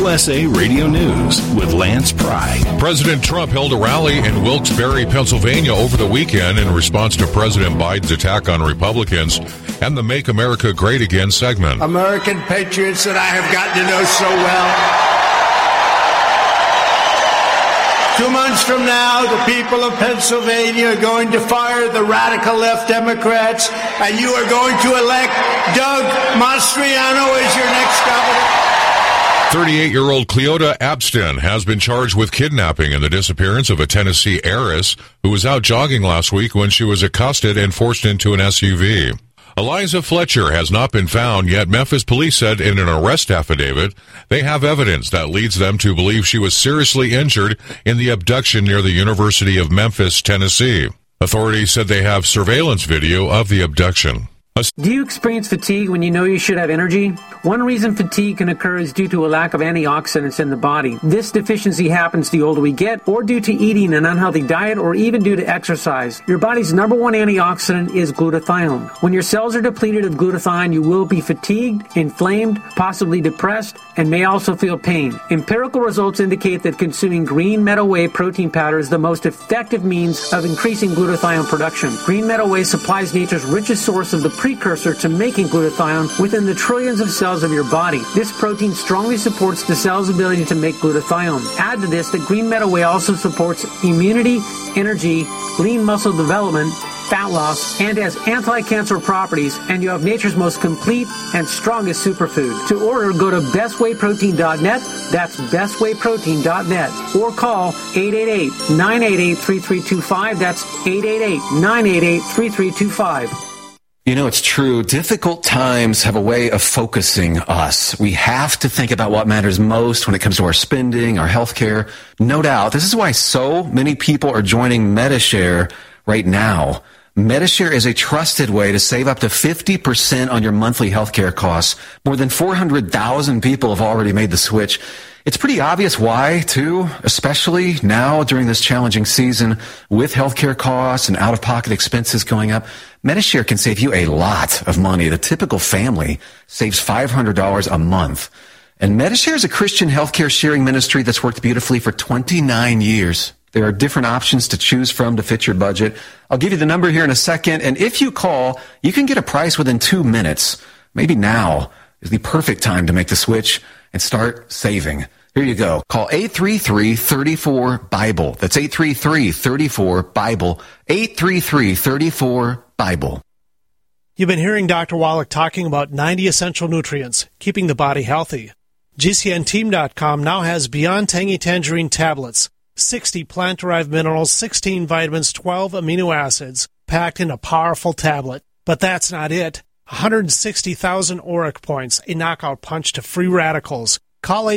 USA Radio News with Lance Pry. President Trump held a rally in Wilkes-Barre, Pennsylvania over the weekend in response to President Biden's attack on Republicans and the Make America Great Again segment. American patriots that I have gotten to know so well. 2 months from now, the people of Pennsylvania are going to fire the radical left Democrats, and you are going to elect Doug Mastriano as your next governor. 38-year-old Cleota Abstin has been charged with kidnapping in the disappearance of a Tennessee heiress who was out jogging last week when she was accosted and forced into an SUV. Eliza Fletcher has not been found, yet Memphis police said in an arrest affidavit they have evidence that leads them to believe she was seriously injured in the abduction near the University of Memphis, Tennessee. Authorities said they have surveillance video of the abduction. Do you experience fatigue when you know you should have energy? One reason fatigue can occur is due to a lack of antioxidants in the body. This deficiency happens the older we get, or due to eating an unhealthy diet, or even due to exercise. Your body's number one antioxidant is glutathione. When your cells are depleted of glutathione, you will be fatigued, inflamed, possibly depressed, and may also feel pain. Empirical results indicate that consuming green meadow whey protein powder is the most effective means of increasing glutathione production. Green meadow whey supplies nature's richest source of the precursor to making glutathione within the trillions of cells of your body. This protein strongly supports the cell's ability to make glutathione. Add to this that green meadow whey also supports immunity, energy, lean muscle development, fat loss, and has anti-cancer properties, and you have nature's most complete and strongest superfood. To order, go to bestwayprotein.net, that's bestwayprotein.net, or call 888-988-3325, that's 888-988-3325. You know, it's true. Difficult times have a way of focusing us. We have to think about what matters most when it comes to our spending, our health care. No doubt. This is why so many people are joining Medi-Share right now. Medi-Share is a trusted way to save up to 50% on your monthly healthcare costs. More than 400,000 people have already made the switch. It's pretty obvious why, too, especially now during this challenging season with healthcare costs and out-of-pocket expenses going up. Medi-Share can save you a lot of money. The typical family saves $500 a month. And Medi-Share is a Christian healthcare sharing ministry that's worked beautifully for 29 years. There are different options to choose from to fit your budget. I'll give you the number here in a second, and if you call, you can get a price within 2 minutes. Maybe now is the perfect time to make the switch and start saving. Here you go. Call 833-34-BIBLE. That's 833-34-BIBLE. 833-34-BIBLE. You've been hearing Dr. Wallach talking about 90 essential nutrients, keeping the body healthy. GCNteam.com now has Beyond Tangy Tangerine tablets, 60 plant-derived minerals, 16 vitamins, 12 amino acids, packed in a powerful tablet. But that's not it. 160,000 ORAC points, a knockout punch to free radicals. Call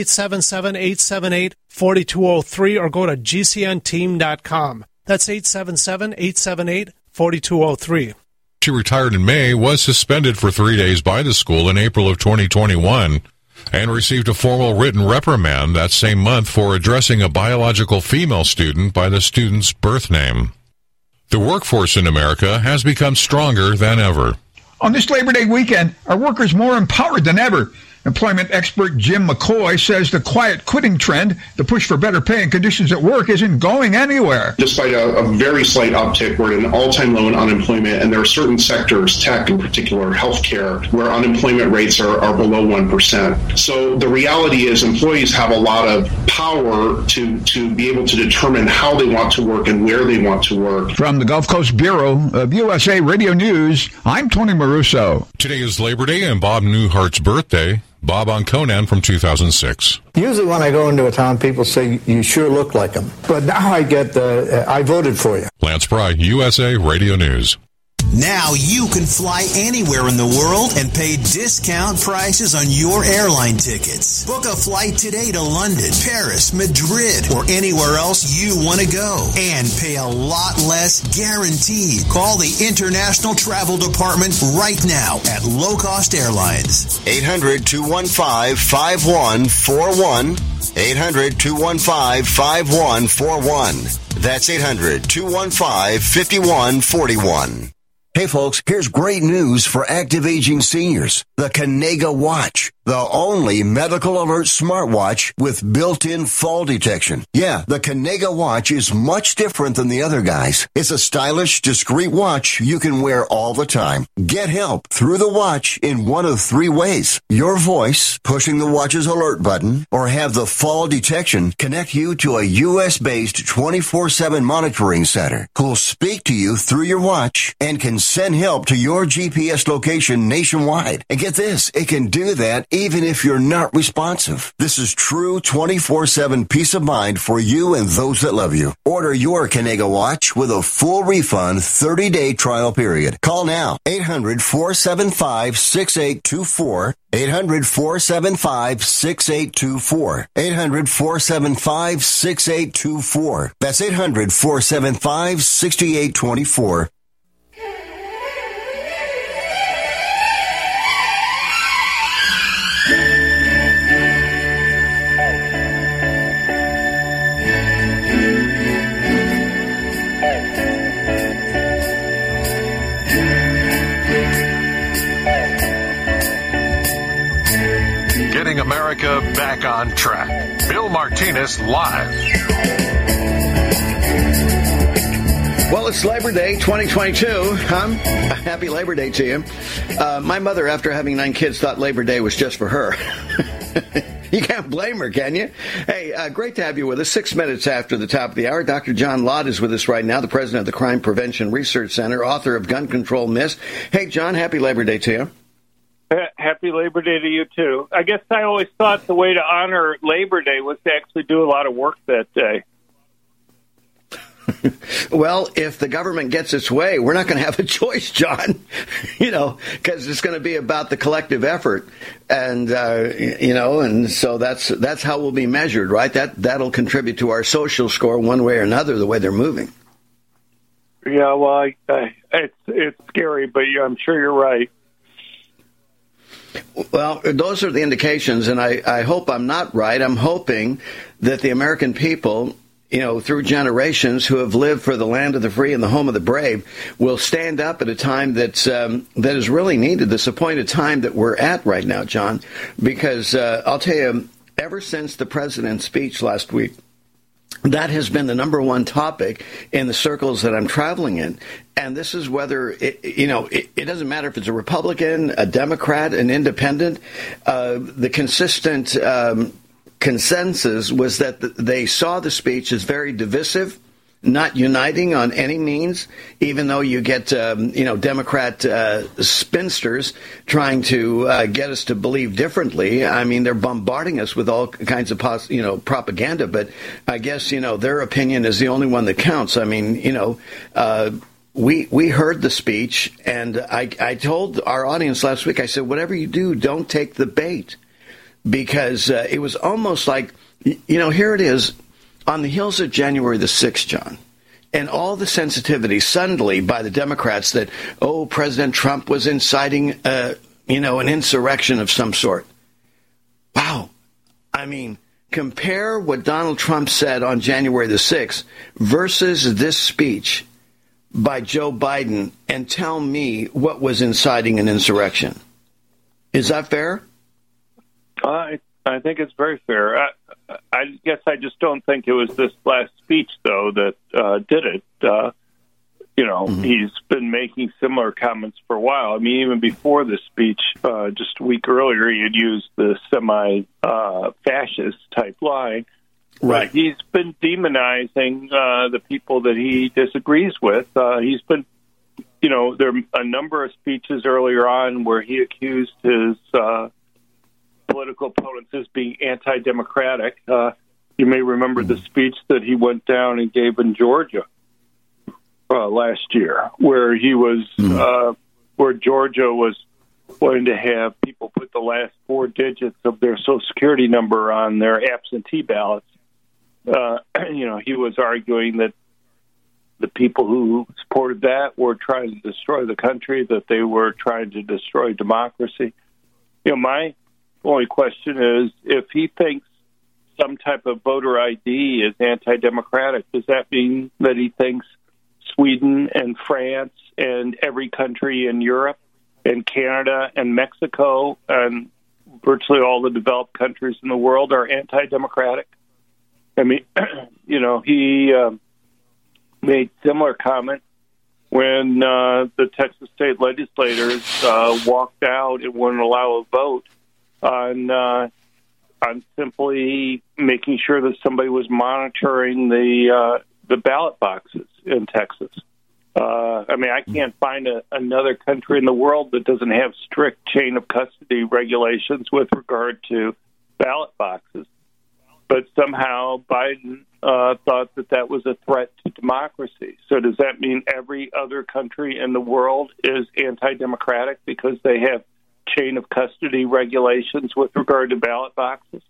877-878-4203 or go to GCNteam.com. That's 877-878-4203. She retired in May, was suspended for 3 days by the school in April of 2021, and received a formal written reprimand that same month for addressing a biological female student by the student's birth name. The workforce in America has become stronger than ever. On this Labor Day weekend, our workers more empowered than ever. Employment expert Jim McCoy says the quiet quitting trend, the push for better pay and conditions at work, isn't going anywhere. Despite a very slight uptick, we're at an all-time low in unemployment, and there are certain sectors, tech in particular, healthcare, where unemployment rates are below 1%. So the reality is employees have a lot of power to be able to determine how they want to work and where they want to work. From the Gulf Coast Bureau of USA Radio News, I'm Tony Maruso. Today is Labor Day and Bob Newhart's birthday. Bob on Conan from 2006. Usually when I go into a town, people say, you sure look like him. But now I get I voted for you. Lance Pry, USA Radio News. Now you can fly anywhere in the world and pay discount prices on your airline tickets. Book a flight today to London, Paris, Madrid, or anywhere else you want to go and pay a lot less guaranteed. Call the International Travel Department right now at Low Cost Airlines. 800-215-5141. 800-215-5141. That's 800-215-5141. Hey folks, here's great news for active aging seniors. The Kanega Watch. the only medical alert smartwatch with built-in fall detection. Yeah, the Kanega watch is much different than the other guys. It's a stylish, discreet watch you can wear all the time. Get help through the watch in one of 3 ways. Your voice, pushing the watch's alert button, or have the fall detection connect you to a U.S.-based 24/7 monitoring center who'll speak to you through your watch and can send help to your GPS location nationwide. And get this, it can do that even if you're not responsive. This is true 24/7 peace of mind for you and those that love you. Order your Kanega watch with a full refund 30-day trial period. Call now, 800-475-6824. 800-475-6824. 800-475-6824. That's 800-475-6824. Getting America back on track. Bill Martinez live. Well, it's Labor Day 2022. Happy Labor Day to you. My mother, after having 9 kids, thought Labor Day was just for her. You can't blame her, can you? Hey, great to have you with us. 6 minutes after the top of the hour, Dr. John Lott is with us right now, the president of the Crime Prevention Research Center, author of Gun Control Myths. Hey, John, happy Labor Day to you. Happy Labor Day to you, too. I guess I always thought the way to honor Labor Day was to actually do a lot of work that day. Well, if the government gets its way, we're not going to have a choice, John, because it's going to be about the collective effort. And, and so that's how we'll be measured, right? That'll contribute to our social score one way or another, the way they're moving. Yeah, well, it's scary, but I'm sure you're right. Well, those are the indications, and I hope I'm not right. I'm hoping that the American people, through generations who have lived for the land of the free and the home of the brave, will stand up at a time that is really needed, this appointed time that we're at right now, John, because I'll tell you, ever since the president's speech last week, that has been the number one topic in the circles that I'm traveling in. And this is whether, it doesn't matter if it's a Republican, a Democrat, an independent. The consistent consensus was that they saw the speech as very divisive, not uniting on any means, even though you get, Democrat spinsters trying to get us to believe differently. I mean, they're bombarding us with all kinds of, propaganda, but I guess, their opinion is the only one that counts. I mean, we heard the speech, and I told our audience last week, I said, whatever you do, don't take the bait, because it was almost like, here it is, on the heels of January the 6th, John, and all the sensitivity suddenly by the Democrats that, President Trump was inciting, an insurrection of some sort. Wow. I mean, compare what Donald Trump said on January the 6th versus this speech by Joe Biden, and tell me what was inciting an insurrection. Is that fair? I think it's very fair. I guess I just don't think it was this last speech, though, that did it. He's been making similar comments for a while. I mean, even before the speech, just a week earlier, he had used the semi-fascist type line. Right. He's been demonizing the people that he disagrees with. He's been, there are a number of speeches earlier on where he accused his political opponents as being anti-democratic. You may remember the speech that he went down and gave in Georgia last year, where he was, where Georgia was wanting to have people put the last 4 digits of their Social Security number on their absentee ballots. He was arguing that the people who supported that were trying to destroy the country, that they were trying to destroy democracy. My only question is, if he thinks some type of voter ID is anti-democratic, does that mean that he thinks Sweden and France and every country in Europe and Canada and Mexico and virtually all the developed countries in the world are anti-democratic. I mean, he made similar comments when the Texas state legislators walked out and wouldn't allow a vote on simply making sure that somebody was monitoring the ballot boxes in Texas. I mean, I can't find another country in the world that doesn't have strict chain of custody regulations with regard to ballot boxes. But somehow Biden thought that was a threat to democracy. So does that mean every other country in the world is anti-democratic because they have chain of custody regulations with regard to ballot boxes?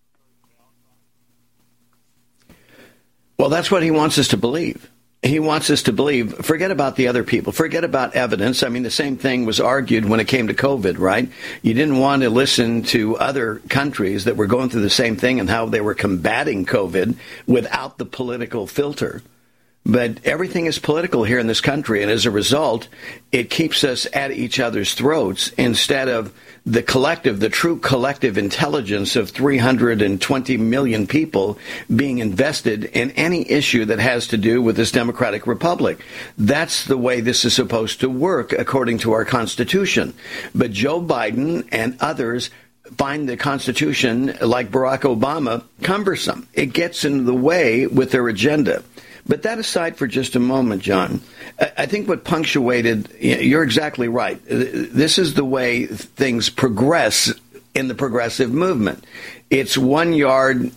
Well, that's what he wants us to believe. He wants us to believe, forget about the other people, forget about evidence. I mean, the same thing was argued when it came to COVID, right? You didn't want to listen to other countries that were going through the same thing and how they were combating COVID without the political filter. But everything is political here in this country, and as a result, it keeps us at each other's throats instead of the collective, the true collective intelligence of 320 million people being invested in any issue that has to do with this democratic republic. That's the way this is supposed to work according to our Constitution. But Joe Biden and others find the Constitution, like Barack Obama, cumbersome. It gets in the way with their agenda. But that aside for just a moment, John, I think what punctuated, you're exactly right. This is the way things progress in the progressive movement. It's 1 yard,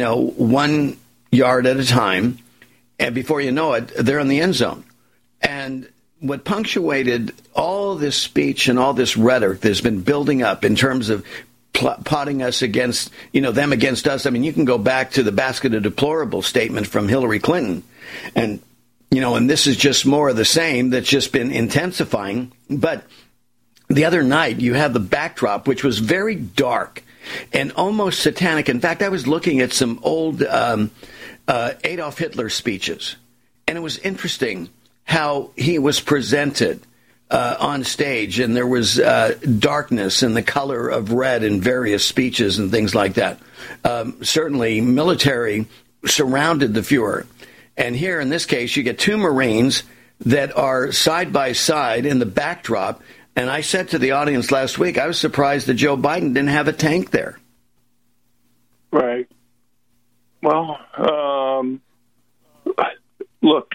1 yard at a time. And before you know it, they're in the end zone. And what punctuated all this speech and all this rhetoric that's been building up in terms of plotting us against, them against us. I mean, you can go back to the basket of deplorables statement from Hillary Clinton. And, and this is just more of the same that's just been intensifying. But the other night you had the backdrop, which was very dark and almost satanic. In fact, I was looking at some old Adolf Hitler speeches, and it was interesting how he was presented on stage, and there was darkness and the color of red in various speeches and things like that. Certainly, military surrounded the Fuhrer. And here, in this case, you get two Marines that are side by side in the backdrop. And I said to the audience last week, I was surprised that Joe Biden didn't have a tank there. Right. Well, look,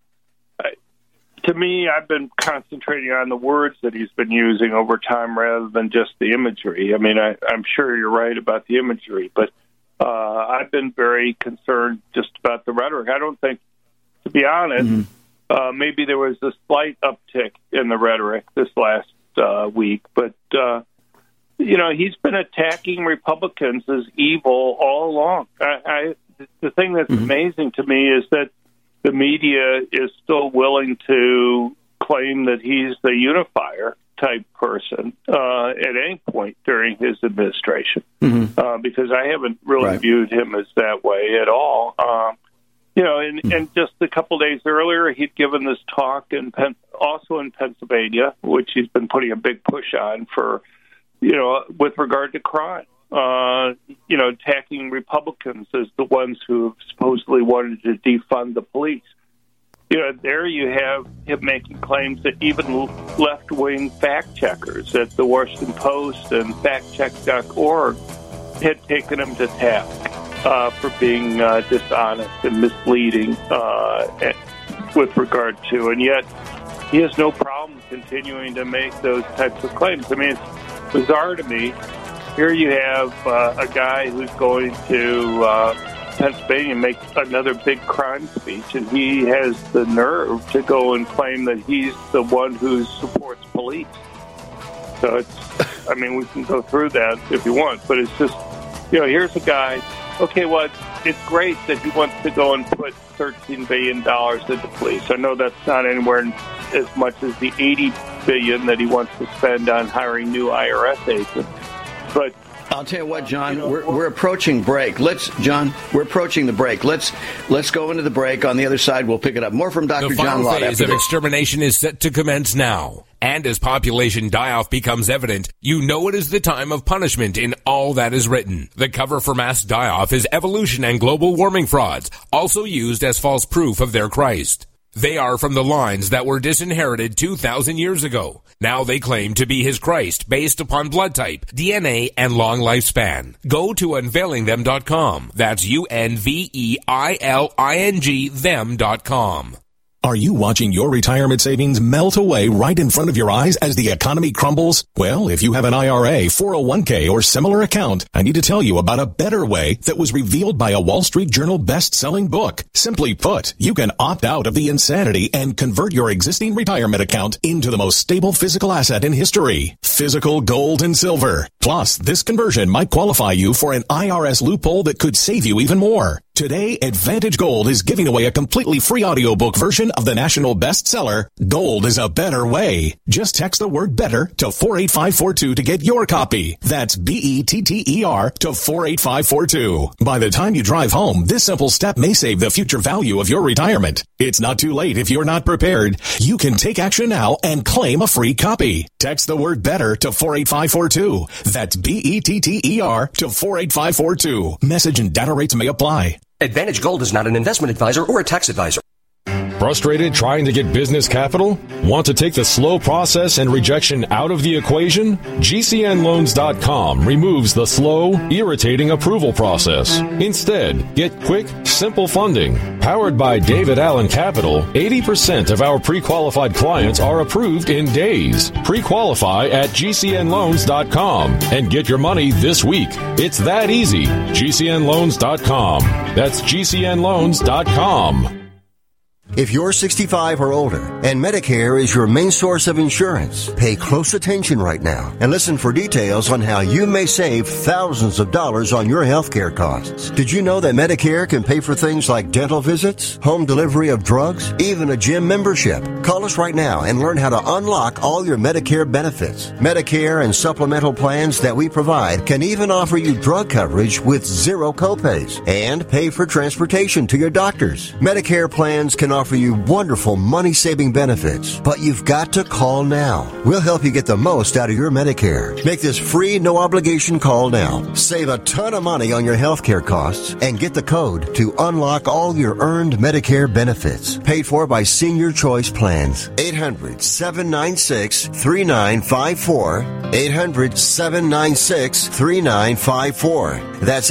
to me, I've been concentrating on the words that he's been using over time rather than just the imagery. I mean, I'm sure you're right about the imagery, but I've been very concerned just about the rhetoric. I don't think, to be honest, maybe there was a slight uptick in the rhetoric this last week, but, he's been attacking Republicans as evil all along. The thing that's amazing to me is that the media is still willing to claim that he's the unifier type person at any point during his administration, because I haven't really viewed him as that way at all. And just a couple days earlier, he'd given this talk also in Pennsylvania, which he's been putting a big push on for, with regard to crime. Attacking Republicans as the ones who have supposedly wanted to defund the police. There you have him making claims that even left-wing fact-checkers at the Washington Post and factcheck.org had taken him to task for being dishonest and misleading with regard to, and yet he has no problem continuing to make those types of claims. I mean, it's bizarre to me. Here you have a guy who's going to Pennsylvania and make another big crime speech, and he has the nerve to go and claim that he's the one who supports police. So we can go through that if you want, but it's just, here's a guy. Okay, well, it's great that he wants to go and put $13 billion into police. I know that's not anywhere as much as the $80 billion that he wants to spend on hiring new IRS agents. But I'll tell you what, John, we're approaching break. We're approaching the break. Let's go into the break. On the other side, we'll pick it up. More from Dr. John Lott. The final phase of extermination is set to commence now. And as population die-off becomes evident, you know it is the time of punishment in all that is written. The cover for mass die-off is evolution and global warming frauds, also used as false proof of their Christ. They are from the lines that were disinherited 2,000 years ago. Now they claim to be his Christ based upon blood type, DNA, and long lifespan. Go to unveilingthem.com. That's UNVEILING them.com. Are you watching your retirement savings melt away right in front of your eyes as the economy crumbles? Well, if you have an IRA, 401k, or similar account, I need to tell you about a better way that was revealed by a Wall Street Journal best-selling book. Simply put, you can opt out of the insanity and convert your existing retirement account into the most stable physical asset in history, physical gold and silver. Plus, this conversion might qualify you for an IRS loophole that could save you even more. Today, Advantage Gold is giving away a completely free audiobook version of the national bestseller, Gold is a Better Way. Just text the word better to 48542 to get your copy. That's BETTER to 48542. By the time you drive home, this simple step may save the future value of your retirement. It's not too late if you're not prepared. You can take action now and claim a free copy. Text the word better to 48542. That's BETTER to 48542. Message and data rates may apply. Advantage Gold is not an investment advisor or a tax advisor. Frustrated trying to get business capital? Want to take the slow process and rejection out of the equation? GCNloans.com removes the slow, irritating approval process. Instead, get quick, simple funding. Powered by David Allen Capital, 80% of our pre-qualified clients are approved in days. Pre-qualify at GCNloans.com and get your money this week. It's that easy. GCNloans.com. That's GCNloans.com. If you're 65 or older and Medicare is your main source of insurance, pay close attention right now and listen for details on how you may save thousands of dollars on your health care costs. Did you know that Medicare can pay for things like dental visits, home delivery of drugs, even a gym membership? Call us right now and learn how to unlock all your Medicare benefits. Medicare and supplemental plans that we provide can even offer you drug coverage with zero copays and pay for transportation to your doctors. Medicare plans can offer you wonderful money-saving benefits, but you've got to call now. We'll help you get the most out of your Medicare. Make this free, no-obligation call now. Save a ton of money on your health care costs and get the code to unlock all your earned Medicare benefits. Paid for by Senior Choice Plans. 800-796-3954. 800-796-3954. That's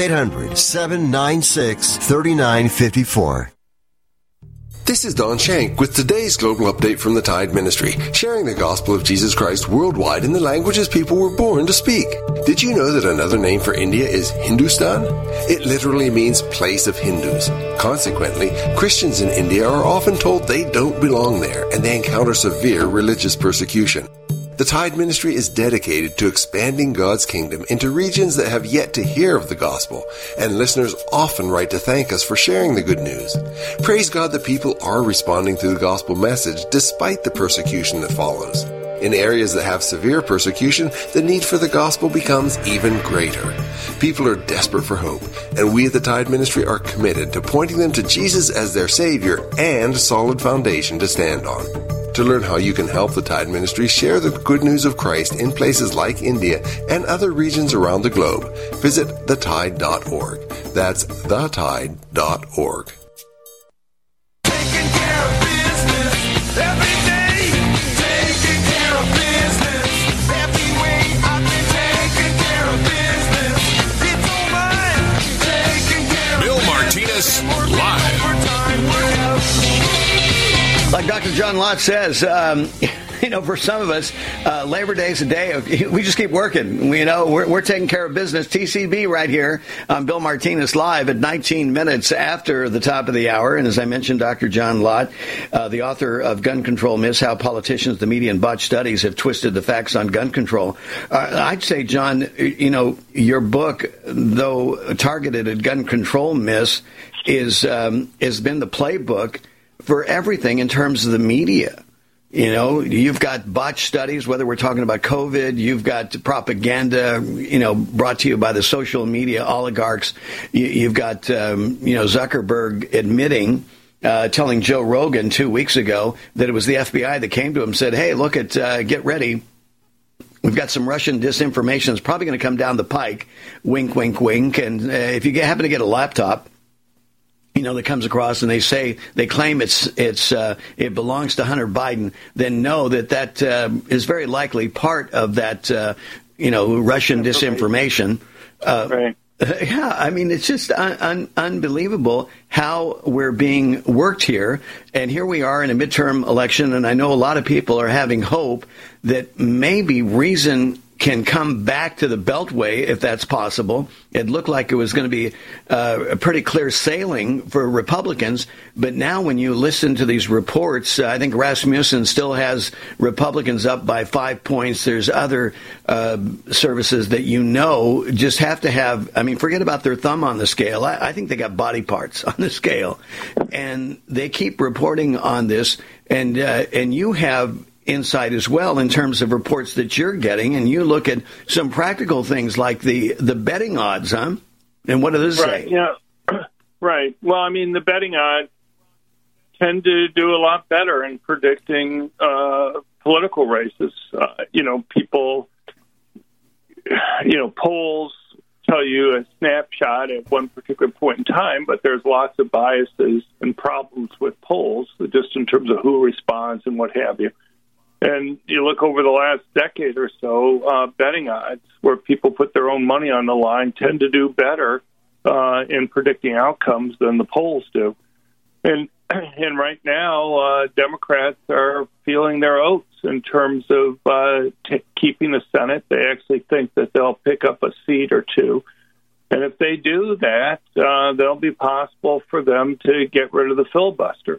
800-796-3954. This is Don Shank with today's Global Update from the Tide Ministry, sharing the gospel of Jesus Christ worldwide in the languages people were born to speak. Did you know that another name for India is Hindustan? It literally means place of Hindus. Consequently, Christians in India are often told they don't belong there and they encounter severe religious persecution. The Tide Ministry is dedicated to expanding God's kingdom into regions that have yet to hear of the gospel, and listeners often write to thank us for sharing the good news. Praise God that people are responding to the gospel message despite the persecution that follows. In areas that have severe persecution, the need for the gospel becomes even greater. People are desperate for hope, and we at the Tide Ministry are committed to pointing them to Jesus as their Savior and a solid foundation to stand on. To learn how you can help the Tide Ministry share the good news of Christ in places like India and other regions around the globe, visit thetide.org. That's thetide.org. Bill Martinez Live. Like Dr. John Lott says, for some of us, Labor Day is a day of, we just keep working. We're taking care of business. TCB right here on Bill Martinez Live at 19 minutes after the top of the hour. And as I mentioned, Dr. John Lott, the author of Gun Control Myths, How Politicians, the Media, and Botched Studies Have Twisted the Facts on Gun Control. I'd say, John, your book, though targeted at gun control myths, has been the playbook for everything in terms of the media. You've got botched studies, whether we're talking about COVID, you've got propaganda, brought to you by the social media oligarchs. You've got, Zuckerberg admitting telling Joe Rogan 2 weeks ago that it was the FBI that came to him and said, hey, look at, get ready. We've got some Russian disinformation. It's probably going to come down the pike. Wink, wink, wink. And if you happen to get a laptop, that comes across and they claim it belongs to Hunter Biden, then know that is very likely part of that, Russian disinformation. Right. Yeah, I mean, it's just unbelievable how we're being worked here. And here we are in a midterm election, and I know a lot of people are having hope that maybe reason can come back to the Beltway, if that's possible. It looked like it was going to be a pretty clear sailing for Republicans. But now when you listen to these reports, I think Rasmussen still has Republicans up by 5 points. There's other services that just have to have, forget about their thumb on the scale. I think they got body parts on the scale. And they keep reporting on this. And you have insight as well in terms of reports that you're getting, and you look at some practical things like the betting odds, huh? And what do those say? Yeah, right. Well, the betting odds tend to do a lot better in predicting political races. People, polls tell you a snapshot at one particular point in time, but there's lots of biases and problems with polls, just in terms of who responds and what have you. And you look over the last decade or so, betting odds, where people put their own money on the line, tend to do better in predicting outcomes than the polls do. And right now, Democrats are feeling their oats in terms of keeping the Senate. They actually think that they'll pick up a seat or two. And if they do that, there'll be possible for them to get rid of the filibuster.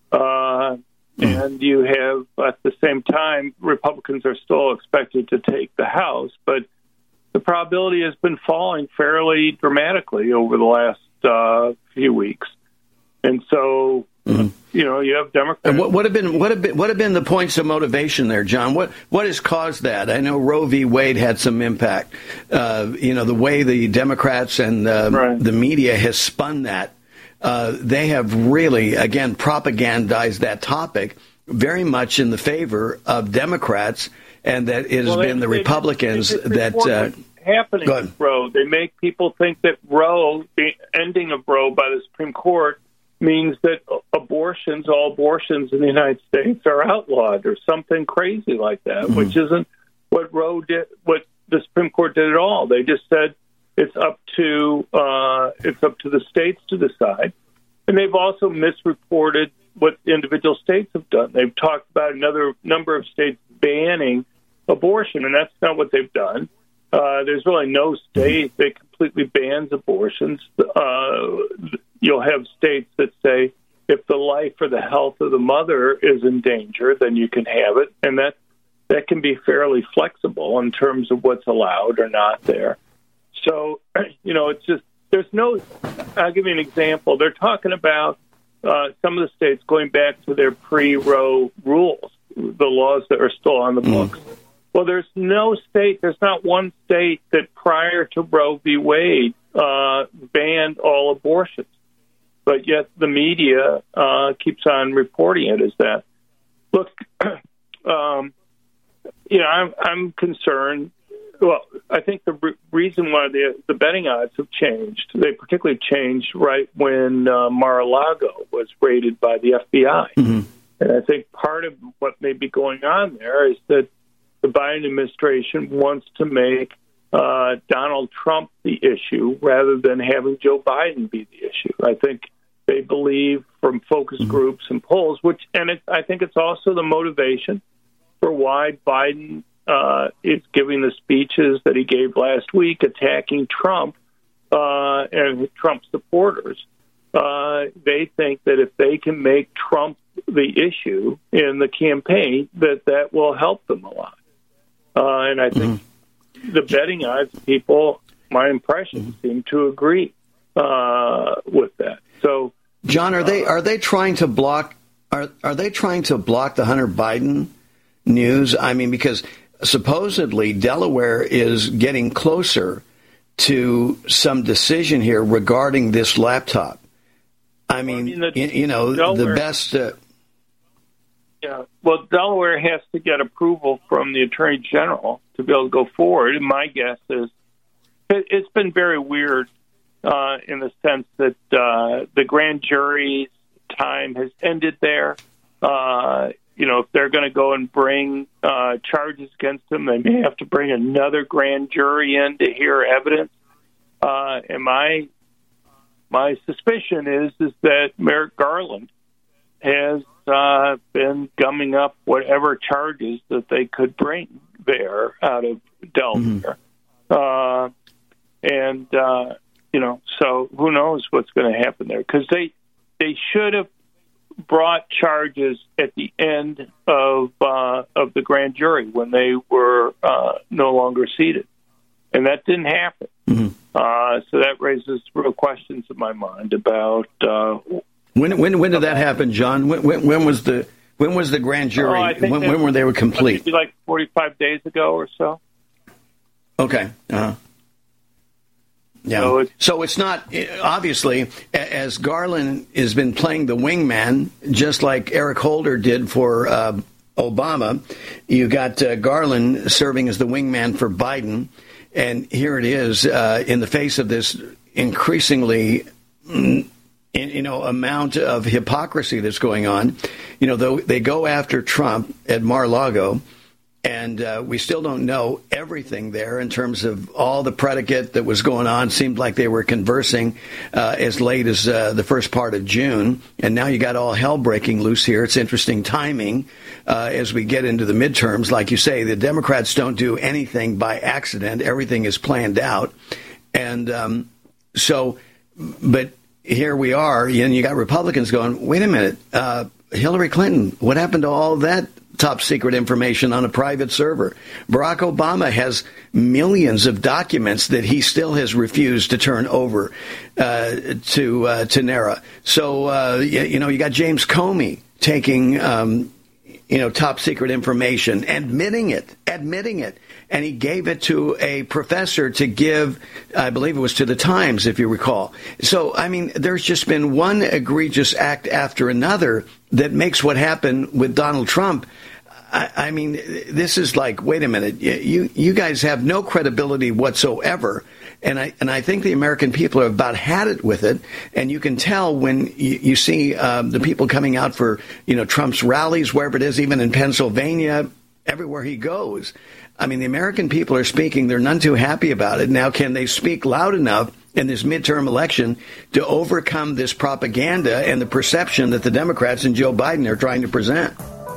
And you have, at the same time, Republicans are still expected to take the House, but the probability has been falling fairly dramatically over the last few weeks. And so, you have Democrats. And what have been the points of motivation there, John? What has caused that? I know Roe v. Wade had some impact. The way the Democrats and the media has spun that. They have really, again, propagandized that topic very much in the favor of Democrats, and that it has been the Republicans that happening with Roe. They make people think that Roe, the ending of Roe by the Supreme Court, means that all abortions in the United States are outlawed or something crazy like that, which isn't what Roe did, what the Supreme Court did at all. They just said it's up to the states to decide. And they've also misreported what individual states have done. They've talked about another number of states banning abortion, and that's not what they've done. There's really no state that completely bans abortions. You'll have states that say if the life or the health of the mother is in danger, then you can have it, and that can be fairly flexible in terms of what's allowed or not there. So, it's just, I'll give you an example. They're talking about some of the states going back to their pre-Roe rules, the laws that are still on the books. Well, there's not one state that prior to Roe v. Wade banned all abortions. But yet the media keeps on reporting it as that. Look, I'm concerned. Well, I think the reason why the betting odds have changed, they particularly changed right when Mar-a-Lago was raided by the FBI. And I think part of what may be going on there is that the Biden administration wants to make Donald Trump the issue rather than having Joe Biden be the issue. I think they believe from focus groups and polls, I think it's also the motivation for why Biden is giving the speeches that he gave last week, attacking Trump and Trump supporters. They think that if they can make Trump the issue in the campaign, that will help them a lot. And I think the betting odds people, my impression, seem to agree with that. So, John, are they trying to block? Are they trying to block the Hunter Biden news? I mean, because supposedly Delaware is getting closer to some decision here regarding this laptop. I mean the best. Yeah, well, Delaware has to get approval from the Attorney General to be able to go forward. And my guess is it's been very weird in the sense that the grand jury's time has ended there. If they're going to go and bring charges against them, they may have to bring another grand jury in to hear evidence. And my suspicion is that Merrick Garland has been gumming up whatever charges that they could bring there out of Delaware. So who knows what's going to happen there? Because they should have brought charges at the end of the grand jury when they were no longer seated. And that didn't happen. So that raises real questions in my mind about when did that happen, John? When was the grand jury? When were they complete? Like 45 days ago or so. Okay. Yeah. So it's not, obviously, as Garland has been playing the wingman, just like Eric Holder did for Obama, you got Garland serving as the wingman for Biden. And here it is in the face of this increasingly, amount of hypocrisy that's going on. They go after Trump at Mar-a-Lago. And we still don't know everything there in terms of all the predicate that was going on. Seemed like they were conversing as late as the first part of June. And now you got all hell breaking loose here. It's interesting timing as we get into the midterms. Like you say, the Democrats don't do anything by accident. Everything is planned out. And but here we are. And you got Republicans going, wait a minute, Hillary Clinton, what happened to all that top secret information on a private server? Barack Obama has millions of documents that he still has refused to turn over to NARA. So, you got James Comey taking, top secret information, admitting it. And he gave it to a professor to give, I believe it was to the Times, if you recall. So, I mean, there's just been one egregious act after another that makes what happened with Donald Trump. I mean, this is like, wait a minute, you guys have no credibility whatsoever. And I think the American people have about had it with it. And you can tell when you see the people coming out for, Trump's rallies, wherever it is, even in Pennsylvania, everywhere he goes. I mean, the American people are speaking. They're none too happy about it. Now, can they speak loud enough in this midterm election to overcome this propaganda and the perception that the Democrats and Joe Biden are trying to present?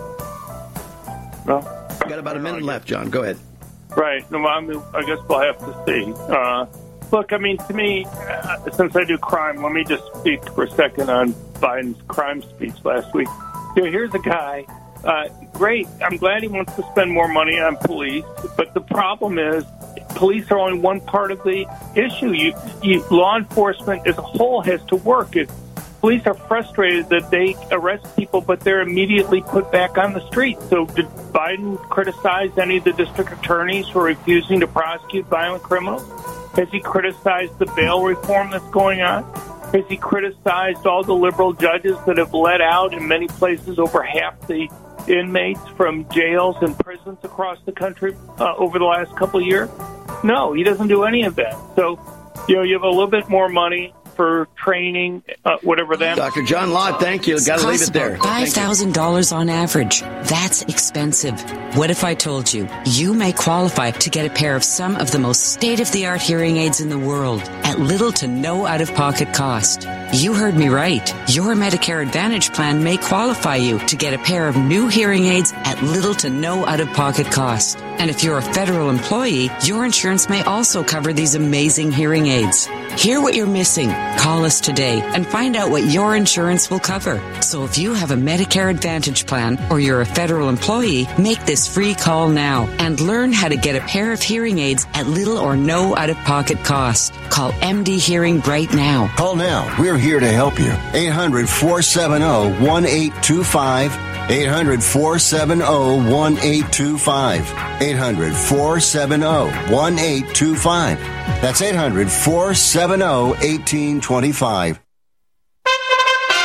Well, you got about a minute left, John. Go ahead. Right. No, I guess we'll have to see. Look, I mean, to me, since I do crime, let me just speak for a second on Biden's crime speech last week. Here's a guy. Great. I'm glad he wants to spend more money on police. But the problem is police are only one part of the issue. Law enforcement as a whole has to work. Police are frustrated that they arrest people, but they're immediately put back on the street. So did Biden criticize any of the district attorneys who are refusing to prosecute violent criminals? Has he criticized the bail reform that's going on? Has he criticized all the liberal judges that have let out in many places over half the inmates from jails and prisons across the country over the last couple of years? No, he doesn't do any of that. So, you have a little bit more money for training, whatever that. Dr. John Lott, thank you. Got to leave it there. $5,000 on average. That's expensive. What if I told you you may qualify to get a pair of some of the most state-of-the-art hearing aids in the world at little to no out-of-pocket cost? You heard me right. Your Medicare Advantage plan may qualify you to get a pair of new hearing aids at little to no out-of-pocket cost. And if you're a federal employee, your insurance may also cover these amazing hearing aids. Hear what you're missing. Call us today and find out what your insurance will cover. So if you have a Medicare Advantage plan or you're a federal employee, make this free call now and learn how to get a pair of hearing aids at little or no out-of-pocket cost. Call MD Hearing right now. Call now. We're here to help you. 800-470-1825. 800-470-1825. 800-470-1825. That's 800-470-1825.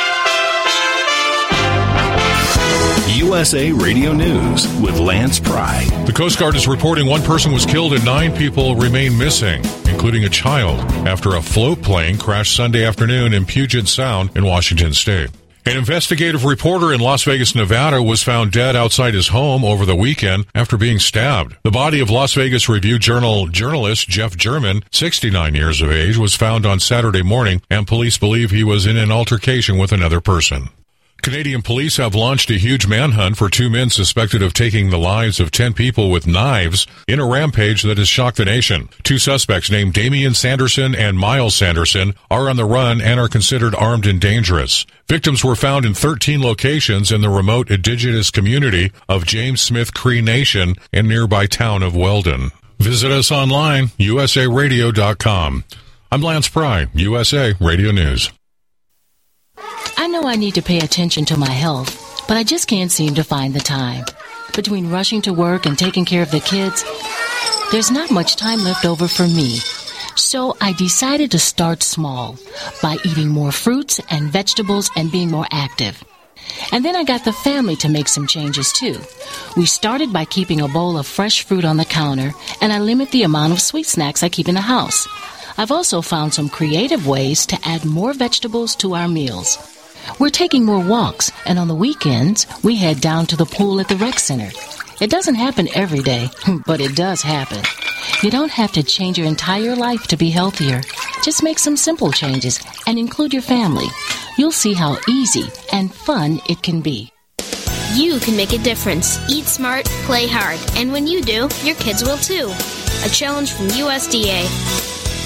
USA Radio News with Lance Pry. The Coast Guard is reporting one person was killed and 9 people remain missing, including a child, after a float plane crashed Sunday afternoon in Puget Sound in Washington State. An investigative reporter in Las Vegas, Nevada was found dead outside his home over the weekend after being stabbed. The body of Las Vegas Review-Journal journalist Jeff German, 69 years of age, was found on Saturday morning, and police believe he was in an altercation with another person. Canadian police have launched a huge manhunt for 2 men suspected of taking the lives of 10 people with knives in a rampage that has shocked the nation. 2 suspects named Damian Sanderson and Miles Sanderson are on the run and are considered armed and dangerous. Victims were found in 13 locations in the remote indigenous community of James Smith Cree Nation and nearby town of Weldon. Visit us online, usaradio.com. I'm Lance Pry, USA Radio News. I know I need to pay attention to my health, but I just can't seem to find the time. Between rushing to work and taking care of the kids, there's not much time left over for me. So I decided to start small by eating more fruits and vegetables and being more active. And then I got the family to make some changes too. We started by keeping a bowl of fresh fruit on the counter, and I limit the amount of sweet snacks I keep in the house. I've also found some creative ways to add more vegetables to our meals. We're taking more walks, and on the weekends, we head down to the pool at the rec center. It doesn't happen every day, but it does happen. You don't have to change your entire life to be healthier. Just make some simple changes and include your family. You'll see how easy and fun it can be. You can make a difference. Eat smart, play hard, and when you do, your kids will too. A challenge from USDA.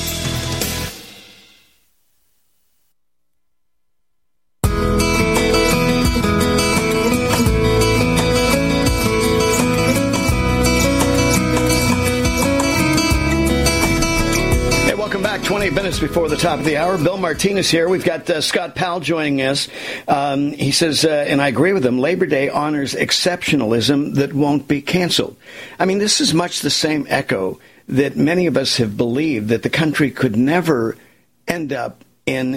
Minutes before the top of the hour. Bill Martinez here. We've got Scott Powell joining us. He says, and I agree with him, Labor Day honors exceptionalism that won't be canceled. I mean, this is much the same echo that many of us have believed, that the country could never end up in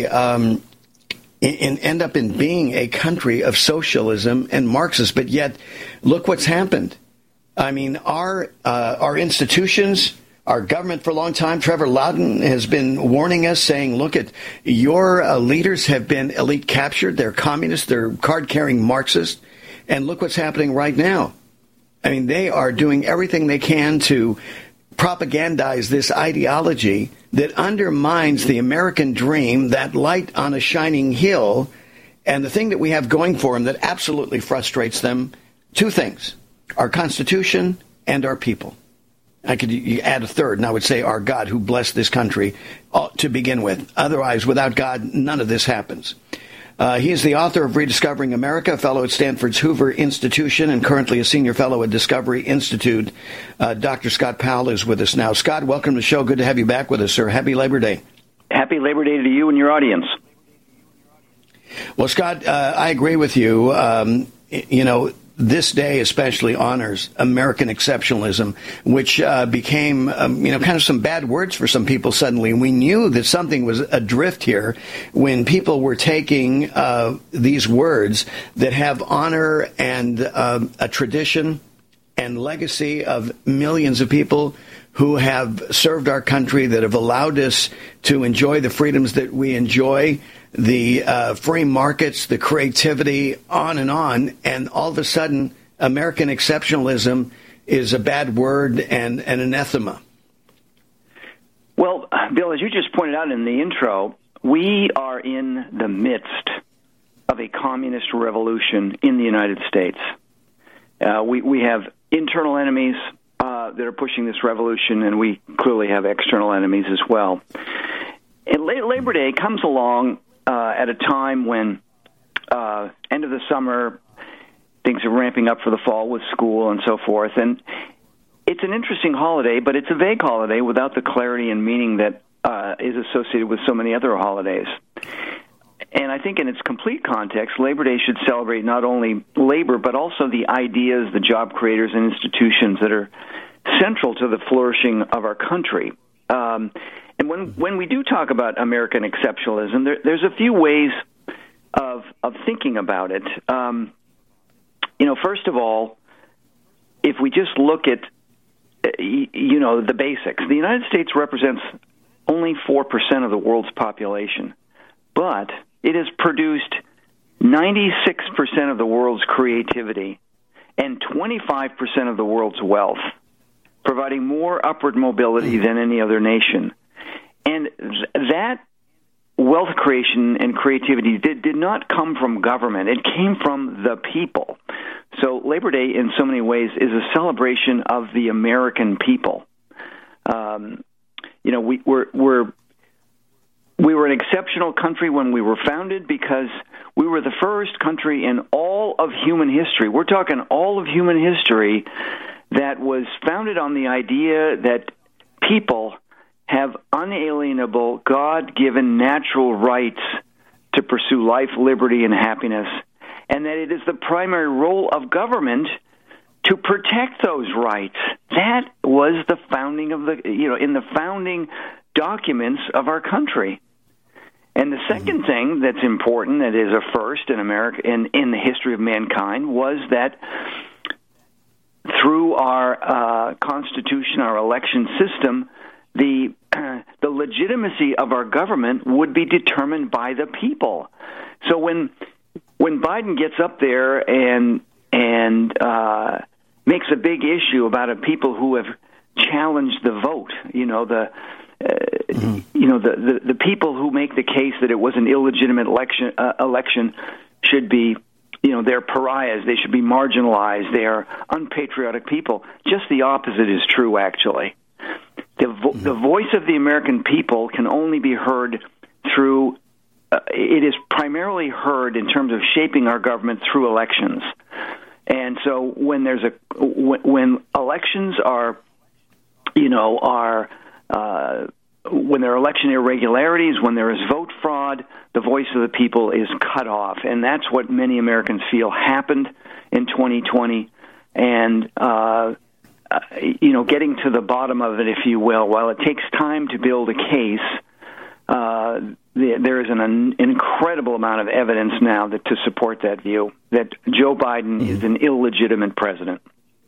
being a country of socialism and Marxists. But yet, look what's happened. I mean, our institutions, our government for a long time, Trevor Loudon has been warning us, saying, look, your leaders have been elite captured. They're communists. They're card-carrying Marxists. And look what's happening right now. I mean, they are doing everything they can to propagandize this ideology that undermines the American dream, that light on a shining hill. And the thing that we have going for them that absolutely frustrates them, 2 things, our Constitution and our people. I could add a third, and I would say our God, who blessed this country to begin with. Otherwise, without God, none of this happens. He is the author of Rediscovering America, a fellow at Stanford's Hoover Institution, and currently a senior fellow at Discovery Institute. Dr. Scott Powell is with us now. Scott, welcome to the show. Good to have you back with us, sir. Happy Labor Day. Happy Labor Day to you and your audience. Well, Scott, I agree with you. This day especially honors American exceptionalism, which became, kind of some bad words for some people suddenly. And we knew that something was adrift here when people were taking these words that have honor and a tradition and legacy of millions of people who have served our country, that have allowed us to enjoy the freedoms that we enjoy, the free markets, the creativity, on, and all of a sudden, American exceptionalism is a bad word and an anathema. Well, Bill, as you just pointed out in the intro, we are in the midst of a communist revolution in the United States. We have internal enemies that are pushing this revolution, and we clearly have external enemies as well. And Labor Day comes along at a time when end of the summer, things are ramping up for the fall with school and so forth. And it's an interesting holiday, but it's a vague holiday without the clarity and meaning that is associated with so many other holidays. And I think in its complete context, Labor Day should celebrate not only labor, but also the ideas, the job creators, and institutions that are central to the flourishing of our country. And when we do talk about American exceptionalism, there's a few ways of thinking about it. first of all, if we just look at, the basics, the United States represents only 4% of the world's population, but it has produced 96% of the world's creativity and 25% of the world's wealth, providing more upward mobility than any other nation. And that wealth creation and creativity did not come from government. It came from the people. So Labor Day, in so many ways, is a celebration of the American people. We were an exceptional country when we were founded because we were the first country in all of human history. We're talking all of human history that was founded on the idea that people have unalienable, God-given natural rights to pursue life, liberty, and happiness, and that it is the primary role of government to protect those rights. That was the founding of in the founding documents of our country. And the second thing that's important, that is a first in America, in the history of mankind, was that through our Constitution, our election system, the legitimacy of our government would be determined by the people. So when Biden gets up there and makes a big issue about people who have challenged the vote, the people who make the case that it was an illegitimate election should be, they're pariahs. They should be marginalized. They are unpatriotic people. Just the opposite is true, actually. The voice of the American people can only be heard through, it is primarily heard in terms of shaping our government through elections. And so when elections are, when there are election irregularities, when there is vote fraud, the voice of the people is cut off. And that's what many Americans feel happened in 2020. And, getting to the bottom of it, if you will, while it takes time to build a case, there is an incredible amount of evidence now to support that view, that Joe Biden is an illegitimate president.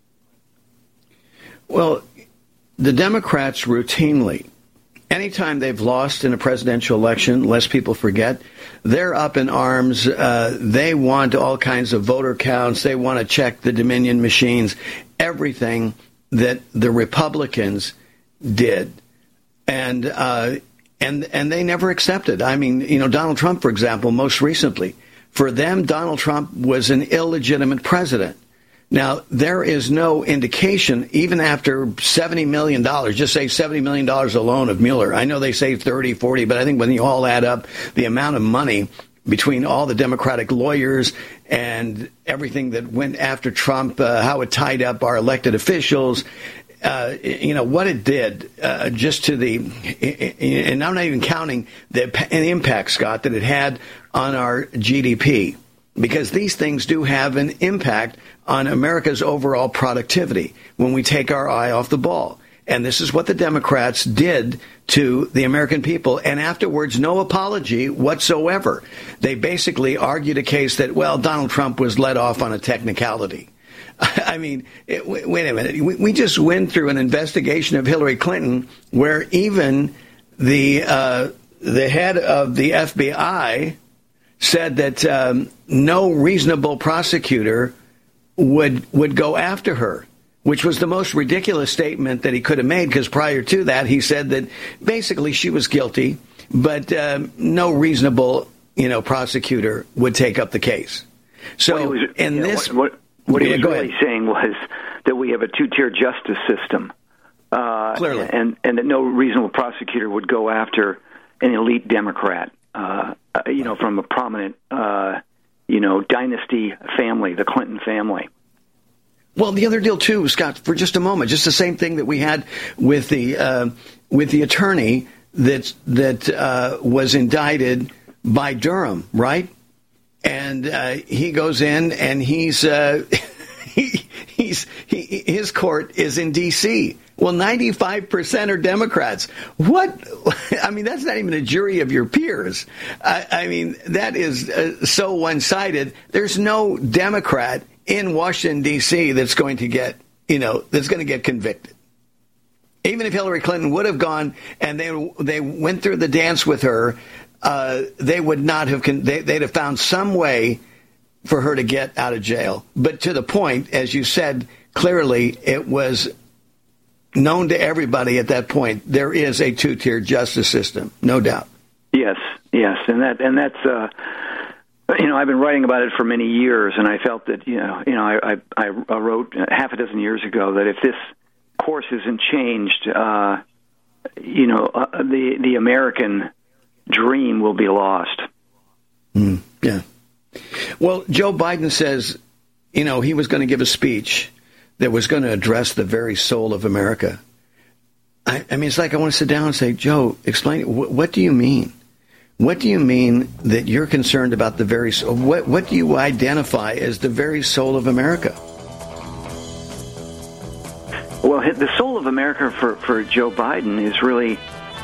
Well, the Democrats routinely, anytime they've lost in a presidential election, lest people forget, they're up in arms. They want all kinds of voter counts. They want to check the Dominion machines, everything that the Republicans did. And they never accepted. I mean, Donald Trump, for example, most recently, for them, Donald Trump was an illegitimate president. Now, there is no indication, even after $70 million, just say $70 million alone of Mueller. I know they say 30, 40, but I think when you all add up the amount of money between all the Democratic lawyers and everything that went after Trump, how it tied up our elected officials, what it did just to and I'm not even counting the impact, Scott, that it had on our GDP, because these things do have an impact on America's overall productivity when we take our eye off the ball. And this is what the Democrats did to the American people. And afterwards, no apology whatsoever. They basically argued a case that, Donald Trump was let off on a technicality. I mean, wait a minute. We just went through an investigation of Hillary Clinton where even the head of the FBI said that no reasonable prosecutor would go after her, which was the most ridiculous statement that he could have made, because prior to that, he said that basically she was guilty, but no reasonable, prosecutor would take up the case. So what he was really saying was that we have a two-tier justice system. Clearly. And that no reasonable prosecutor would go after an elite Democrat, from a prominent, dynasty family, the Clinton family. Well, the other deal, too, Scott, for just a moment, just the same thing that we had with the attorney that was indicted by Durham, right? And he goes in and his court is in D.C. Well, 95% are Democrats. What? I mean, that's not even a jury of your peers. I mean, that is so one-sided. There's no Democrat in Washington, D.C. that's going to get convicted. Even if Hillary Clinton would have gone and they went through the dance with her, they would not have. They'd have found some way for her to get out of jail. But to the point, as you said clearly, it was known to everybody at that point. There is a two-tiered justice system, no doubt. Yes, and that's. I've been writing about it for many years, and I felt that I wrote half a dozen years ago that if this course isn't changed, the American dream will be lost. Yeah. Well, Joe Biden says, he was going to give a speech that was going to address the very soul of America. I mean, it's like I want to sit down and say, Joe, explain it. What do you mean? What do you mean that you're concerned about the very soul? What do you identify as the very soul of America? Well, the soul of America for Joe Biden is really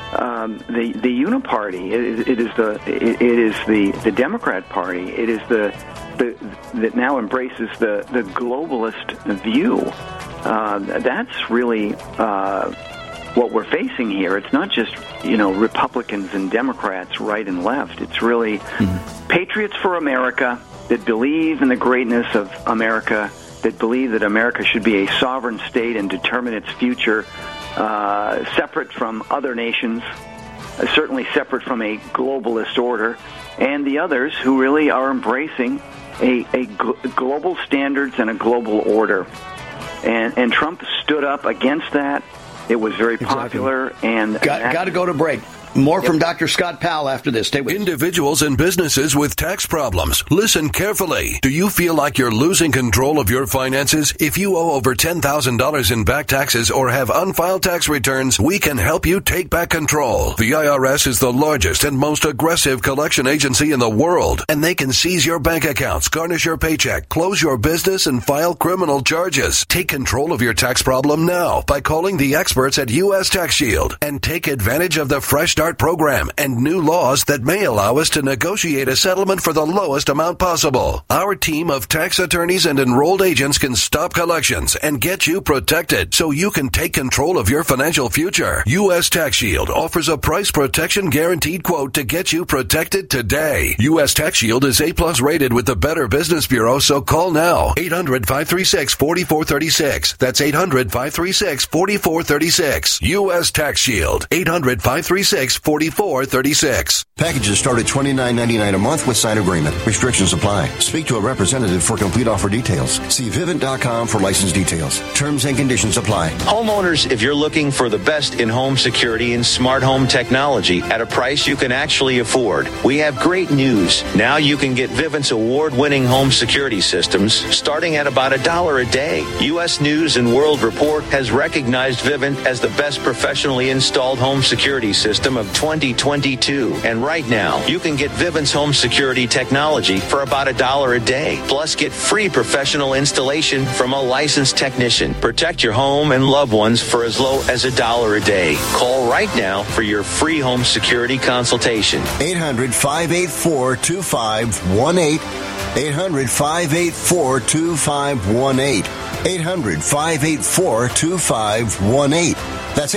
the Uniparty. It is the Democrat Party. It is that now embraces the globalist view. That's really what we're facing here. It's not just Republicans and Democrats, right and left. It's really patriots for America that believe in the greatness of America, that believe that America should be a sovereign state and determine its future, separate from other nations, certainly separate from a globalist order, and the others who really are embracing a global standards and a global order. And Trump stood up against that. It was very popular. And got to go to break. More from Dr. Scott Powell after this. Stay with us. Individuals and businesses with tax problems. Listen carefully. Do you feel like you're losing control of your finances? If you owe over $10,000 in back taxes or have unfiled tax returns, we can help you take back control. The IRS is the largest and most aggressive collection agency in the world, and they can seize your bank accounts, garnish your paycheck, close your business, and file criminal charges. Take control of your tax problem now by calling the experts at U.S. Tax Shield and take advantage of the Fresh Start program and new laws that may allow us to negotiate a settlement for the lowest amount possible. Our team of tax attorneys and enrolled agents can stop collections and get you protected so you can take control of your financial future. U.S. Tax Shield offers a price protection guaranteed quote to get you protected today. U.S. Tax Shield is A+ rated with the Better Business Bureau, so call now. 800-536-4436. That's 800-536-4436. U.S. Tax Shield. 800-536-4436. Packages start at $29.99 a month with sign agreement. Restrictions apply. Speak to a representative for complete offer details. See Vivint.com for license details. Terms and conditions apply. Homeowners, if you're looking for the best in-home security and smart home technology at a price you can actually afford, we have great news. Now you can get Vivint's award-winning home security systems starting at about $1 a day. U.S. News and World Report has recognized Vivint as the best professionally installed home security system of 2022. And right now, you can get Vivint's home security technology for about $1 a day. Plus, get free professional installation from a licensed technician. Protect your home and loved ones for as low as $1 a day. Call right now for your free home security consultation. 800-584-2518. 800-584-2518. 800-584-2518. That's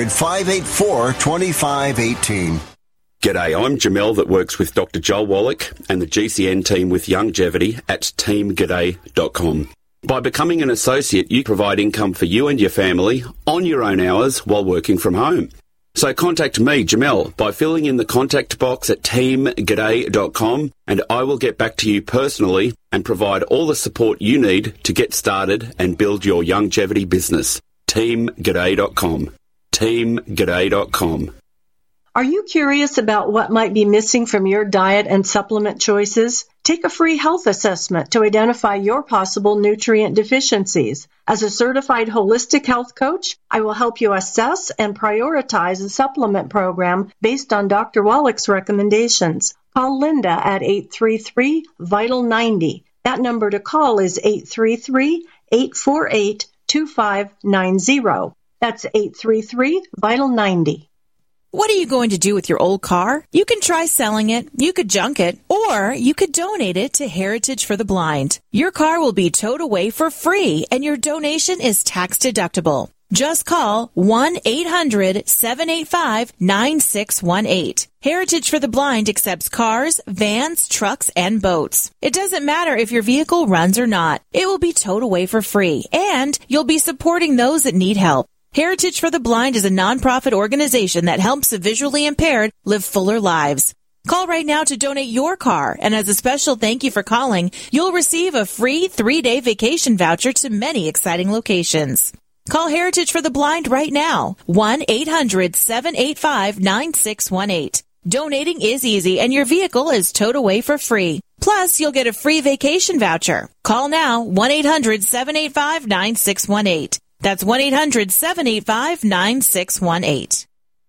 800-584-2518. G'day, I'm Jamel that works with Dr. Joel Wallach and the GCN team with Longevity at teamg'day.com. By becoming an associate, you provide income for you and your family on your own hours while working from home. So contact me, Jamel, by filling in the contact box at teamg'day.com, and I will get back to you personally and provide all the support you need to get started and build your longevity business. teamg'day.com. teamg'day.com. Are you curious about what might be missing from your diet and supplement choices? Take a free health assessment to identify your possible nutrient deficiencies. As a certified holistic health coach, I will help you assess and prioritize a supplement program based on Dr. Wallach's recommendations. Call Linda at 833-VITAL-90. That number to call is 833-848-2590. That's 833-VITAL-90. What are you going to do with your old car? You can try selling it, you could junk it, or you could donate it to Heritage for the Blind. Your car will be towed away for free, and your donation is tax deductible. Just call 1-800-785-9618. Heritage for the Blind accepts cars, vans, trucks, and boats. It doesn't matter if your vehicle runs or not. It will be towed away for free, and you'll be supporting those that need help. Heritage for the Blind is a nonprofit organization that helps the visually impaired live fuller lives. Call right now to donate your car, and as a special thank you for calling, you'll receive a free 3-day vacation voucher to many exciting locations. Call Heritage for the Blind right now, 1-800-785-9618. Donating is easy, and your vehicle is towed away for free. Plus, you'll get a free vacation voucher. Call now, 1-800-785-9618. That's 1-800-785-9618.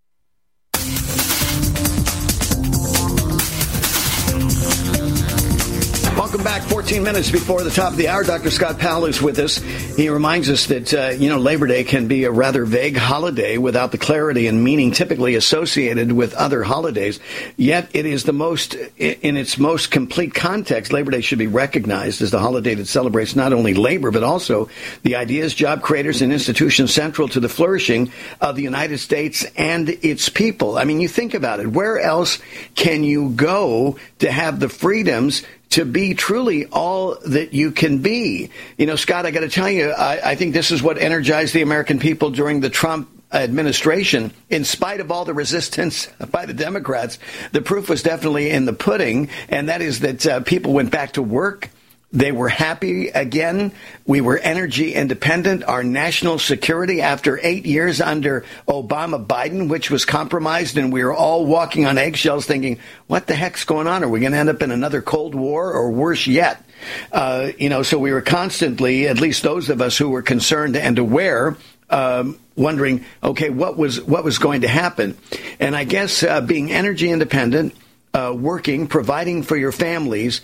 Welcome back. 14 minutes before the top of the hour. Dr. Scott Powell is with us. He reminds us that, Labor Day can be a rather vague holiday without the clarity and meaning typically associated with other holidays. Yet it is in its most complete context, Labor Day should be recognized as the holiday that celebrates not only labor, but also the ideas, job creators, and institutions central to the flourishing of the United States and its people. I mean, you think about it. Where else can you go to have the freedoms to be truly all that you can be? Scott, I got to tell you, I think this is what energized the American people during the Trump administration. In spite of all the resistance by the Democrats, the proof was definitely in the pudding, and that is that people went back to work. They were happy again. We were energy independent. Our national security after 8 years under Obama-Biden, which was compromised, and we were all walking on eggshells thinking, what the heck's going on? Are we going to end up in another Cold War or worse yet? So we were constantly, at least those of us who were concerned and aware, wondering, okay, what was going to happen? And I guess being energy independent, working, providing for your families,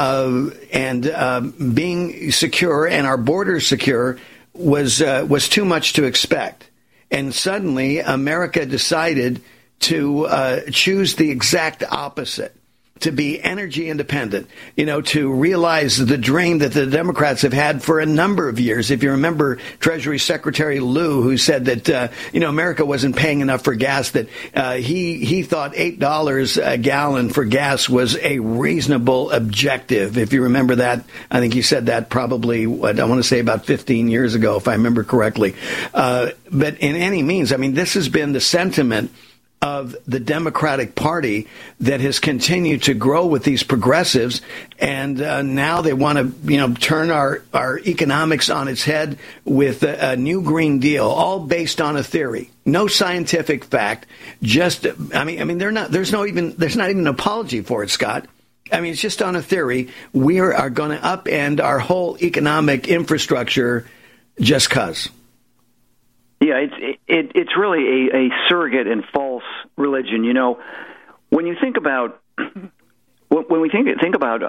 and being secure and our borders secure was too much to expect. And suddenly America decided to choose the exact opposite, to be energy independent, to realize the dream that the Democrats have had for a number of years. If you remember Treasury Secretary Lew, who said that, America wasn't paying enough for gas, that he thought $8 a gallon for gas was a reasonable objective. If you remember that, I think he said that probably, I want to say about 15 years ago, if I remember correctly. But in any means, this has been the sentiment of the Democratic Party that has continued to grow with these progressives, and now they want to, turn our economics on its head with a new Green Deal, all based on a theory, no scientific fact. Just, there's not even an apology for it, Scott. It's just on a theory. We are going to upend our whole economic infrastructure just 'cause. Yeah, it's really a surrogate and false religion. When you think about when we think about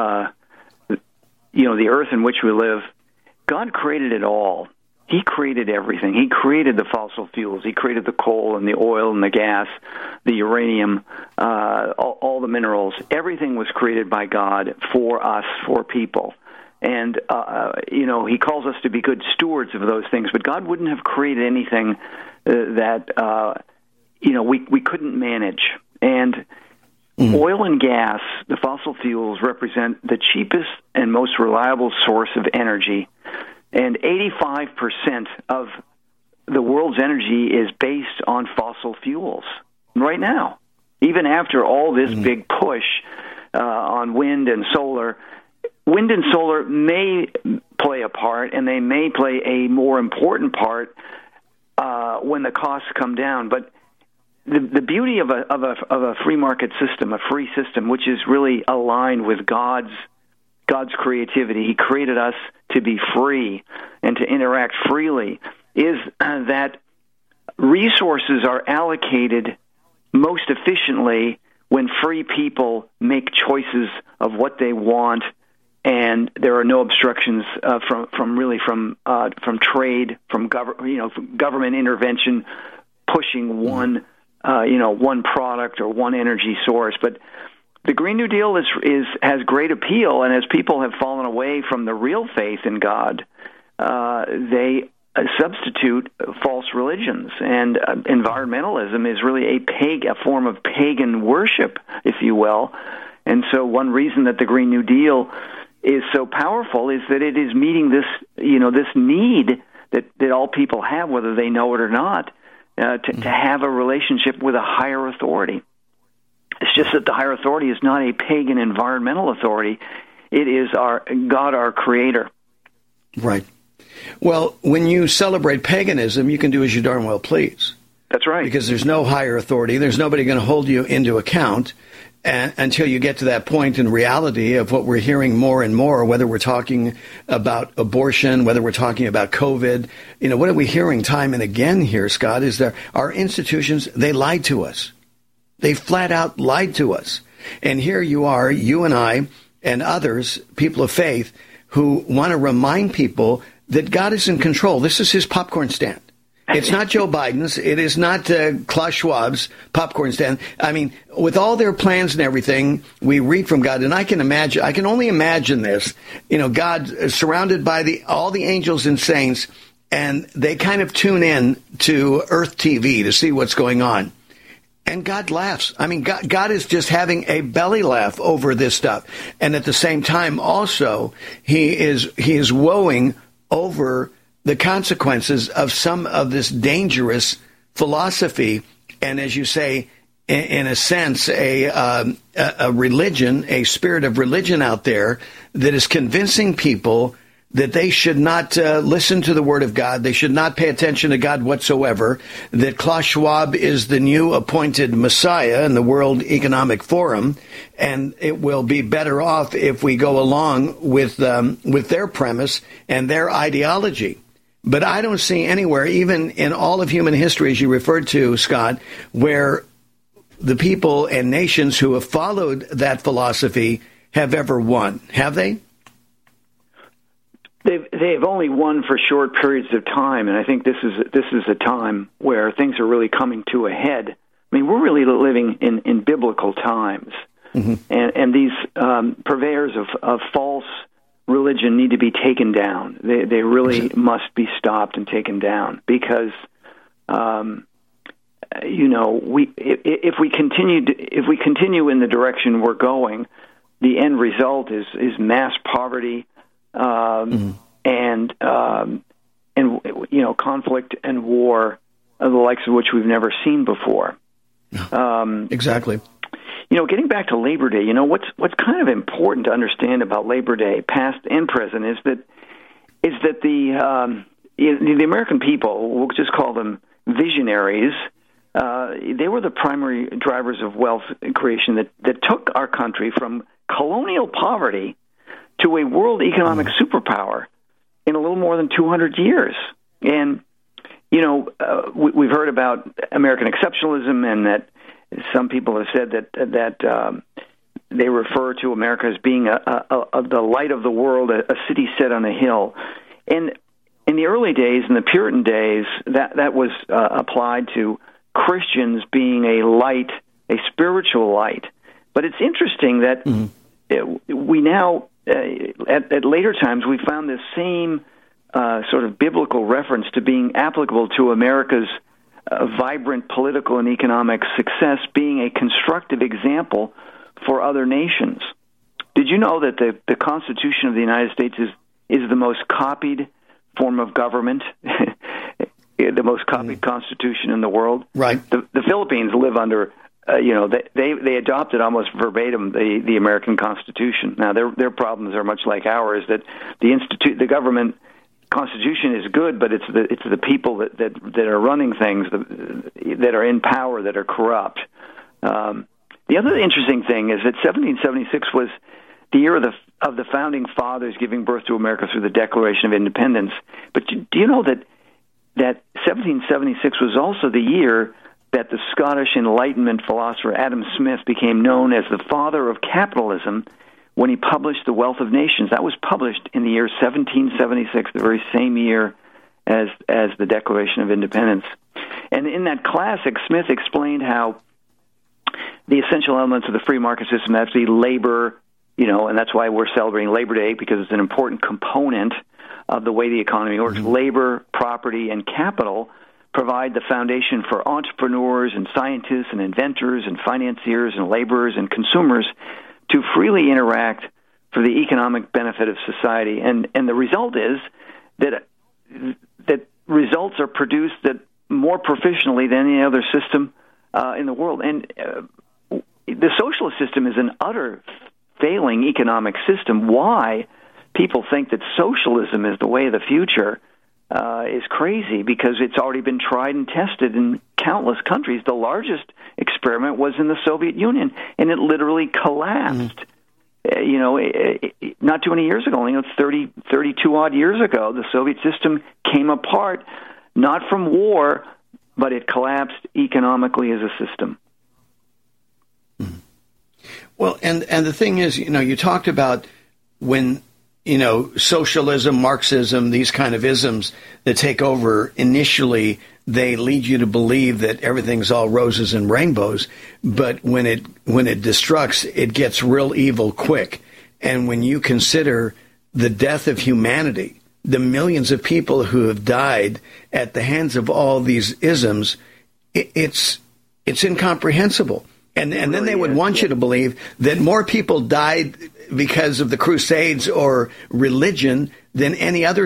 the earth in which we live, God created it all. He created everything. He created the fossil fuels. He created the coal and the oil and the gas, the uranium, all the minerals. Everything was created by God for us, for people. And, he calls us to be good stewards of those things. But God wouldn't have created anything that, we couldn't manage. And oil and gas, the fossil fuels, represent the cheapest and most reliable source of energy. And 85% of the world's energy is based on fossil fuels right now. Even after all this big push on wind and solar, wind and solar may play a part, and they may play a more important part when the costs come down. But the beauty of a free market system, a free system, which is really aligned with God's creativity, He created us to be free and to interact freely, is that resources are allocated most efficiently when free people make choices of what they want, and there are no obstructions from trade, from government intervention, pushing one one product or one energy source. But the Green New Deal has great appeal, and as people have fallen away from the real faith in God, they substitute false religions, and environmentalism is really a form of pagan worship, if you will. And so one reason that the Green New Deal is so powerful is that it is meeting this need that all people have, whether they know it or not, to have a relationship with a higher authority. It's just that the higher authority is not a pagan environmental authority. It is God, our Creator. Right. Well, when you celebrate paganism, you can do as you darn well please. That's right. Because there's no higher authority. There's nobody going to hold you into account until you get to that point in reality of what we're hearing more and more, whether we're talking about abortion, whether we're talking about COVID. What are we hearing time and again here, Scott, is that our institutions, they lied to us. They flat out lied to us. And here you are, you and I and others, people of faith, who want to remind people that God is in control. This is his popcorn stand. It's not Joe Biden's. It is not Klaus Schwab's popcorn stand. I mean, with all their plans and everything, we read from God. And I can only imagine this. God surrounded by all the angels and saints, and they kind of tune in to Earth TV to see what's going on. And God laughs. I mean, God is just having a belly laugh over this stuff. And at the same time, also, he is woeing over the consequences of some of this dangerous philosophy. And as you say, in a sense, a religion, a spirit of religion out there that is convincing people that they should not listen to the Word of God. They should not pay attention to God whatsoever, that Klaus Schwab is the new appointed Messiah in the World Economic Forum, and it will be better off if we go along with their premise and their ideology. But I don't see anywhere, even in all of human history, as you referred to, Scott, where the people and nations who have followed that philosophy have ever won. Have they? They've only won for short periods of time, and I think this is a time where things are really coming to a head. I mean, we're really living in biblical times, and these purveyors of false religion need to be taken down. They really must be stopped and taken down because, if we continue in the direction we're going, the end result is mass poverty. And conflict and war, the likes of which we've never seen before. Exactly. Getting back to Labor Day, what's kind of important to understand about Labor Day, past and present, is that the American people, we'll just call them visionaries, they were the primary drivers of wealth creation that took our country from colonial poverty to a world economic superpower in a little more than 200 years. And, we've heard about American exceptionalism, and that some people have said that they refer to America as being the light of the world, a city set on a hill. And in the early days, in the Puritan days, that was applied to Christians being a light, a spiritual light. But it's interesting that we now, at later times, we found this same sort of biblical reference to being applicable to America's vibrant political and economic success, being a constructive example for other nations. Did you know that the Constitution of the United States is the most copied form of government, the most copied constitution in the world? Right. The Philippines live under. They adopted almost verbatim the American Constitution. Now their problems are much like ours. That the government Constitution is good, but it's the people that are running things that are in power that are corrupt. The other interesting thing is that 1776 was the year of the founding fathers giving birth to America through the Declaration of Independence. But do you know that 1776 was also the year that the Scottish Enlightenment philosopher Adam Smith became known as the father of capitalism when he published The Wealth of Nations? That was published in the year 1776, the very same year as the Declaration of Independence. And in that classic, Smith explained how the essential elements of the free market system have to be labor, and that's why we're celebrating Labor Day, because it's an important component of the way the economy works. Mm-hmm. Labor, property, and capital provide the foundation for entrepreneurs and scientists and inventors and financiers and laborers and consumers to freely interact for the economic benefit of society. And the result is that results are produced that more proficiently than any other system in the world. And the socialist system is an utter failing economic system. Why people think that socialism is the way of the future is crazy, because it's already been tried and tested in countless countries. The largest experiment was in the Soviet Union, and it literally collapsed. Not too many years ago, 32 odd years ago, the Soviet system came apart, not from war, but it collapsed economically as a system. Well, and the thing is, you talked about when, socialism, Marxism, these kind of isms that take over, initially they lead you to believe that everything's all roses and rainbows, but when it destructs, it gets real evil quick. And when you consider the death of humanity, the millions of people who have died at the hands of all these isms, it's incomprehensible. And then they would want you to believe that more people died because of the Crusades or religion than any other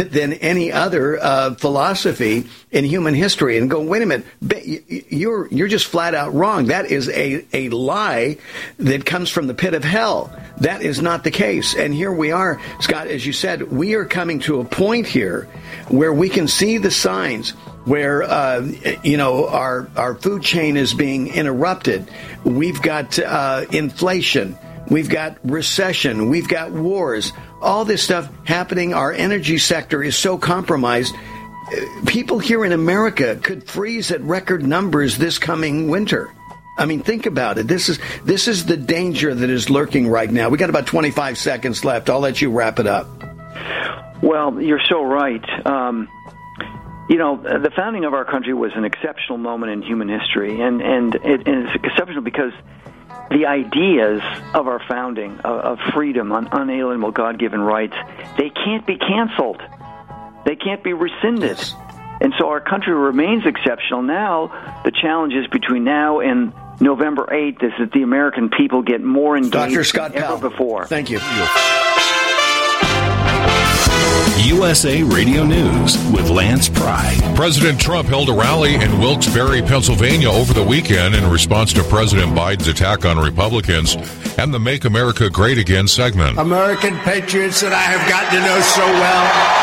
philosophy in human history, and go, wait a minute, you're just flat out wrong. That is a lie that comes from the pit of hell. That is not the case. And here we are, Scott, as you said, we are coming to a point here where we can see the signs where our food chain is being interrupted. We've got inflation. We've got recession. We've got wars. All this stuff happening. Our energy sector is so compromised. People here in America could freeze at record numbers this coming winter. I mean, think about it. This is the danger that is lurking right now. We got about 25 seconds left. I'll let you wrap it up. Well, you're so right. The founding of our country was an exceptional moment in human history, and it's exceptional because the ideas of our founding, of freedom, on unalienable God-given rights, they can't be canceled. They can't be rescinded. Yes. And so our country remains exceptional. Now, the challenge is between now and November 8th is that the American people get more engaged Dr. Scott than ever before. Thank you. USA Radio News with Lance Pry. President Trump held a rally in Wilkes-Barre, Pennsylvania over the weekend in response to President Biden's attack on Republicans and the Make America Great Again segment. American patriots that I have gotten to know so well.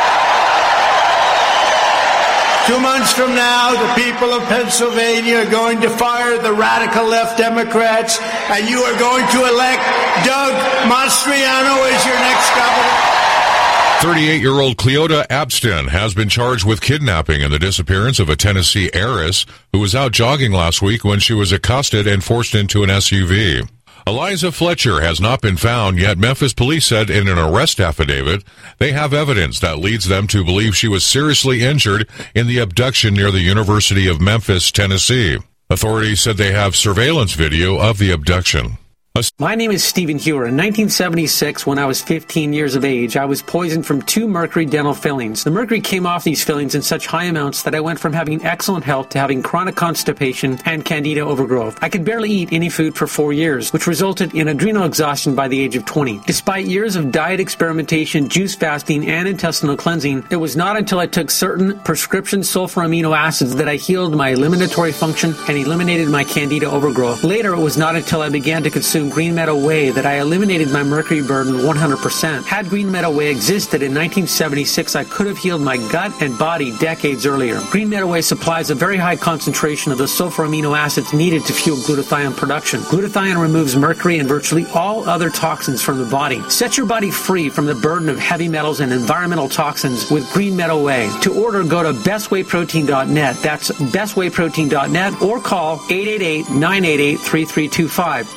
2 months from now, the people of Pennsylvania are going to fire the radical left Democrats, and you are going to elect Doug Mastriano as your next governor. 38-year-old Cleota Abston has been charged with kidnapping and the disappearance of a Tennessee heiress who was out jogging last week when she was accosted and forced into an SUV. Eliza Fletcher has not been found, yet Memphis police said in an arrest affidavit they have evidence that leads them to believe she was seriously injured in the abduction near the University of Memphis, Tennessee. Authorities said they have surveillance video of the abduction. My name is Stephen Hewer. In 1976, when I was 15 years of age, I was poisoned from 2 mercury dental fillings. The mercury came off these fillings in such high amounts that I went from having excellent health to having chronic constipation and candida overgrowth. I could barely eat any food for 4 years, which resulted in adrenal exhaustion by the age of 20. Despite years of diet experimentation, juice fasting, and intestinal cleansing, it was not until I took certain prescription sulfur amino acids that I healed my eliminatory function and eliminated my candida overgrowth. Later, it was not until I began to consume Green Meadow Whey that I eliminated my mercury burden 100%. Had Green Meadow Whey existed in 1976, I could have healed my gut and body decades earlier. Green Meadow Whey supplies a very high concentration of the sulfur amino acids needed to fuel glutathione production. Glutathione removes mercury and virtually all other toxins from the body. Set your body free from the burden of heavy metals and environmental toxins with Green Meadow Whey. To order, go to bestwayprotein.net. That's bestwayprotein.net or call 888-988-3325.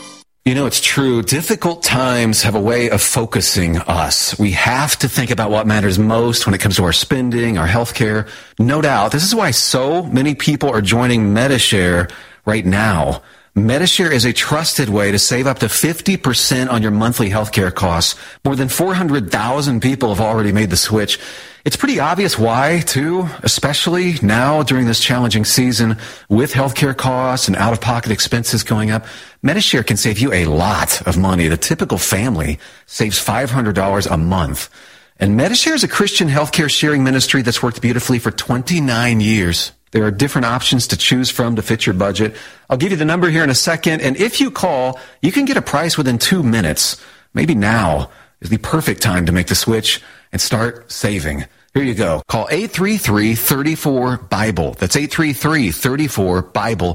You know, it's true. Difficult times have a way of focusing us. We have to think about what matters most when it comes to our spending, our health care. No doubt. This is why so many people are joining Medi-Share right now. Medi-Share is a trusted way to save up to 50% on your monthly healthcare costs. More than 400,000 people have already made the switch. It's pretty obvious why, too, especially now during this challenging season with healthcare costs and out-of-pocket expenses going up. Medi-Share can save you a lot of money. The typical family saves $500 a month. And Medi-Share is a Christian healthcare sharing ministry that's worked beautifully for 29 years. There are different options to choose from to fit your budget. I'll give you the number here in a second, and if you call, you can get a price within 2 minutes. Maybe now is the perfect time to make the switch and start saving. Here you go. Call 833-34-BIBLE. That's 833-34-BIBLE.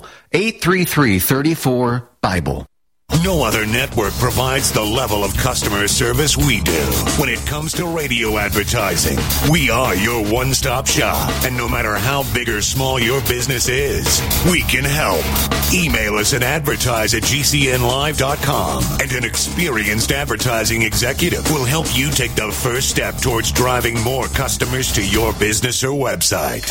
833-34-BIBLE. No other network provides the level of customer service we do. When it comes to radio advertising, we are your one-stop shop. And no matter how big or small your business is, we can help. Email us at advertise@gcnlive.com, and an experienced advertising executive will help you take the first step towards driving more customers to your business or website.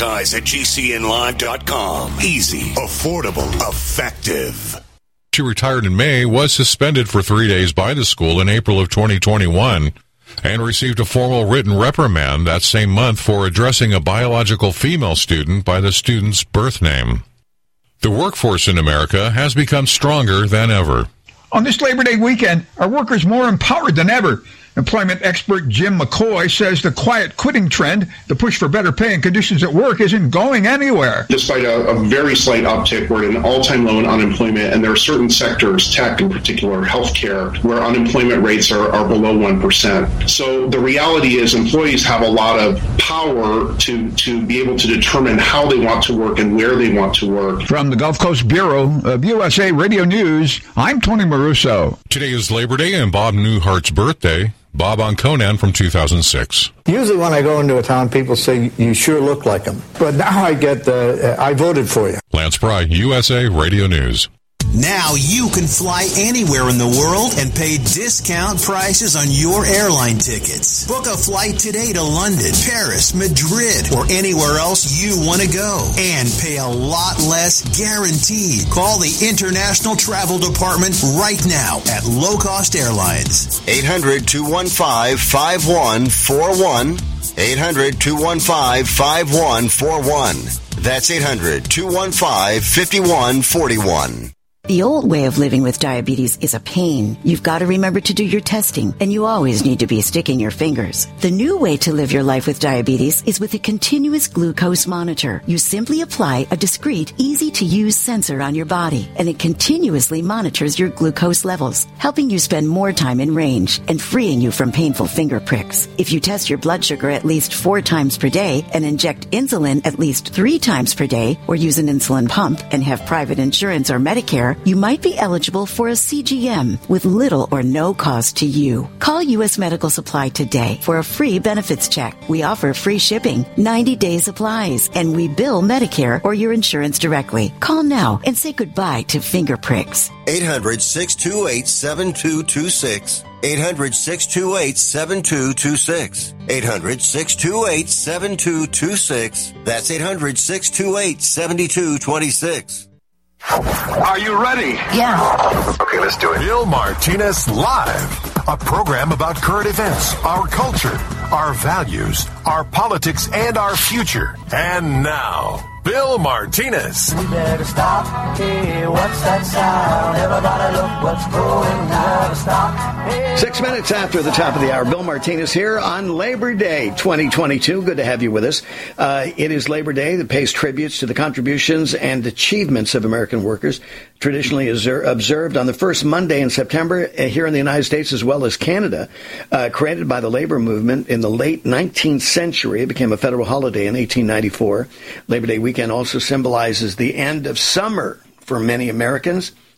Advertise@gcnlive.com. Easy, affordable, effective. She retired in May, was suspended for 3 days by the school in April of 2021, and received a formal written reprimand that same month for addressing a biological female student by the student's birth name. The workforce in America has become stronger than ever. On this Labor Day weekend, our workers more empowered than ever. Employment expert Jim McCoy says the quiet quitting trend, the push for better pay and conditions at work, isn't going anywhere. Despite a very slight uptick, we're at an all-time low in unemployment, and there are certain sectors, tech in particular, healthcare, where unemployment rates are below 1%. So the reality is employees have a lot of power to be able to determine how they want to work and where they want to work. From the Gulf Coast Bureau of USA Radio News, I'm Tony Maruso. Today is Labor Day and Bob Newhart's birthday. Bob on Conan from 2006. Usually when I go into a town, people say, you sure look like him. But now I get I voted for you. Lance Pry, USA Radio News. Now you can fly anywhere in the world and pay discount prices on your airline tickets. Book a flight today to London, Paris, Madrid, or anywhere else you want to go. And pay a lot less guaranteed. Call the International Travel Department right now at Low Cost Airlines. 800-215-5141. 800-215-5141. That's 800-215-5141. The old way of living with diabetes is a pain. You've got to remember to do your testing, and you always need to be sticking your fingers. The new way to live your life with diabetes is with a continuous glucose monitor. You simply apply a discreet, easy-to-use sensor on your body, and it continuously monitors your glucose levels, helping you spend more time in range and freeing you from painful finger pricks. If you test your blood sugar at least 4 times per day and inject insulin at least 3 times per day, or use an insulin pump and have private insurance or Medicare, you might be eligible for a CGM with little or no cost to you. Call U.S. Medical Supply today for a free benefits check. We offer free shipping, 90-day supplies, and we bill Medicare or your insurance directly. Call now and say goodbye to finger pricks. 800-628-7226. 800-628-7226. 800-628-7226. That's 800-628-7226. Are you ready? Yeah. Okay, let's do it. Bill Martinez Live, a program about current events, our culture, our values, our politics, and our future. And now, Bill Martinez. We better stop. Hey, what's that sound? Everybody look what's going on. Stop. Hey. 6 minutes after the top of the hour, Bill Martinez here on Labor Day 2022. Good to have you with us. It is Labor Day that pays tributes to the contributions and achievements of American workers, traditionally observed on the first Monday in September here in the United States as well as Canada. Created by the labor movement in the late 19th century, it became a federal holiday in 1894. Labor Day weekend also symbolizes the end of summer for many Americans.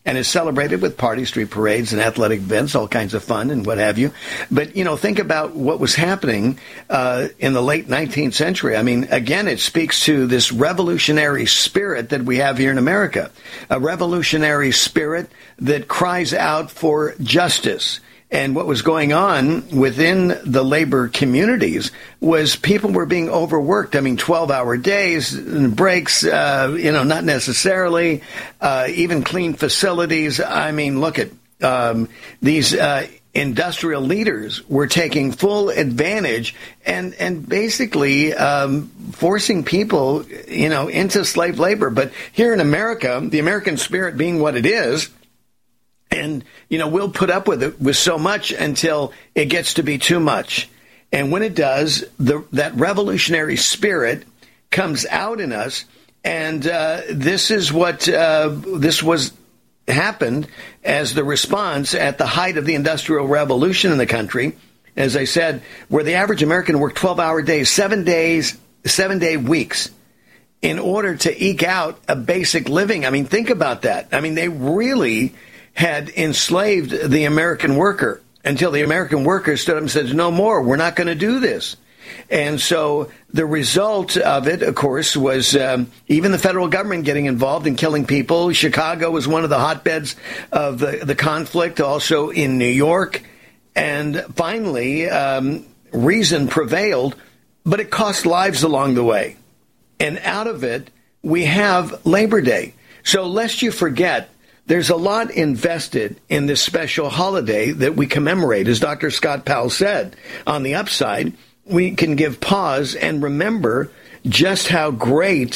and is celebrated with parties, street parades, and athletic events, all kinds of fun and what have you. But, think about what was happening in the late 19th century. I mean, again, it speaks to this revolutionary spirit that we have here in America, a revolutionary spirit that cries out for justice. And what was going on within the labor communities was people were being overworked. I mean, 12-hour days, breaks, not necessarily, even clean facilities. I mean, look at these industrial leaders were taking full advantage and basically forcing people, into slave labor. But here in America, the American spirit being what it is, and, we'll put up with it with so much until it gets to be too much. And when it does, that revolutionary spirit comes out in us. And this is what happened as the response at the height of the Industrial Revolution in the country. As I said, where the average American worked 12-hour days, 7-day weeks in order to eke out a basic living. I mean, think about that. I mean, they really had enslaved the American worker until the American worker stood up and said, no more, we're not going to do this. And so the result of it, of course, was even the federal government getting involved in killing people. Chicago was one of the hotbeds of the conflict, also in New York. And finally, reason prevailed, but it cost lives along the way. And out of it, we have Labor Day. So lest you forget, there's a lot invested in this special holiday that we commemorate. As Dr. Scott Powell said, on the upside, we can give pause and remember just how great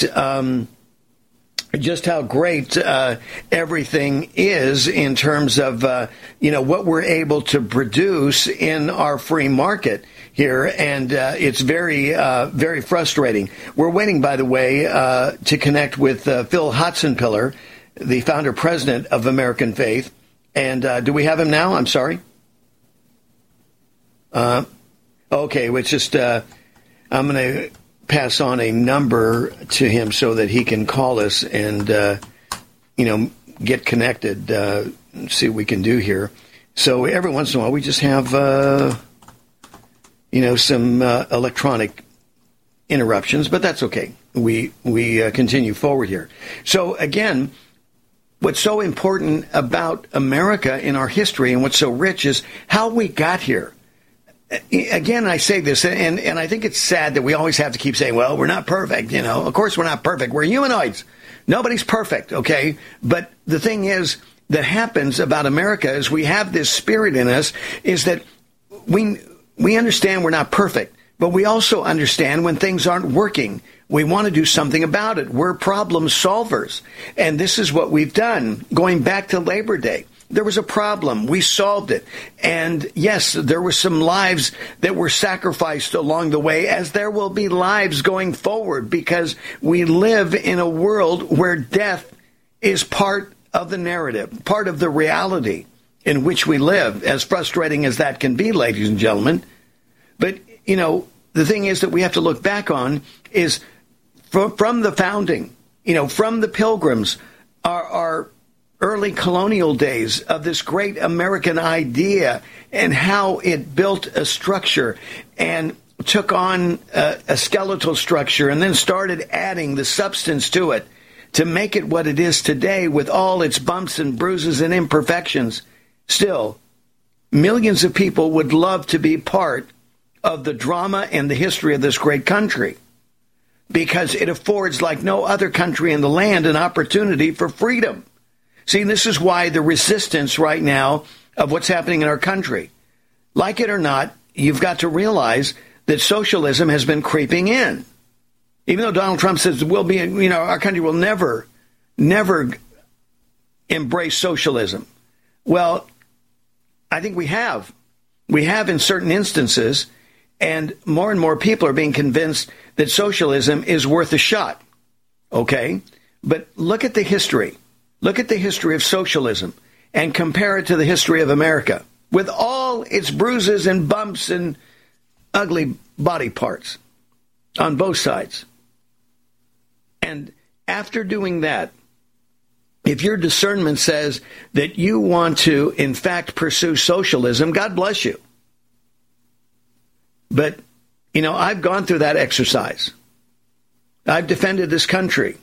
everything is in terms of, what we're able to produce in our free market here. And it's very, very frustrating. We're waiting, by the way, to connect with Phil Hotzenpiller, the founder president of American Faith. And do we have him now? I'm sorry. Okay, it's just I'm going to pass on a number to him so that he can call us and, get connected, see what we can do here. So every once in a while we just have, some electronic interruptions, but that's okay. We continue forward here. So again, what's so important about America in our history and what's so rich is how we got here. Again, I say this, and I think it's sad that we always have to keep saying, well, we're not perfect, Of course we're not perfect. We're humanoids. Nobody's perfect, okay? But the thing is that happens about America is we have this spirit in us is that we understand we're not perfect, but we also understand when things aren't working. We want to do something about it. We're problem solvers. And this is what we've done. Going back to Labor Day, there was a problem. We solved it. And yes, there were some lives that were sacrificed along the way, as there will be lives going forward, because we live in a world where death is part of the narrative, part of the reality in which we live, as frustrating as that can be, ladies and gentlemen. But, the thing is that we have to look back on is from the founding, from the Pilgrims, our early colonial days of this great American idea and how it built a structure and took on a skeletal structure and then started adding the substance to it to make it what it is today with all its bumps and bruises and imperfections. Still, millions of people would love to be part of the drama and the history of this great country, because it affords, like no other country in the land, an opportunity for freedom. See, this is why the resistance right now of what's happening in our country, like it or not, you've got to realize that socialism has been creeping in. Even though Donald Trump says we'll be, our country will never embrace socialism. Well, I think we have. We have in certain instances, and more people are being convinced that socialism is worth a shot. Okay? But look at the history. Look at the history of socialism and compare it to the history of America, with all its bruises and bumps and ugly body parts on both sides. And after doing that, If your discernment says that you want to, in fact, pursue socialism, God bless you. But, I've gone through that exercise. I've defended this country.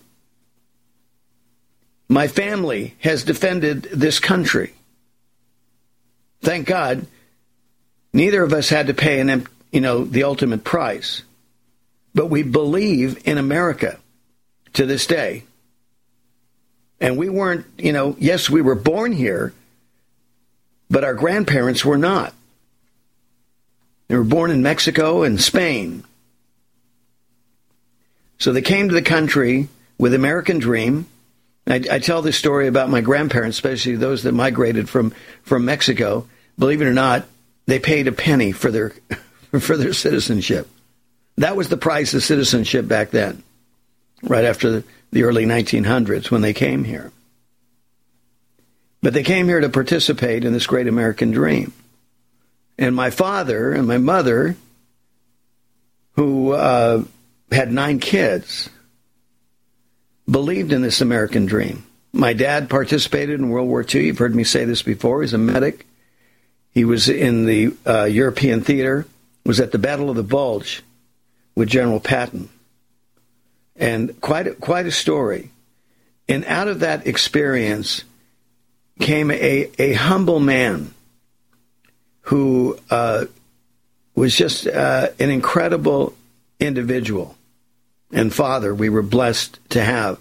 My family has defended this country. Thank God, neither of us had to pay the ultimate price. But we believe in America to this day. And we weren't, yes, we were born here, but our grandparents were not. They were born in Mexico and Spain. So they came to the country with American dream. I tell this story about my grandparents, especially those that migrated from Mexico. Believe it or not, they paid a penny for their citizenship. That was the price of citizenship back then, right after the early 1900s when they came here. But they came here to participate in this great American dream. And my father and my mother, who had 9 kids, believed in this American dream. My dad participated in World War II. You've heard me say this before. He's a medic. He was in the European theater, was at the Battle of the Bulge with General Patton. And quite a story. And out of that experience came a humble man who was just an incredible individual and father we were blessed to have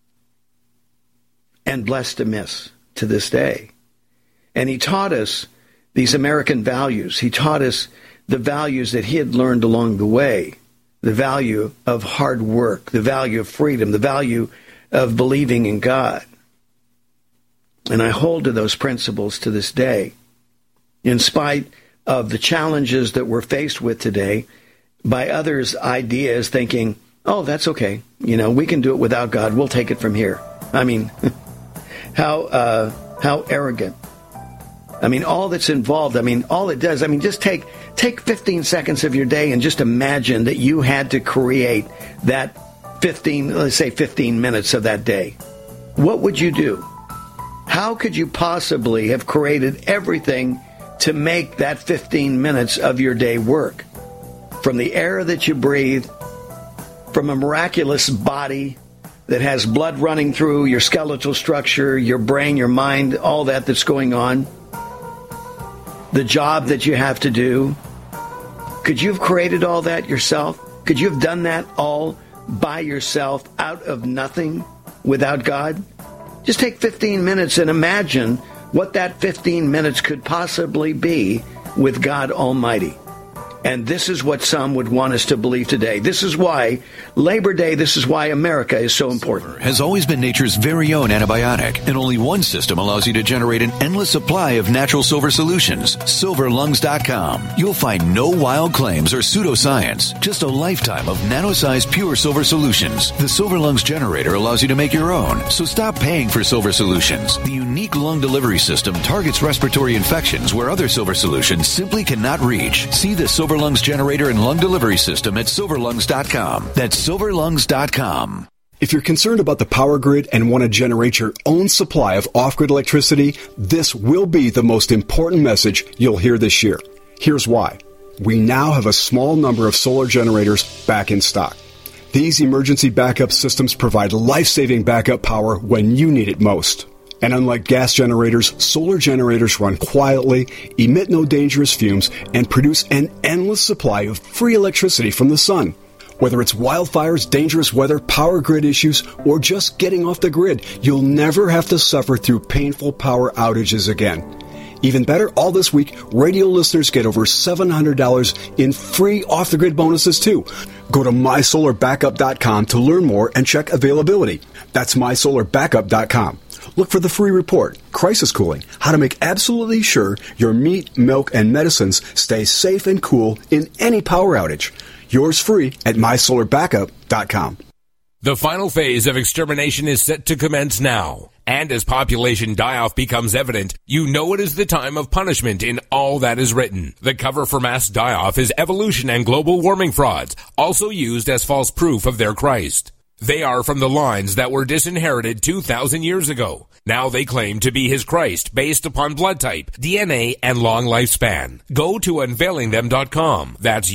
and blessed to miss to this day. And he taught us these American values. He taught us the values that he had learned along the way, the value of hard work, the value of freedom, the value of believing in God. And I hold to those principles to this day, in spite of the challenges that we're faced with today by others' ideas thinking, oh, that's okay. We can do it without God. We'll take it from here. I mean, how arrogant. I mean, all that's involved, all it does, just take 15 seconds of your day and just imagine that you had to create that 15 minutes of that day. What would you do? How could you possibly have created everything to make that 15 minutes of your day work? From the air that you breathe, from a miraculous body that has blood running through your skeletal structure, your brain, your mind, all that's going on, the job that you have to do. Could you have created all that yourself? Could you have done that all by yourself out of nothing without God? Just take 15 minutes and imagine what that 15 minutes could possibly be with God Almighty. And this is what some would want us to believe today. This is why Labor Day, this is why America is so important. Silver has always been nature's very own antibiotic, and only one system allows you to generate an endless supply of natural silver solutions. SilverLungs.com. You'll find no wild claims or pseudoscience, just a lifetime of nano-sized pure silver solutions. The Silver Lungs generator allows you to make your own, so stop paying for silver solutions. The unique lung delivery system targets respiratory infections where other silver solutions simply cannot reach. See the Silver Lungs generator and lung delivery system at SilverLungs.com. That's SilverLungs.com. If you're concerned about the power grid and want to generate your own supply of off-grid electricity, this will be the most important message you'll hear this year. Here's why. We now have a small number of solar generators back in stock. These emergency backup systems provide life-saving backup power when you need it most. And unlike gas generators, solar generators run quietly, emit no dangerous fumes, and produce an endless supply of free electricity from the sun. Whether it's wildfires, dangerous weather, power grid issues, or just getting off the grid, you'll never have to suffer through painful power outages again. Even better, all this week, radio listeners get over $700 in free off-the-grid bonuses, too. Go to MySolarBackup.com to learn more and check availability. That's MySolarBackup.com. Look for the free report, Crisis Cooling, how to make absolutely sure your meat, milk, and medicines stay safe and cool in any power outage. Yours free at MySolarBackup.com. The final phase of extermination is set to commence now. And as population die-off becomes evident, you know it is the time of punishment in all that is written. The cover for mass die-off is evolution and global warming frauds, also used as false proof of their Christ. They are from the lines that were disinherited 2,000 years ago. Now they claim to be his Christ based upon blood type, DNA, and long lifespan. Go to unveilingthem.com. That's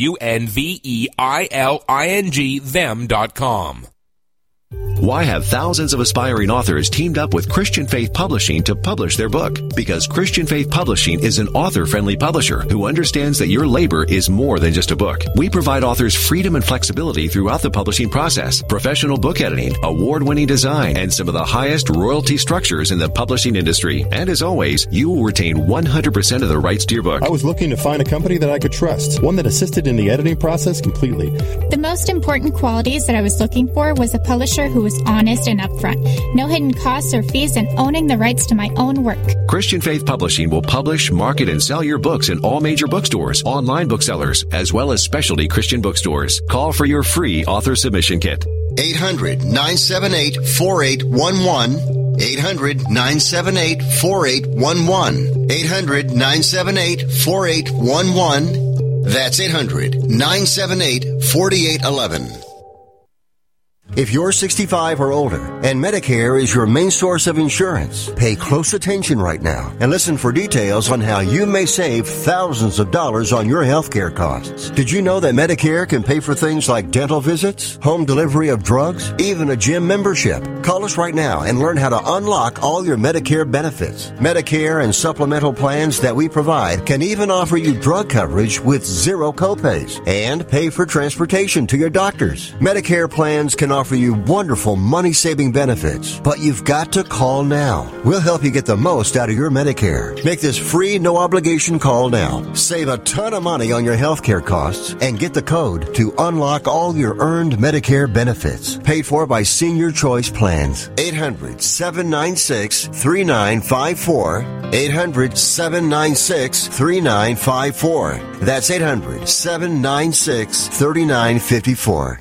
UNVEILING them.com. Why have thousands of aspiring authors teamed up with Christian Faith Publishing to publish their book? Because Christian Faith Publishing is an author-friendly publisher who understands that your labor is more than just a book. We provide authors freedom and flexibility throughout the publishing process, professional book editing, award-winning design, and some of the highest royalty structures in the publishing industry. And as always, you will retain 100% of the rights to your book. I was looking to find a company that I could trust, one that assisted in the editing process completely. The most important qualities that I was looking for was a publisher who was honest and upfront, no hidden costs or fees, and owning the rights to my own work. Christian Faith Publishing will publish, market, and sell your books in all major bookstores, online booksellers, as well as specialty Christian bookstores. Call for your free author submission kit. 800-978-4811. 800-978-4811. 800-978-4811. That's 800-978-4811. If you're 65 or older and Medicare is your main source of insurance, pay close attention right now and listen for details on how you may save thousands of dollars on your health care costs. Did you know that Medicare can pay for things like dental visits, home delivery of drugs, even a gym membership? Call us right now and learn how to unlock all your Medicare benefits. Medicare and supplemental plans that we provide can even offer you drug coverage with zero copays and pay for transportation to your doctors. Medicare plans can offer you wonderful money-saving benefits, but you've got to call now. We'll help you get the most out of your Medicare. Make this free, no-obligation call now. Save a ton of money on your health care costs and get the code to unlock all your earned Medicare benefits. Paid for by Senior Choice Plans. 800-796-3954. 800-796-3954. That's 800-796-3954.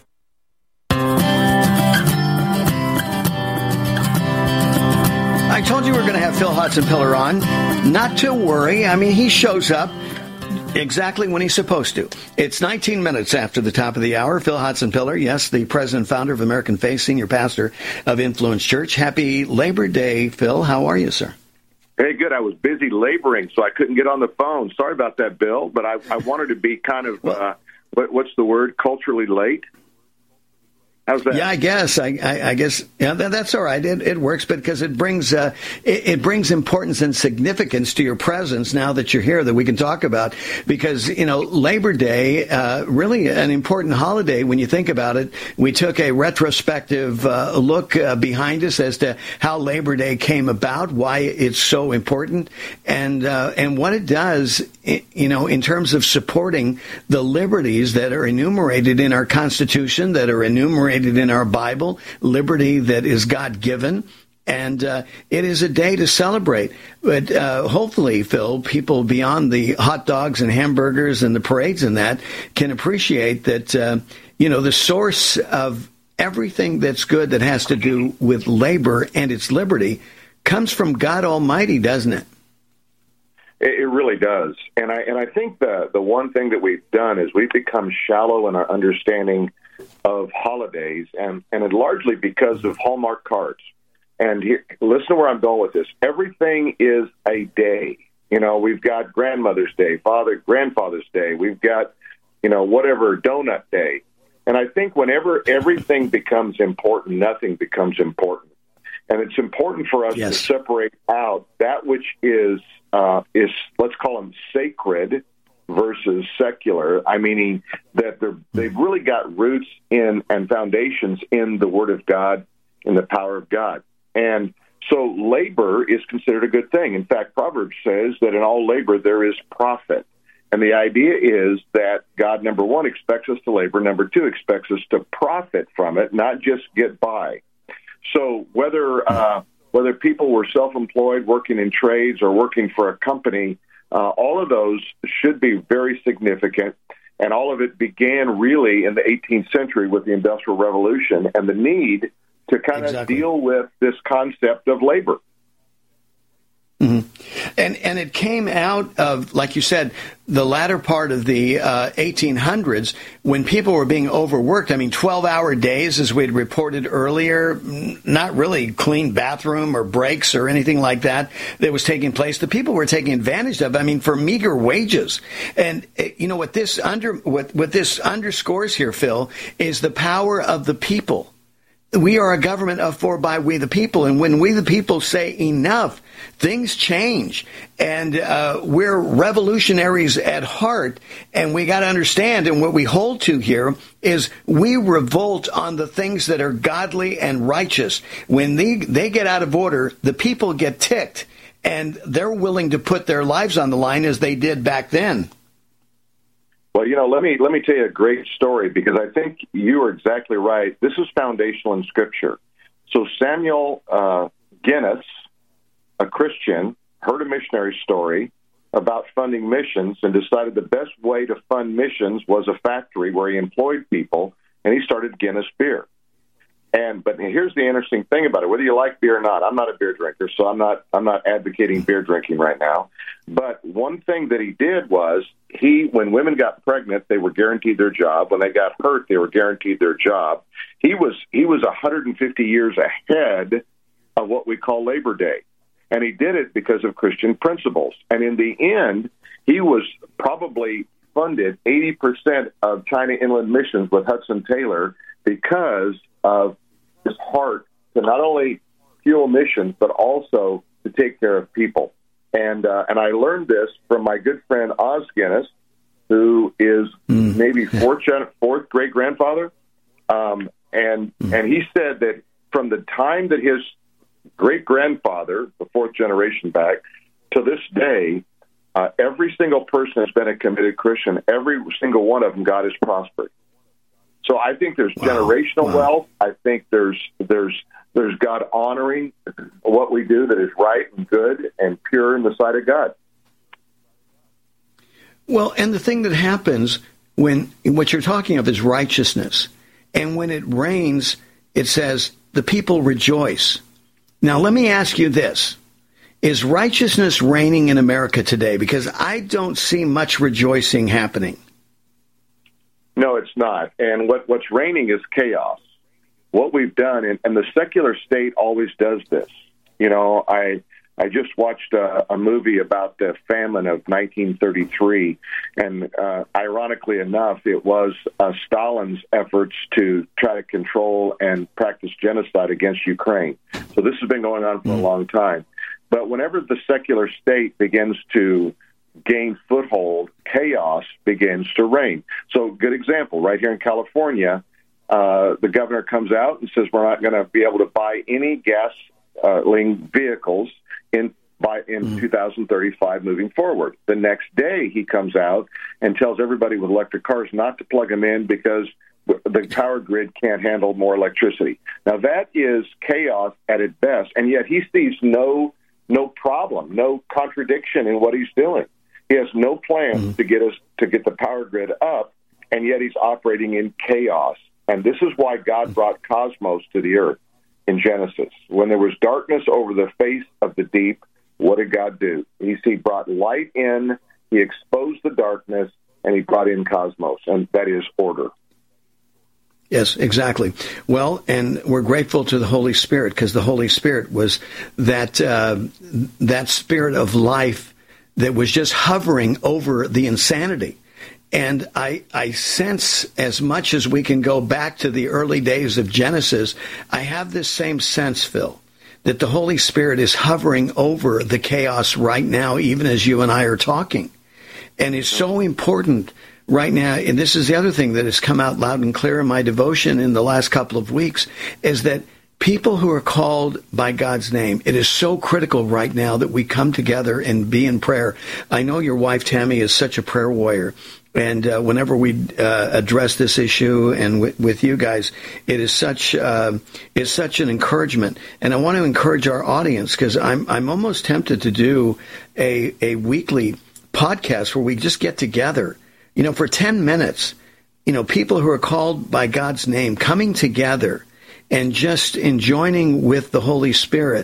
I told you we were going to have Phil Hudson-Pillar on. Not to worry. I mean, he shows up exactly when he's supposed to. It's 19 minutes after the top of the hour. Phil Hudson-Pillar, yes, the president and founder of American Faith, senior pastor of Influence Church. Happy Labor Day, Phil. How are you, sir? Hey, good. I was busy laboring, so I couldn't get on the phone. Sorry about that, Bill, but I wanted to be kind of, what's the word, culturally late? How's that? Yeah, I guess. I guess. Yeah, that's all right. It works, but because it brings importance and significance to your presence now that you're here that we can talk about. Because Labor Day, really an important holiday when you think about it. We took a retrospective look behind us as to how Labor Day came about, why it's so important, and what it does. In terms of supporting the liberties that are enumerated in our Constitution, that are enumerated in our Bible, liberty that is God-given, and it is a day to celebrate. But hopefully, Phil, people beyond the hot dogs and hamburgers and the parades and that can appreciate that, the source of everything that's good that has to do with labor and its liberty comes from God Almighty, doesn't it? It really does. And I think the one thing that we've done is we've become shallow in our understanding of holidays, and largely because of Hallmark cards. And here, listen to where I'm going with this. Everything is a day. We've got Grandmother's Day, Grandfather's Day. We've got, whatever, Donut Day. And I think whenever everything becomes important, nothing becomes important. And it's important for us to separate out that which is let's call them sacred versus secular. I meaning that they've really got roots in and foundations in the Word of God, in the power of God. And so labor is considered a good thing. In fact, Proverbs says that in all labor there is profit. And the idea is that God, number one, expects us to labor. Number two, expects us to profit from it, not just get by. So whether people were self-employed, working in trades, or working for a company, all of those should be very significant. And all of it began really in the 18th century with the Industrial Revolution and the need to kind of deal with this concept of labor. Mm-hmm. And it came out of, like you said, the latter part of the 1800s when people were being overworked. I mean, 12-hour days, as we'd reported earlier, not really clean bathroom or breaks or anything like that was taking place. The people were taking advantage of, I mean, for meager wages. And, you know, what this underscores here, Phil, is the power of the people. We are a government of, for, by, we the people. And when we the people say enough, things change. And we're revolutionaries at heart. And we got to understand, and what we hold to here is we revolt on the things that are godly and righteous. When they get out of order, the people get ticked. And they're willing to put their lives on the line as they did back then. Well, you know, let me tell you a great story, because I think you are exactly right. This is foundational in Scripture. So Samuel Guinness, a Christian, heard a missionary story about funding missions and decided the best way to fund missions was a factory where he employed people, and he started Guinness Beer. But here's the interesting thing about it: whether you like beer or not, I'm not a beer drinker, so I'm not advocating beer drinking right now. But one thing that he did was when women got pregnant, they were guaranteed their job. When they got hurt, they were guaranteed their job. He was 150 years ahead of what we call Labor Day, and he did it because of Christian principles. And in the end, he was probably funded 80% of China Inland Missions with Hudson Taylor because of his heart to not only fuel missions, but also to take care of people. And I learned this from my good friend Oz Guinness, who is maybe fourth great-grandfather. And he said that from the time that his great-grandfather, the fourth generation back, to this day, every single person has been a committed Christian. Every single one of them, God has prospered. So I think there's generational wealth. I think there's God honoring what we do that is right and good and pure in the sight of God. Well, and the thing that happens when what you're talking of is righteousness. And when it rains, it says the people rejoice. Now, let me ask you this. Is righteousness reigning in America today? Because I don't see much rejoicing happening. No, it's not. And what's reigning is chaos. What we've done, and the secular state always does this. You know, I just watched a movie about the famine of 1933, and ironically enough, it was Stalin's efforts to try to control and practice genocide against Ukraine. So this has been going on for a long time. But whenever the secular state begins to gain foothold, chaos begins to reign. So, good example, right here in California, the governor comes out and says we're not going to be able to buy any gasoline vehicles in 2035 moving forward. The next day, he comes out and tells everybody with electric cars not to plug them in because the power grid can't handle more electricity. Now, that is chaos at its best, and yet he sees no problem, no contradiction in what he's doing. He has no plan to get the power grid up, and yet he's operating in chaos. And this is why God brought cosmos to the earth in Genesis. When there was darkness over the face of the deep, what did God do? He brought light in, he exposed the darkness, and he brought in cosmos, and that is order. Yes, exactly. Well, and we're grateful to the Holy Spirit because the Holy Spirit was that spirit of life that was just hovering over the insanity. And I sense, as much as we can go back to the early days of Genesis, I have this same sense, Phil, that the Holy Spirit is hovering over the chaos right now, even as you and I are talking. And it's so important right now, and this is the other thing that has come out loud and clear in my devotion in the last couple of weeks, is that people who are called by God's name, it is so critical right now that we come together and be in prayer. I know your wife, Tammy, is such a prayer warrior. And whenever we address this issue and with you guys, it is such an encouragement. And I want to encourage our audience because I'm almost tempted to do a weekly podcast where we just get together, you know, for 10 minutes, you know, people who are called by God's name coming together and just in joining with the Holy Spirit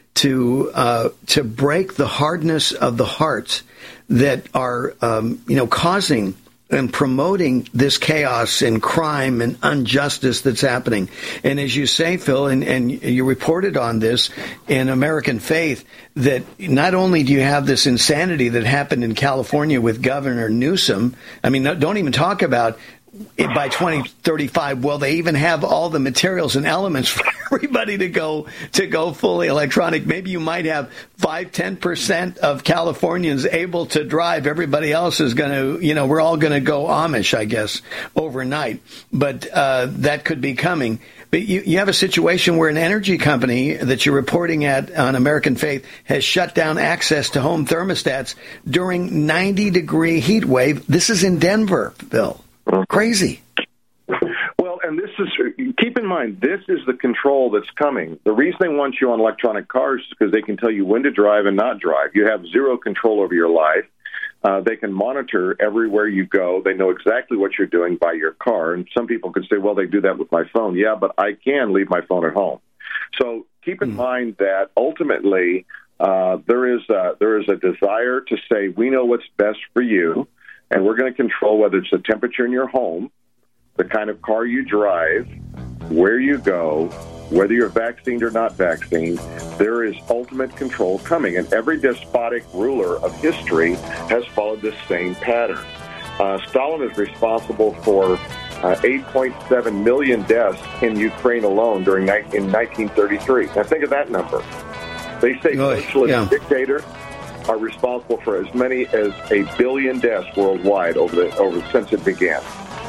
to break the hardness of the hearts that are, causing and promoting this chaos and crime and injustice that's happening. And as you say, Phil, and you reported on this in American Faith, that not only do you have this insanity that happened in California with Governor Newsom, I mean, don't even talk about by 2035, will they even have all the materials and elements for everybody to go fully electronic? Maybe you might have 5-10% of Californians able to drive. Everybody else is going to, we're all going to go Amish, I guess, overnight. But that could be coming. But you have a situation where an energy company that you're reporting at on American Faith has shut down access to home thermostats during 90-degree heat wave. This is in Denver, Bill. Crazy. Well, and this is, keep in mind, this is the control that's coming. The reason they want you on electronic cars is because they can tell you when to drive and not drive. You have zero control over your life. They can monitor everywhere you go. They know exactly what you're doing by your car. And some people could say, well, they do that with my phone. Yeah, but I can leave my phone at home. So keep in mind that ultimately there is a desire to say, we know what's best for you. And we're going to control whether it's the temperature in your home, the kind of car you drive, where you go, whether you're vaccinated or not vaccinated. There is ultimate control coming. And every despotic ruler of history has followed this same pattern. Stalin is responsible for 8.7 million deaths in Ukraine alone in 1933. Now think of that number. They say socialist dictator are responsible for as many as 1 billion deaths worldwide since it began.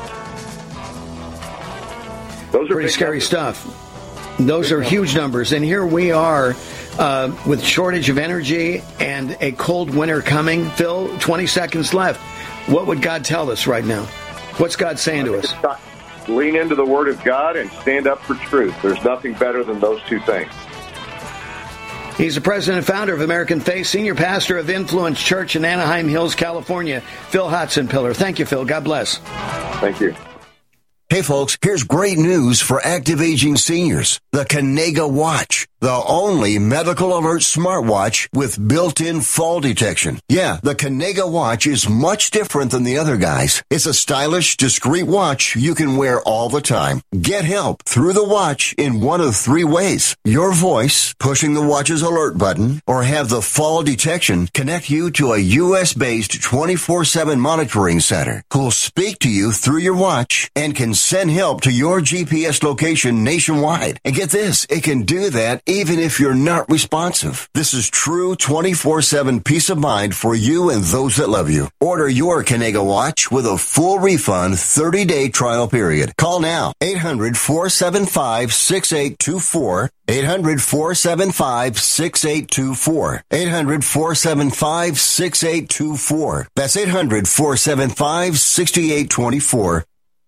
Those are pretty scary stuff. Those are huge numbers. And here we are with shortage of energy and a cold winter coming. Phil, 20 seconds left. What would God tell us right now? What's God saying to us? Lean into the Word of God and stand up for truth. There's nothing better than those two things. He's the president and founder of American Faith, senior pastor of Influence Church in Anaheim Hills, California, Phil Hotzenpiller. Thank you, Phil. God bless. Thank you. Hey, folks, here's great news for active aging seniors. The Kanega Watch, the only medical alert smartwatch with built-in fall detection. Yeah, the Kanega Watch is much different than the other guys. It's a stylish, discreet watch you can wear all the time. Get help through the watch in one of 3 ways. Your voice, pushing the watch's alert button, or have the fall detection connect you to a U.S.-based 24/7 monitoring center who'll speak to you through your watch and can send help to your GPS location nationwide. And get this, it can do that even if you're not responsive. This is true 24/7 peace of mind for you and those that love you. Order your Kanega Watch with a full refund 30-day trial period. Call now, 800-475-6824. 800-475-6824. 800-475-6824. That's 800-475-6824.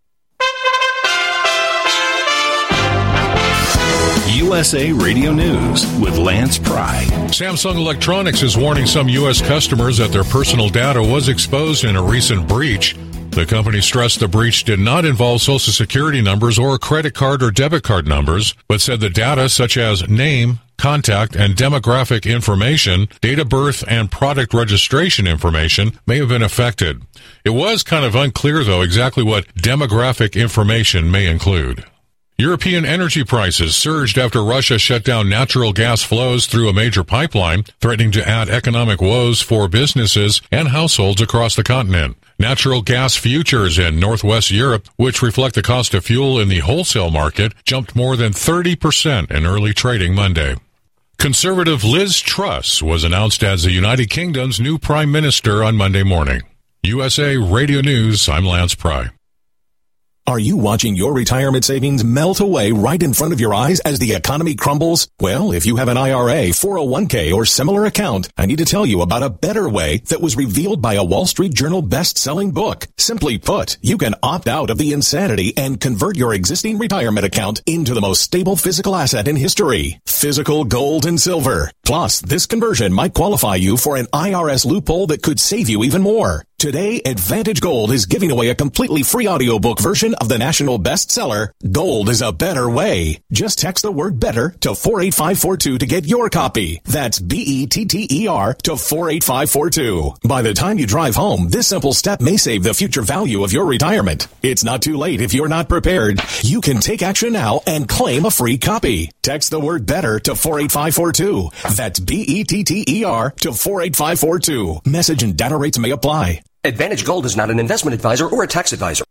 USA Radio News with Lance Pry. Samsung Electronics is warning some U.S. customers that their personal data was exposed in a recent breach. The company stressed the breach did not involve Social Security numbers or credit card or debit card numbers, but said the data such as name, contact, and demographic information, date of birth, and product registration information may have been affected. It was kind of unclear, though, exactly what demographic information may include. European energy prices surged after Russia shut down natural gas flows through a major pipeline, threatening to add economic woes for businesses and households across the continent. Natural gas futures in Northwest Europe, which reflect the cost of fuel in the wholesale market, jumped more than 30% in early trading Monday. Conservative Liz Truss was announced as the United Kingdom's new Prime Minister on Monday morning. USA Radio News, I'm Lance Pry. Are you watching your retirement savings melt away right in front of your eyes as the economy crumbles? Well, if you have an IRA, 401k, or similar account, I need to tell you about a better way that was revealed by a Wall Street Journal best-selling book. Simply put, you can opt out of the insanity and convert your existing retirement account into the most stable physical asset in history, physical gold and silver. Plus, this conversion might qualify you for an IRS loophole that could save you even more. Today, Advantage Gold is giving away a completely free audiobook version of the national bestseller, Gold is a Better Way. Just text the word better to 48542 to get your copy. That's BETTER to 48542. By the time you drive home, this simple step may save the future value of your retirement. It's not too late if you're not prepared. You can take action now and claim a free copy. Text the word better to 48542. That's BETTER to 48542. Message and data rates may apply. Advantage Gold is not an investment advisor or a tax advisor.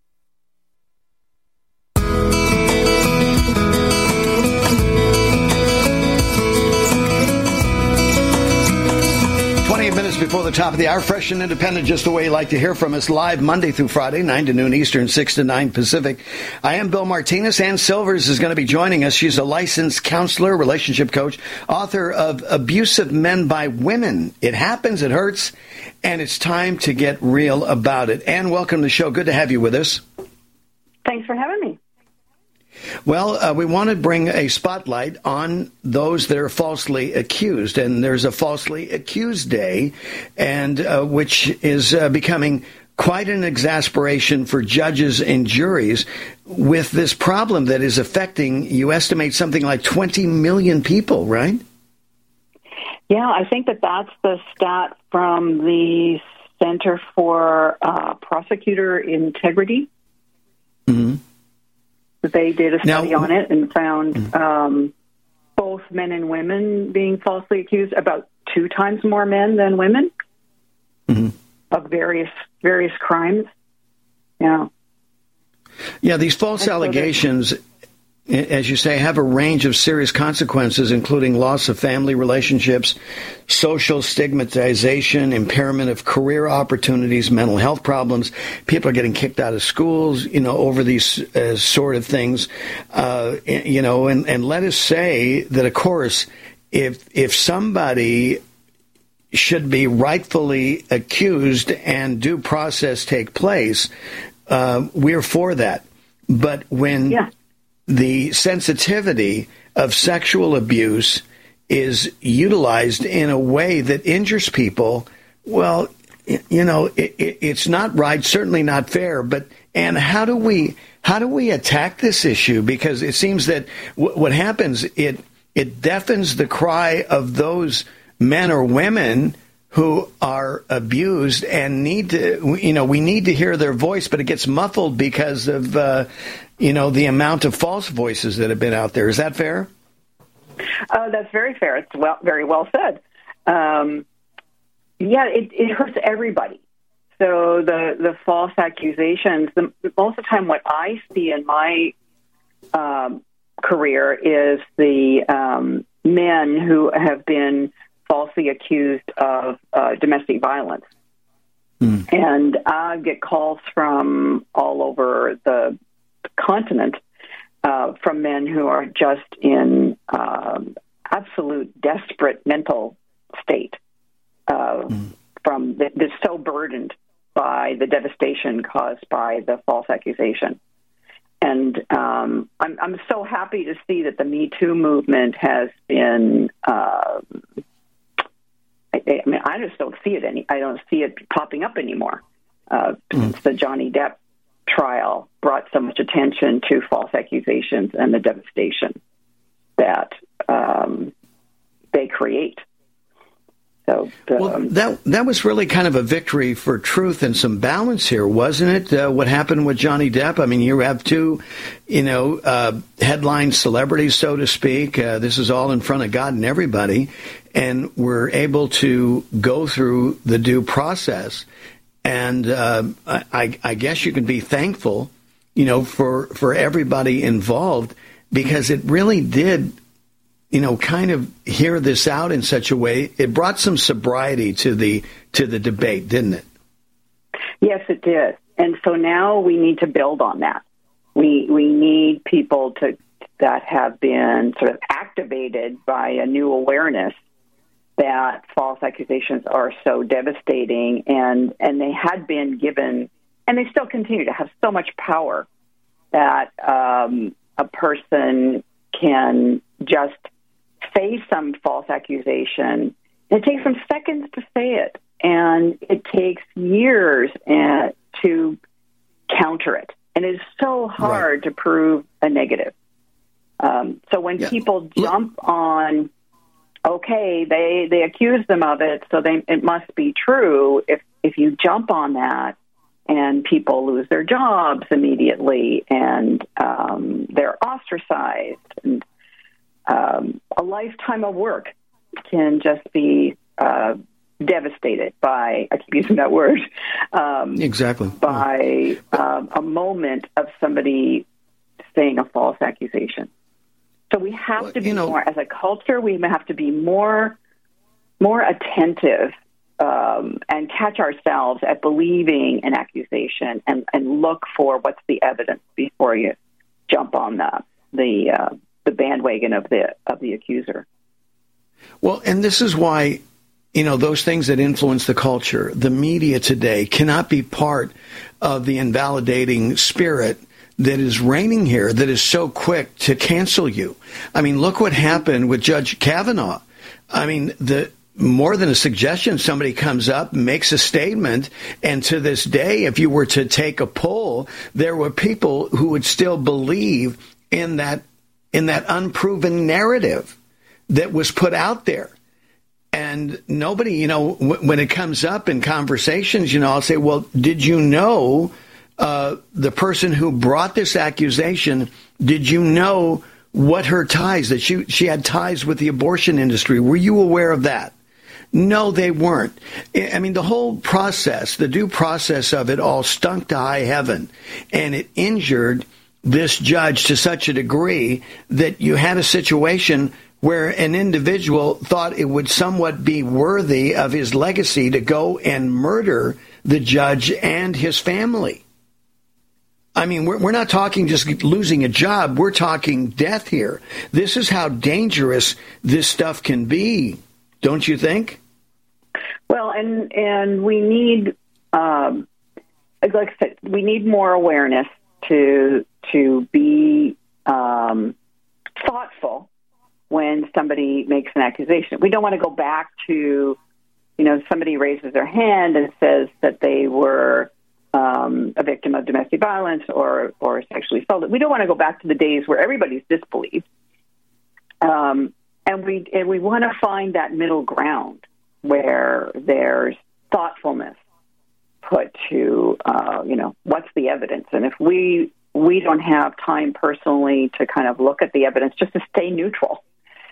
28 minutes before the top of the hour, fresh and independent, just the way you like to hear from us, live Monday through Friday, 9 to noon Eastern, 6 to 9 Pacific. I am Bill Martinez. Ann Silvers is going to be joining us. She's a licensed counselor, relationship coach, author of Abusive Men by Women. It happens, it hurts, and it's time to get real about it. Ann, welcome to the show. Good to have you with us. Thanks for having me. Well, we want to bring a spotlight on those that are falsely accused, and there's a Falsely Accused Day, and which is becoming quite an exasperation for judges and juries with this problem that is affecting, you estimate, something like 20 million people, right? Yeah, I think that's the stat from the Center for Prosecutor Integrity. Mm-hmm. They did a study on it and found both men and women being falsely accused, about 2 times more men than women of various crimes. Yeah. Yeah, these false allegations, as you say, have a range of serious consequences, including loss of family relationships, social stigmatization, impairment of career opportunities, mental health problems. People are getting kicked out of schools, over these sort of things. And let us say that, of course, if somebody should be rightfully accused and due process take place, we're for that. But when the sensitivity of sexual abuse is utilized in a way that injures people, well, it's not right, certainly not fair. But, and how do we attack this issue? Because it seems that what happens, it deafens the cry of those men or women who are abused and need to, we need to hear their voice, but it gets muffled because of, the amount of false voices that have been out there. Is that fair? That's very fair. It's very well said. It hurts everybody. So the false accusations, most of the time what I see in my career is the men who have been falsely accused of domestic violence. And I get calls from all over the continent from men who are just in absolute desperate mental state, they're so burdened by the devastation caused by the false accusation. And I'm so happy to see that the Me Too movement has been. I just don't see it I don't see it popping up anymore. Since the Johnny Depp trial brought so much attention to false accusations and the devastation that they create. So that was really kind of a victory for truth and some balance here, wasn't it? What happened with Johnny Depp? I mean, you have 2, headline celebrities, so to speak. This is all in front of God and everybody, and we're able to go through the due process. And I guess you can be thankful, for everybody involved, because it really did, kind of hear this out in such a way. It brought some sobriety to the debate, didn't it? Yes, it did. And so now we need to build on that. We need people that have been sort of activated by a new awareness that false accusations are so devastating, and they had been given, and they still continue to have so much power that a person can just say some false accusation. It takes them seconds to say it, and it takes years to counter it. And it's so hard to prove a negative. So when people jump on, okay, they accuse them of it, so it must be true. If you jump on that, and people lose their jobs immediately, and they're ostracized, and a lifetime of work can just be devastated by, I keep using that word, exactly, by a moment of somebody saying a false accusation. So we have to be more, as a culture, we have to be more attentive and catch ourselves at believing an accusation and look for what's the evidence before you jump on the bandwagon of the accuser. Well, and this is why, those things that influence the culture, the media today, cannot be part of the invalidating spirit that is reigning here, that is so quick to cancel you. I mean, look what happened with Judge Kavanaugh. I mean, more than a suggestion, somebody comes up, makes a statement, and to this day, if you were to take a poll, there were people who would still believe in that unproven narrative that was put out there. And nobody, when it comes up in conversations, I'll say, well, did you know the person who brought this accusation, did you know what her ties, that she had ties with the abortion industry? Were you aware of that? No, they weren't. I mean, the whole process, the due process of it all stunk to high heaven, and it injured this judge to such a degree that you had a situation where an individual thought it would somewhat be worthy of his legacy to go and murder the judge and his family. I mean, we're not talking just losing a job. We're talking death here. This is how dangerous this stuff can be, don't you think? Well, and we need, like I said, we need more awareness to be thoughtful when somebody makes an accusation. We don't want to go back to, somebody raises their hand and says that they were a victim of domestic violence or sexually assaulted. We don't want to go back to the days where everybody's disbelieved. And we want to find that middle ground where there's thoughtfulness put to, what's the evidence? And if we don't have time personally to kind of look at the evidence, just to stay neutral.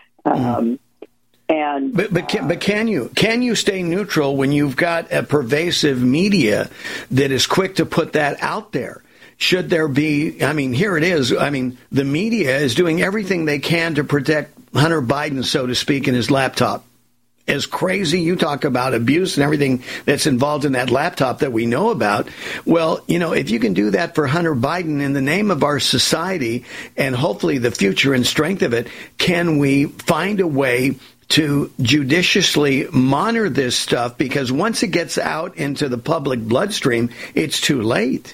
But can you stay neutral when you've got a pervasive media that is quick to put that out there? Should there be, here it is. The media is doing everything they can to protect Hunter Biden, so to speak, in his laptop. As crazy, you talk about abuse and everything that's involved in that laptop that we know about. Well, if you can do that for Hunter Biden in the name of our society and hopefully the future and strength of it, can we find a way to judiciously monitor this stuff? Because once it gets out into the public bloodstream, it's too late.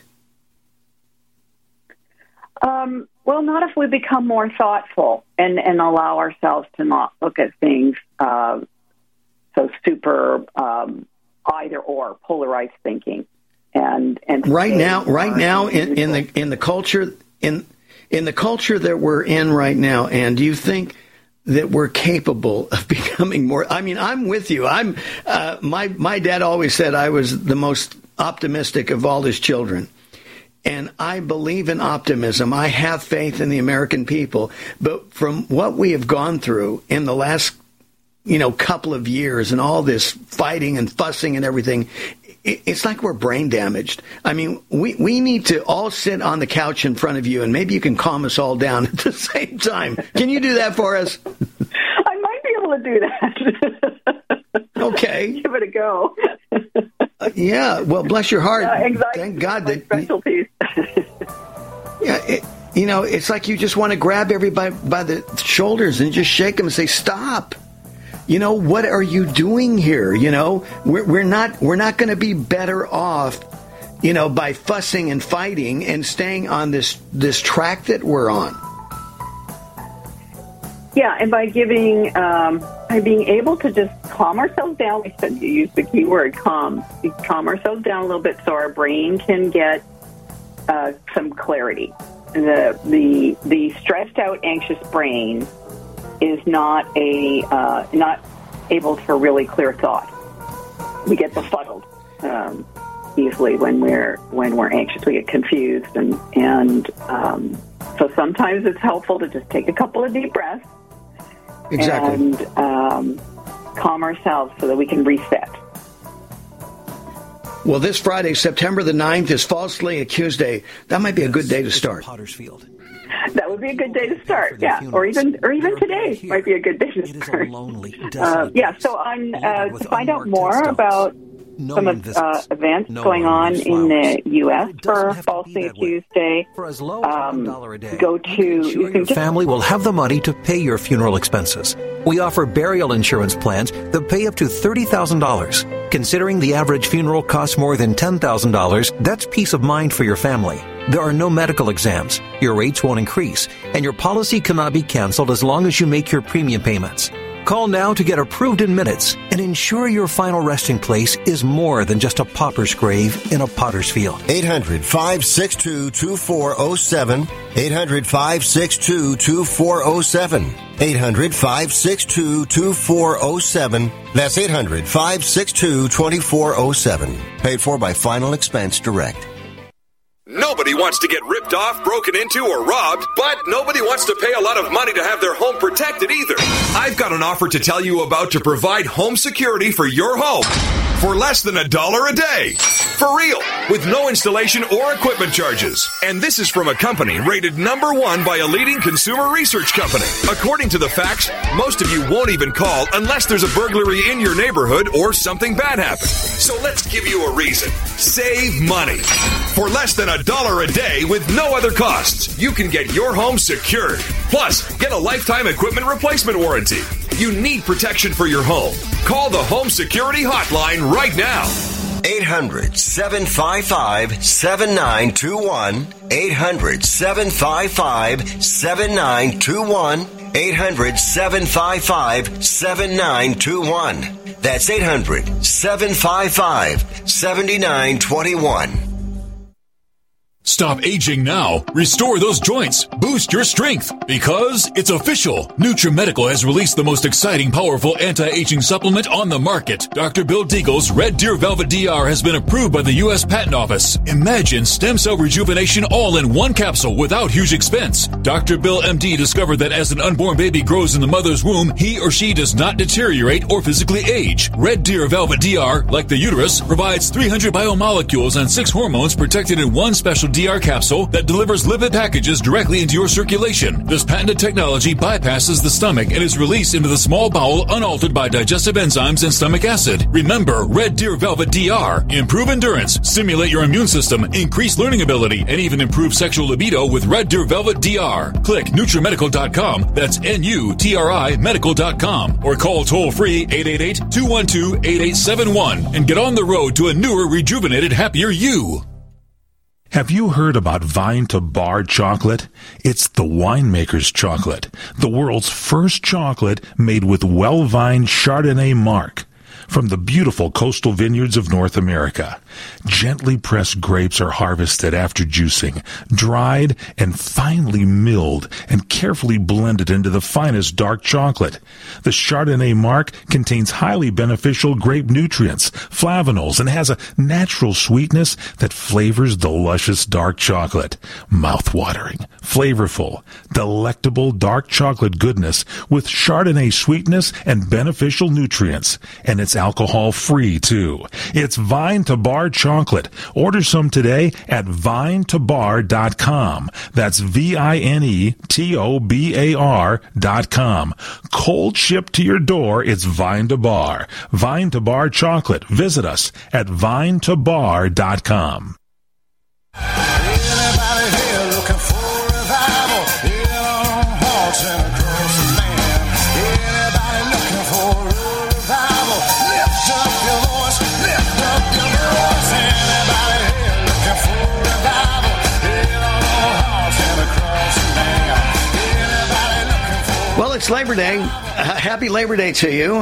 Well, not if we become more thoughtful and allow ourselves to not look at things so super either or, polarized thinking. And right now in the culture that we're in right now, and do you think that we're capable of becoming more? I'm with you. My dad always said I was the most optimistic of all his children. And I believe in optimism. I have faith in the American people. But from what we have gone through in the last, couple of years and all this fighting and fussing and everything, it's like we're brain damaged. We need to all sit on the couch in front of you, and maybe you can calm us all down at the same time. Can you do that for us? I might be able to do that. Okay. Give it a go. Yeah, well, bless your heart. Anxiety, thank God that specialties. It's like you just want to grab everybody by the shoulders and just shake them and say, "Stop! What are you doing here? We're not going to be better off, by fussing and fighting and staying on this track that we're on." Yeah, and by giving by being able to just calm ourselves down. We said you use the key word, calm. We calm ourselves down a little bit so our brain can get some clarity. The stressed out, anxious brain is not able for really clear thought. We get befuddled easily when we're anxious. We get confused, and so sometimes it's helpful to just take a couple of deep breaths. Exactly. And calm ourselves so that we can reset. Well, this Friday, September the 9th, is Falsely Accused Day. That might be a good day to start. Pottersfield. That would be a good day to start, yeah. Or even today might be a good day to start. So to find out more about some events going on in the U.S. for Falsely Accused Day, go to... Family will have the money to pay your funeral expenses. We offer burial insurance plans that pay up to $30,000. Considering the average funeral costs more than $10,000, that's peace of mind for your family. There are no medical exams, your rates won't increase, and your policy cannot be canceled as long as you make your premium payments. Call now to get approved in minutes and ensure your final resting place is more than just a pauper's grave in a potter's field. 800-562-2407. 800-562-2407. 800-562-2407. That's 800-562-2407. Paid for by Final Expense Direct. Nobody wants to get ripped off, broken into, or robbed, but nobody wants to pay a lot of money to have their home protected either. I've got an offer to tell you about to provide home security for your home for less than $1 a day. For real, with no installation or equipment charges. And this is from a company rated #1 by a leading consumer research company. According to the facts, most of you won't even call unless there's a burglary in your neighborhood or something bad happens. So let's give you a reason. Save money. For less than $1 a day with no other costs, you can get your home secured. Plus, get a lifetime equipment replacement warranty. You need protection for your home. Call the Home Security Hotline right now. 800-755-7921. 800-755-7921. 800-755-7921. That's 800-755-7921. Stop aging now. Restore those joints. Boost your strength. Because it's official. NutriMedical has released the most exciting, powerful anti-aging supplement on the market. Dr. Bill Deagle's Red Deer Velvet DR has been approved by the U.S. Patent Office. Imagine stem cell rejuvenation all in one capsule without huge expense. Dr. Bill MD discovered that as an unborn baby grows in the mother's womb, he or she does not deteriorate or physically age. Red Deer Velvet DR, like the uterus, provides 300 biomolecules and 6 hormones protected in one special DR capsule that delivers lipid packages directly into your circulation. This patented technology bypasses the stomach and is released into the small bowel unaltered by digestive enzymes and stomach acid. Remember, Red Deer Velvet DR. Improve endurance, stimulate your immune system, increase learning ability, and even improve sexual libido with Red Deer Velvet DR. Click NutriMedical.com. That's NUTRI Medical.com. Or call toll-free 888-212-8871 and get on the road to a newer, rejuvenated, happier you. Have you heard about Vine to Bar chocolate? It's the winemaker's chocolate, the world's first chocolate made with well-vined Chardonnay marc from the beautiful coastal vineyards of North America. Gently pressed grapes are harvested after juicing, dried and finely milled and carefully blended into the finest dark chocolate. The Chardonnay marc contains highly beneficial grape nutrients, flavanols, and has a natural sweetness that flavors the luscious dark chocolate. Mouth-watering, flavorful, delectable dark chocolate goodness with Chardonnay sweetness and beneficial nutrients. And it's alcohol-free, too. It's Vine to Bar chocolate. Order some today at vinetobar.com. That's VINETOBAR.com. Cold shipped to your door, it's Vine to Bar. Vine to Bar chocolate. Visit us at vinetobar.com. Anybody here looking for revival? Hit on hearts and across the land. Anybody looking for revival? Lift up your voice, lift up your voice. Anybody here looking for revival? Hit on hearts and across the land. Anybody looking for... Well, it's Labor Day. Happy Labor Day to you,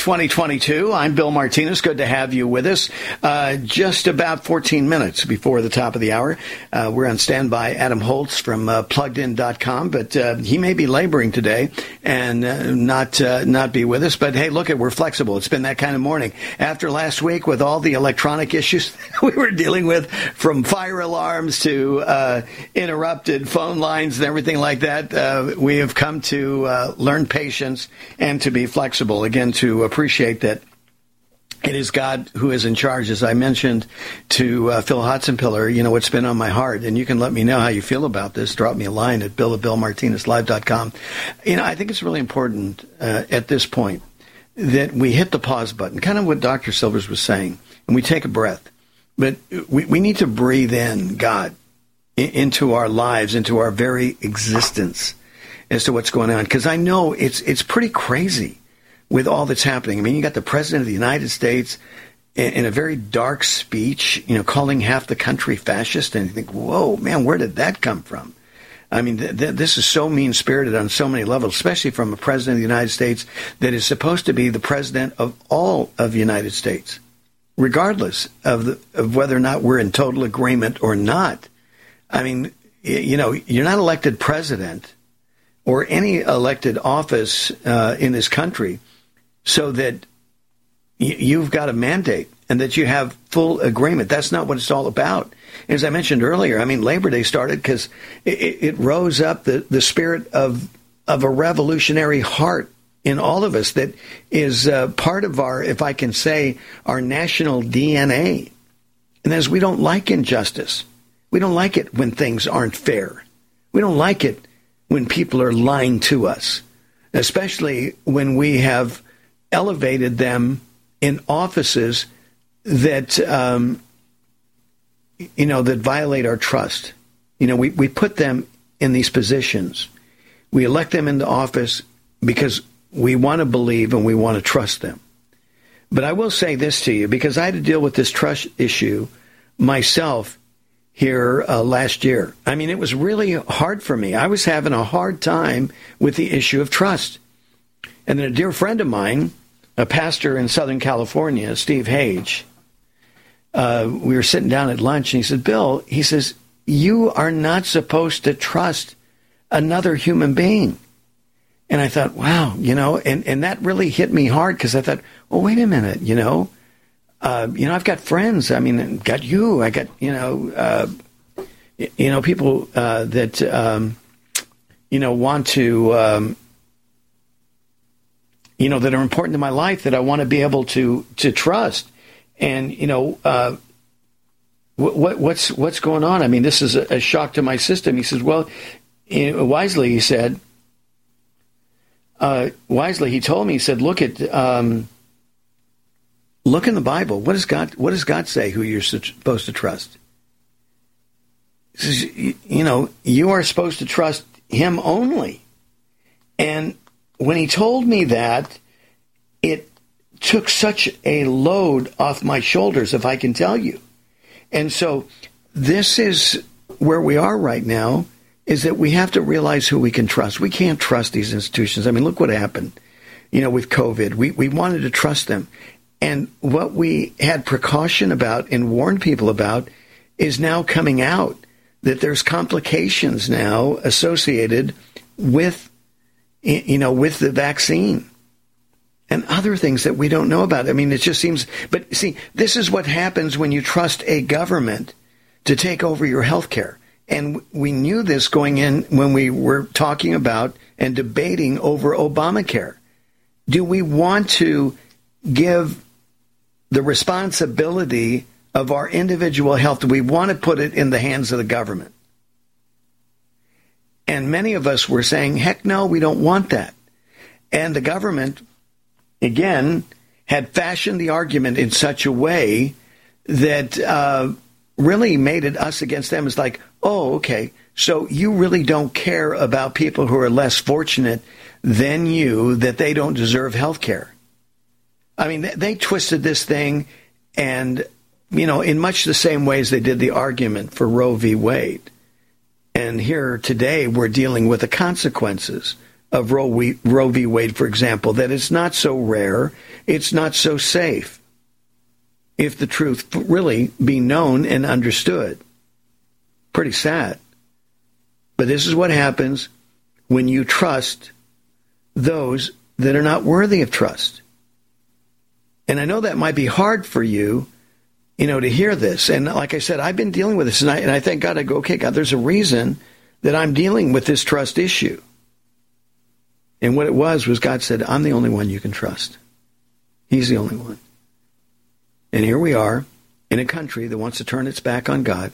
2022. I'm Bill Martinez. Good to have you with us. Just about 14 minutes before the top of the hour. We're on standby. Adam Holtz from PluggedIn.com, but he may be laboring today and not be with us. But hey, look, we're flexible. It's been that kind of morning. After last week with all the electronic issues we were dealing with, from fire alarms to interrupted phone lines and everything like that, we have come to learn patience and to be flexible. Again, to appreciate that it is God who is in charge. As I mentioned to Phil Hotzenpiller, what's been on my heart, and you can let me know how you feel about this. Drop me a line at bill@billmartinezlive.com. I think it's really important at this point that we hit the pause button, kind of what Dr. Silvers was saying, and we take a breath. But we need to breathe in God into our lives, into our very existence, as to what's going on. Because I know it's pretty crazy with all that's happening. I mean, you got the President of the United States in a very dark speech, calling half the country fascist. And you think, whoa, man, where did that come from? I mean, this is so mean-spirited on so many levels, especially from a President of the United States that is supposed to be the President of all of the United States, regardless of whether or not we're in total agreement or not. I mean, you're not elected president or any elected office in this country so that you've got a mandate and that you have full agreement. That's not what it's all about. As I mentioned earlier, I mean, Labor Day started because it rose up the spirit of a revolutionary heart in all of us that is part of our, if I can say, our national DNA. And that is, we don't like injustice. We don't like it when things aren't fair. We don't like it when people are lying to us, especially when we have elevated them in offices that, that violate our trust. We put them in these positions. We elect them into office because we want to believe and we want to trust them. But I will say this to you, because I had to deal with this trust issue myself here last year. I mean, it was really hard for me. I was having a hard time with the issue of trust. And then a dear friend of mine, a pastor in Southern California, Steve Hage, we were sitting down at lunch, and he said, Bill, he says, you are not supposed to trust another human being. And I thought, wow, and that really hit me hard, because I thought, well, wait a minute, I've got friends. I mean, got you. I got, people that, want to, that are important to my life, that I want to be able to trust. And, what's going on? I mean, this is a shock to my system. He says, well, wisely, he said, he told me, he said, look in the Bible. What does God say who you're supposed to trust? He says, you are supposed to trust him only. And when he told me that, it took such a load off my shoulders, if I can tell you. And so this is where we are right now, is that we have to realize who we can trust. We can't trust these institutions. I mean, look what happened, with COVID. We wanted to trust them. And what we had precaution about and warned people about is now coming out, that there's complications now associated with, with the vaccine and other things that we don't know about. I mean, it just seems, but see, this is what happens when you trust a government to take over your health care. And we knew this going in when we were talking about and debating over Obamacare. Do we want to give the responsibility of our individual health? Do we want to put it in the hands of the government? And many of us were saying, heck no, we don't want that. And the government, again, had fashioned the argument in such a way that really made it us against them. It's like, oh, okay, so you really don't care about people who are less fortunate than you, that they don't deserve health care. I mean, they twisted this thing, and, in much the same ways they did the argument for Roe v. Wade. And here today we're dealing with the consequences of Roe v. Wade, for example, that it's not so rare, it's not so safe, if the truth really be known and understood. Pretty sad. But this is what happens when you trust those that are not worthy of trust. And I know that might be hard for you, to hear this. And like I said, I've been dealing with this, and I thank God. I go, okay, God, there's a reason that I'm dealing with this trust issue. And what it was God said, I'm the only one you can trust. He's the only one. And here we are in a country that wants to turn its back on God.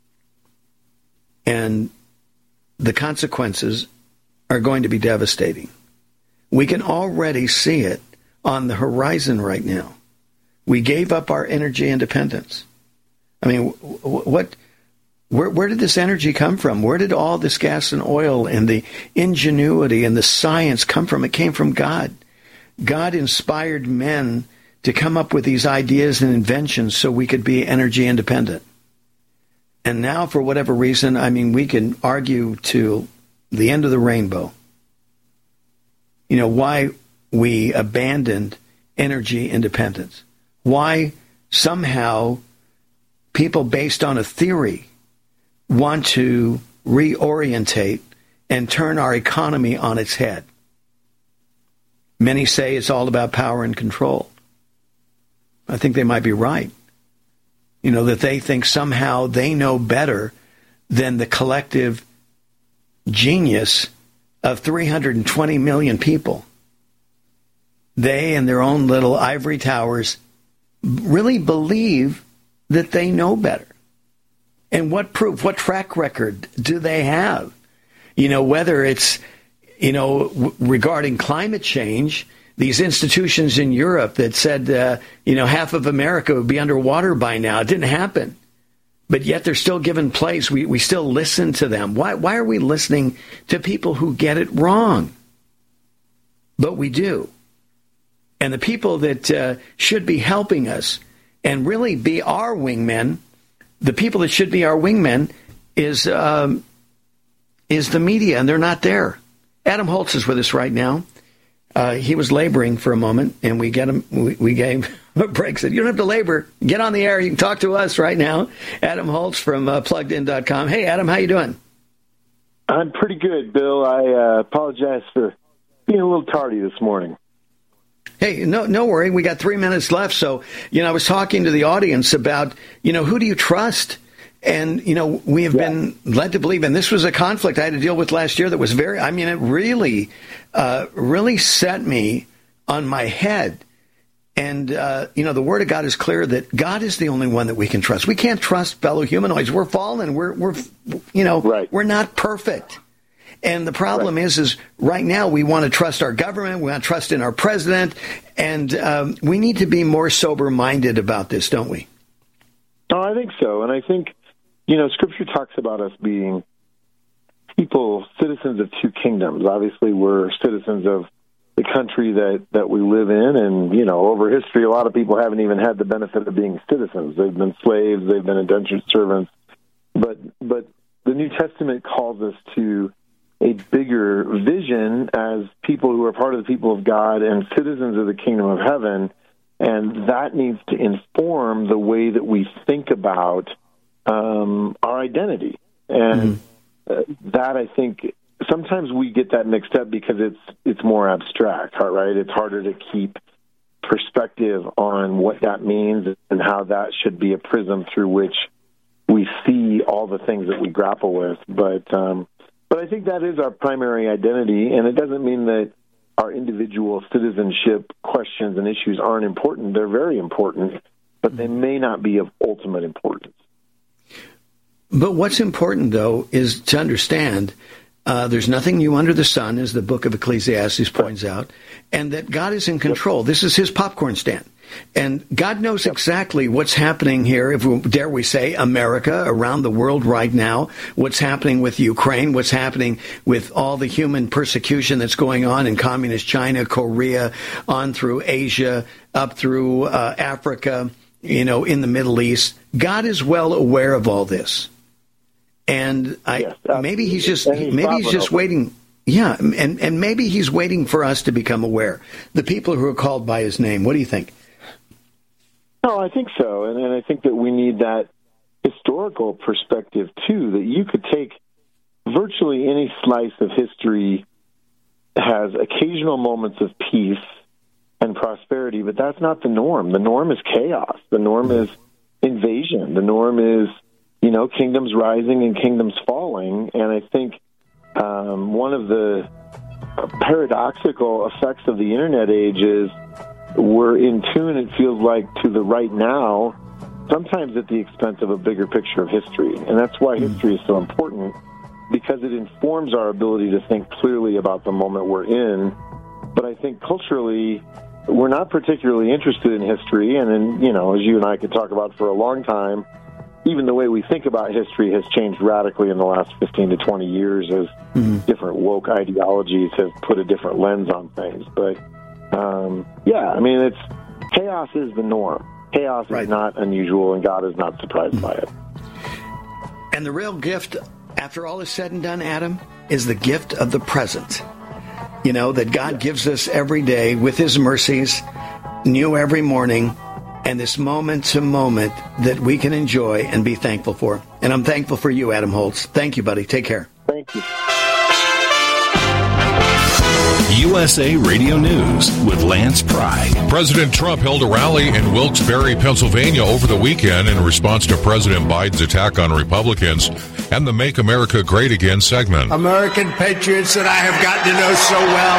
And the consequences are going to be devastating. We can already see it on the horizon right now. We gave up our energy independence. I mean, where did this energy come from? Where did all this gas and oil and the ingenuity and the science come from? It came from God. God inspired men to come up with these ideas and inventions so we could be energy independent. And now, for whatever reason, we can argue to the end of the rainbow, why we abandoned energy independence. Why somehow people based on a theory want to reorientate and turn our economy on its head. Many say it's all about power and control. I think they might be right. That they think somehow they know better than the collective genius of 320 million people. They and their own little ivory towers really believe that they know better. And what proof, what track record do they have? Whether it's, regarding climate change, these institutions in Europe that said, half of America would be underwater by now. It didn't happen. But yet they're still given place. We still listen to them. Why are we listening to people who get it wrong? But we do. And the people that should be helping us and really be our wingmen, the people that should be our wingmen is the media, and they're not there. Adam Holtz is with us right now. He was laboring for a moment, and we gave him a break. Said, you don't have to labor. Get on the air. You can talk to us right now. Adam Holtz from PluggedIn.com. Hey, Adam, how you doing? I'm pretty good, Bill. I apologize for being a little tardy this morning. Hey, no worry. We got 3 minutes left. So, I was talking to the audience about, who do you trust? And, we have been led to believe, and this was a conflict I had to deal with last year that was it really set me on my head. And, the Word of God is clear that God is the only one that we can trust. We can't trust fellow humanoids. We're fallen. We're not perfect. And the problem is right now we want to trust our government. We want to trust in our president. And we need to be more sober-minded about this, don't we? Oh, I think so. And I think, Scripture talks about us being people, citizens of two kingdoms. Obviously, we're citizens of the country that we live in. And, over history, a lot of people haven't even had the benefit of being citizens. They've been slaves. They've been indentured servants. But the New Testament calls us to a bigger vision as people who are part of the people of God and citizens of the kingdom of heaven. And that needs to inform the way that we think about our identity. And that, I think, sometimes we get that mixed up because it's more abstract, right? It's harder to keep perspective on what that means and how that should be a prism through which we see all the things that we grapple with. But I think that is our primary identity, and it doesn't mean that our individual citizenship questions and issues aren't important. They're very important, but they may not be of ultimate importance. But what's important, though, is to understand there's nothing new under the sun, as the book of Ecclesiastes points out, and that God is in control. This is his popcorn stand. And God knows exactly what's happening here, dare we say, America, around the world right now, what's happening with Ukraine, what's happening with all the human persecution that's going on in communist China, Korea, on through Asia, up through Africa, in the Middle East. God is well aware of all this. And maybe he's just waiting. Yeah, and maybe he's waiting for us to become aware. The people who are called by his name. What do you think? No, I think so. And I think that we need that historical perspective, too, that you could take virtually any slice of history has occasional moments of peace and prosperity, but that's not the norm. The norm is chaos. The norm is invasion. The norm is, kingdoms rising and kingdoms falling. And I think one of the paradoxical effects of the Internet age is we're in tune, it feels like, to the right now, sometimes at the expense of a bigger picture of history. And that's why history is so important, because it informs our ability to think clearly about the moment we're in. But I think culturally, we're not particularly interested in history. And then, as you and I could talk about for a long time, even the way we think about history has changed radically in the last 15 to 20 years as different woke ideologies have put a different lens on things. But, chaos is the norm. Chaos is not unusual, and God is not surprised by it. And the real gift, after all is said and done, Adam, is the gift of the present. That God gives us every day with his mercies, new every morning, and this moment to moment that we can enjoy and be thankful for. And I'm thankful for you, Adam Holz. Thank you, buddy. Take care. Thank you. USA Radio News with Lance Pry. President Trump held a rally in Wilkes-Barre, Pennsylvania over the weekend in response to President Biden's attack on Republicans and the Make America Great Again segment. American patriots that I have gotten to know so well.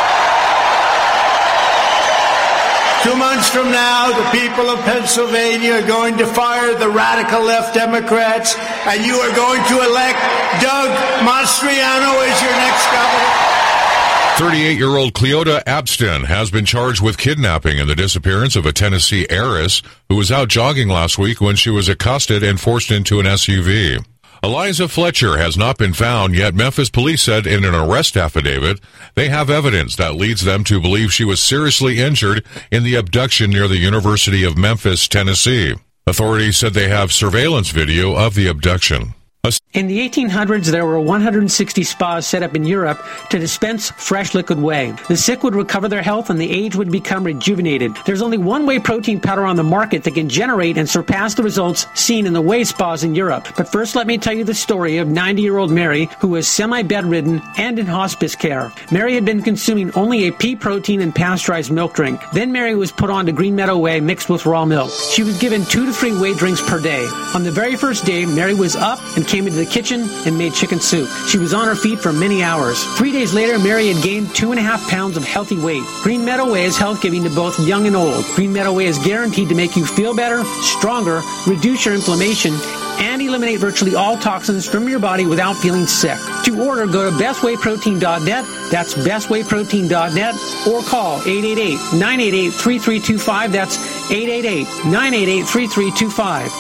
2 months from now, the people of Pennsylvania are going to fire the radical left Democrats, and you are going to elect Doug Mastriano as your next governor. 38-year-old Cleota Abston has been charged with kidnapping and the disappearance of a Tennessee heiress who was out jogging last week when she was accosted and forced into an SUV. Eliza Fletcher has not been found, yet Memphis police said in an arrest affidavit they have evidence that leads them to believe she was seriously injured in the abduction near the University of Memphis, Tennessee. Authorities said they have surveillance video of the abduction. In the 1800s, there were 160 spas set up in Europe to dispense fresh liquid whey. The sick would recover their health and the aged would become rejuvenated. There's only one whey protein powder on the market that can generate and surpass the results seen in the whey spas in Europe. But first, let me tell you the story of 90-year-old Mary, who was semi-bedridden and in hospice care. Mary had been consuming only a pea protein and pasteurized milk drink. Then Mary was put on to Green Meadow Whey mixed with raw milk. She was given 2 to 3 whey drinks per day. On the very first day, Mary was up and came into the kitchen and made chicken soup. She was on her feet for many hours. 3 days later, Mary had gained 2.5 pounds of healthy weight. Green Meadow Whey is health-giving to both young and old. Green Meadow Whey is guaranteed to make you feel better, stronger, reduce your inflammation, and eliminate virtually all toxins from your body without feeling sick. To order, go to bestwayprotein.net. That's bestwayprotein.net, or call 888-988-3325. That's 888-988-3325.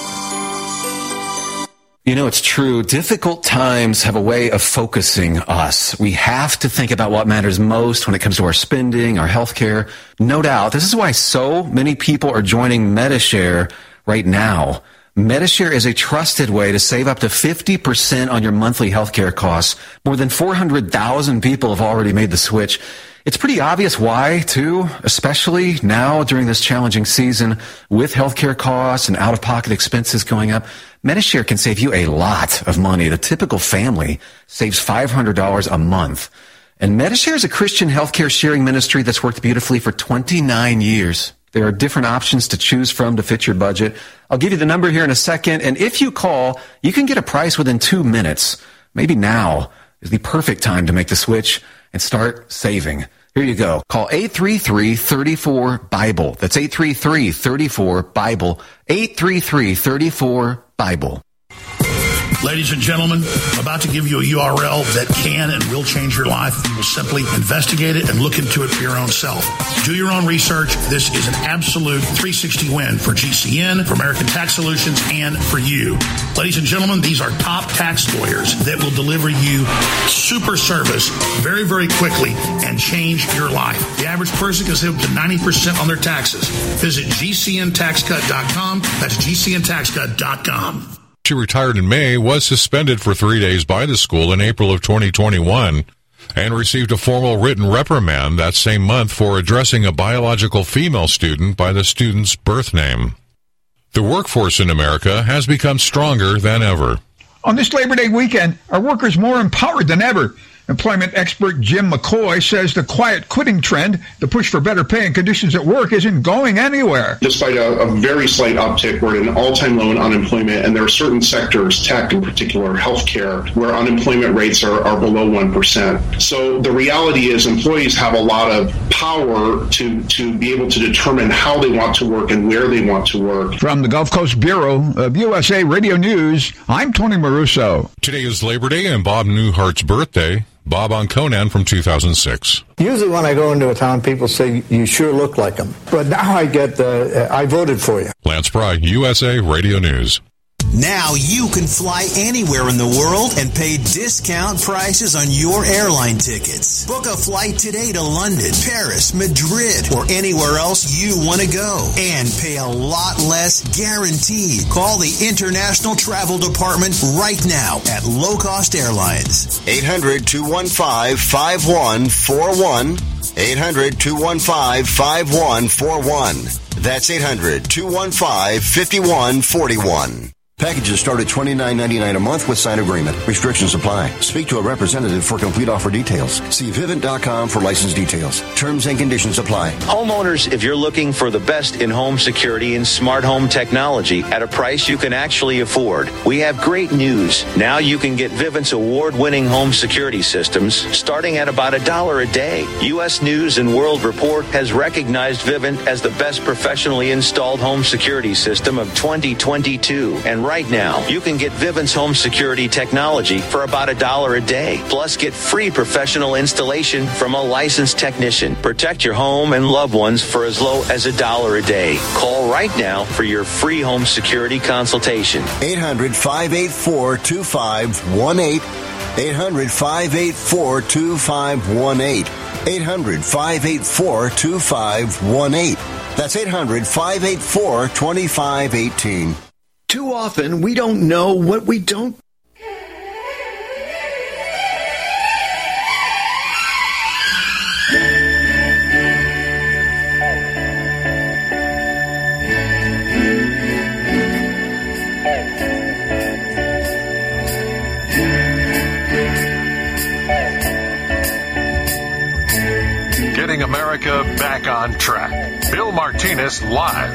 It's true. Difficult times have a way of focusing us. We have to think about what matters most when it comes to our spending, our health care. No doubt. This is why so many people are joining Medi-Share right now. Medi-Share is a trusted way to save up to 50% on your monthly health care costs. More than 400,000 people have already made the switch. It's pretty obvious why, too, especially now during this challenging season with healthcare costs and out-of-pocket expenses going up. Medi-Share can save you a lot of money. The typical family saves $500 a month. And Medi-Share is a Christian healthcare sharing ministry that's worked beautifully for 29 years. There are different options to choose from to fit your budget. I'll give you the number here in a second, and if you call, you can get a price within 2 minutes. Maybe now is the perfect time to make the switch and start saving. Here you go. Call 833-34-BIBLE. That's 833-34-BIBLE. 833-34-BIBLE. Ladies and gentlemen, I'm about to give you a URL that can and will change your life. You will simply investigate it and look into it for your own self. Do your own research. This is an absolute 360 win for GCN, for American Tax Solutions, and for you. Ladies and gentlemen, these are top tax lawyers that will deliver you super service very, very quickly and change your life. The average person can save up to 90% on their taxes. Visit GCNTaxCut.com. That's GCNTaxCut.com. She retired in May, was suspended for 3 days by the school in April of 2021. and received a formal written reprimand that same month for addressing a biological female student by the student's birth name. The workforce in America has become stronger than ever. On this Labor Day weekend, our workers more empowered than ever. Employment expert Jim McCoy says the quiet quitting trend, the push for better pay and conditions at work, isn't going anywhere. Despite a very slight uptick, we're at an all-time low in unemployment, and there are certain sectors, tech in particular, healthcare, where unemployment rates are below 1%. So the reality is employees have a lot of power to be able to determine how they want to work and where they want to work. From the Gulf Coast Bureau of USA Radio News, I'm Tony Maruso. Today is Labor Day and Bob Newhart's birthday. Bob on Conan from 2006. Usually when I go into a town, people say, you sure look like them. But now I get I voted for you. Lance Pry, USA Radio News. Now you can fly anywhere in the world and pay discount prices on your airline tickets. Book a flight today to London, Paris, Madrid, or anywhere else you want to go. And pay a lot less guaranteed. Call the International Travel Department right now at Low Cost Airlines. 800-215-5141. 800-215-5141. That's 800-215-5141. Packages start at $29.99 a month with signed agreement. Restrictions apply. Speak to a representative for complete offer details. See Vivint.com for license details. Terms and conditions apply. Homeowners, if you're looking for the best in home security and smart home technology at a price you can actually afford, we have great news. Now you can get Vivint's award-winning home security systems starting at about $1 a day. U.S. News and World Report has recognized Vivint as the best professionally installed home security system of 2022. And right now, you can get Vivint's home security technology for about $1 a day. Plus, get free professional installation from a licensed technician. Protect your home and loved ones for as low as $1 a day. Call right now for your free home security consultation. 800-584-2518. 800-584-2518. 800-584-2518. That's 800-584-2518. Too often, we don't know what we don't. Getting America back on track. Bill Martinez live.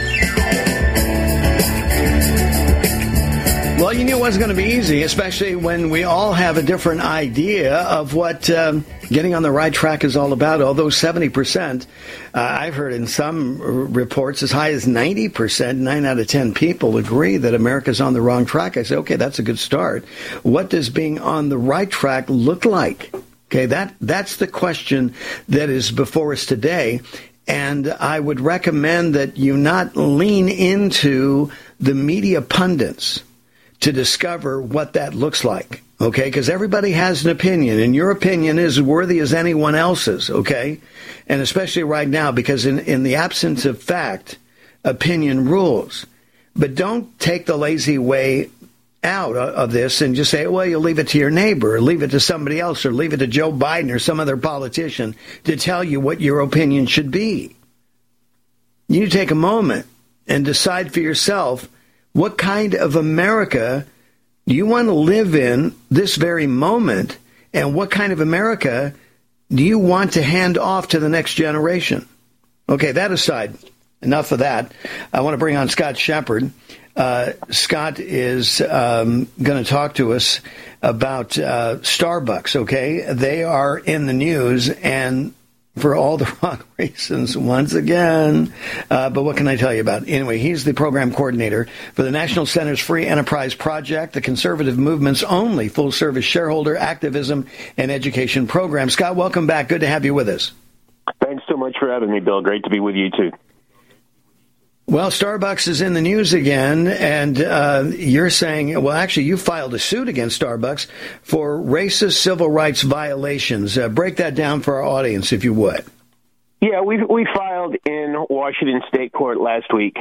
Well, you knew it wasn't going to be easy, especially when we all have a different idea of what getting on the right track is all about. Although 70%, I've heard in some reports as high as 90%, 9 out of 10 people agree that America's on the wrong track. I say, okay, that's a good start. What does being on the right track look like? Okay, that's the question that is before us today. And I would recommend that you not lean into the media pundits to discover what that looks like, okay? Because everybody has an opinion, and your opinion is worthy as anyone else's, okay? And especially right now, because in the absence of fact, opinion rules. But don't take the lazy way out of this and just say, well, you leave it to your neighbor, or leave it to somebody else, or leave it to Joe Biden or some other politician to tell you what your opinion should be. You need to take a moment and decide for yourself, what kind of America do you want to live in this very moment? And what kind of America do you want to hand off to the next generation? Okay, that aside, enough of that. I want to bring on Scott Shepard. Scott is going to talk to us about Starbucks, okay? They are in the news, and for all the wrong reasons, once again. But what can I tell you about? Anyway, he's the program coordinator for the National Center's Free Enterprise Project, the conservative movement's only full-service shareholder activism and education program. Scott, welcome back. Good to have you with us. Thanks so much for having me, Bill. Great to be with you, too. Well, Starbucks is in the news again, and you're saying, well, actually, you filed a suit against Starbucks for racist civil rights violations. Break that down for our audience, if you would. Yeah, we filed in Washington State Court last week.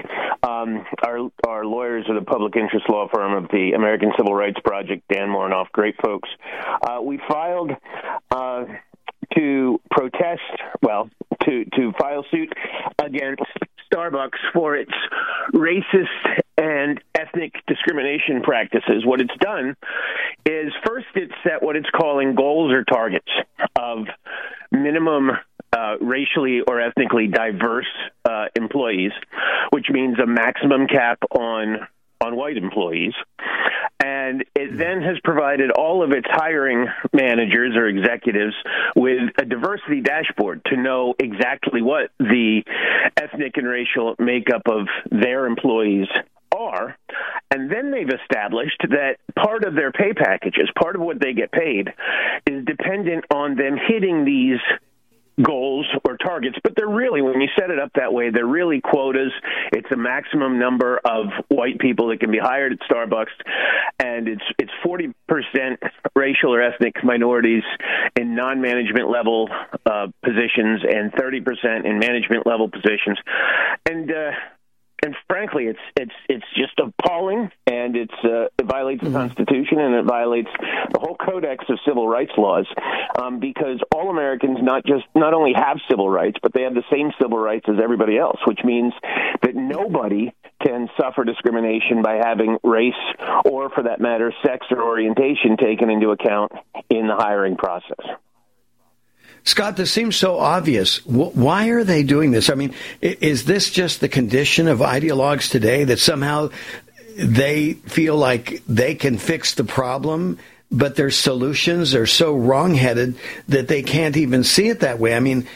Our lawyers are the public interest law firm of the American Civil Rights Project, Dan Morenoff, great folks. We filed to protest, to file suit against Starbucks for its racist and ethnic discrimination practices. What it's done is first it's set what it's calling goals or targets of minimum racially or ethnically diverse employees, which means a maximum cap on white employees. And it then has provided all of its hiring managers or executives with a diversity dashboard to know exactly what the ethnic and racial makeup of their employees are. And then they've established that part of their pay packages, part of what they get paid, is dependent on them hitting these goals or targets, but they're really, when you set it up that way, they're really quotas. It's a maximum number of white people that can be hired at Starbucks, and it's 40% racial or ethnic minorities in non-management level positions and 30% in management level positions. And frankly, it's just appalling, and it violates the Constitution, and it violates the whole Codex of civil rights laws, because all Americans not only have civil rights, but they have the same civil rights as everybody else, which means that nobody can suffer discrimination by having race or, for that matter, sex or orientation taken into account in the hiring process. Scott, this seems so obvious. Why are they doing this? I mean, is this just the condition of ideologues today, that somehow they feel like they can fix the problem, but their solutions are so wrong-headed that they can't even see it that way? I mean,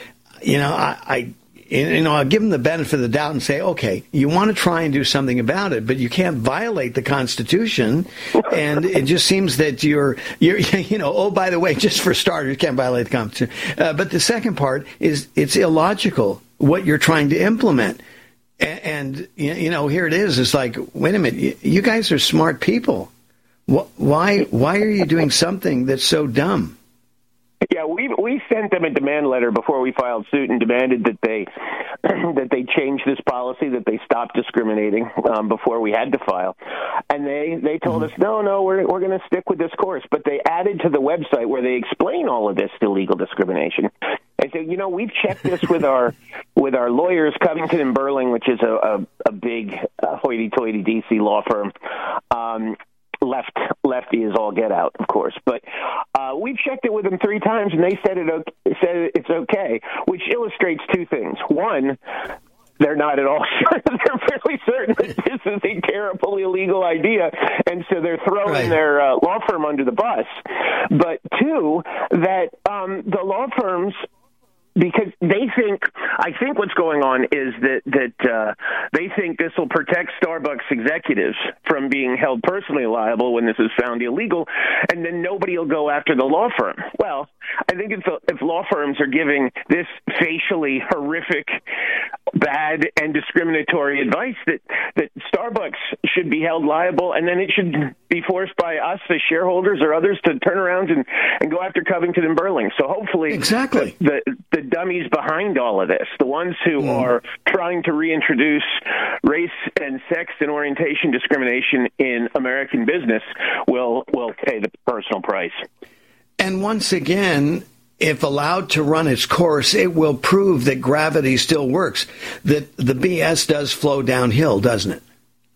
I'll give them the benefit of the doubt and say, okay, you want to try and do something about it, but you can't violate the Constitution. And it just seems that you're, oh, by the way, just for starters, you can't violate the Constitution. But the second part is it's illogical what you're trying to implement. And here it is. It's like, wait a minute, you guys are smart people. Why are you doing something that's so dumb? Yeah, we sent them a demand letter before we filed suit and demanded that they change this policy, that they stop discriminating before we had to file. And they told us, no, we're going to stick with this course. But they added to the website where they explain all of this illegal discrimination. They said, we've checked this with our lawyers, Covington and Burling, which is a big hoity-toity D.C. law firm. Lefty is all get out, of course. But we've checked it with them 3 times, and they said it's okay, which illustrates 2 things. One, they're not at all sure. They're fairly certain that this is a terrible, illegal idea, and so they're throwing their law firm under the bus. But 2, that the law firms, because I think what's going on is that they think this will protect Starbucks executives from being held personally liable when this is found illegal, and then nobody will go after the law firm. Well, I think if law firms are giving this facially horrific, bad, and discriminatory advice, that Starbucks should be held liable, and then it should be forced by us as shareholders or others to turn around and go after Covington and Burling. So hopefully exactly the dummies behind all of this, the ones who are trying to reintroduce race and sex and orientation discrimination in American business, will pay the personal price. And once again, if allowed to run its course, it will prove that gravity still works, that the BS does flow downhill, doesn't it?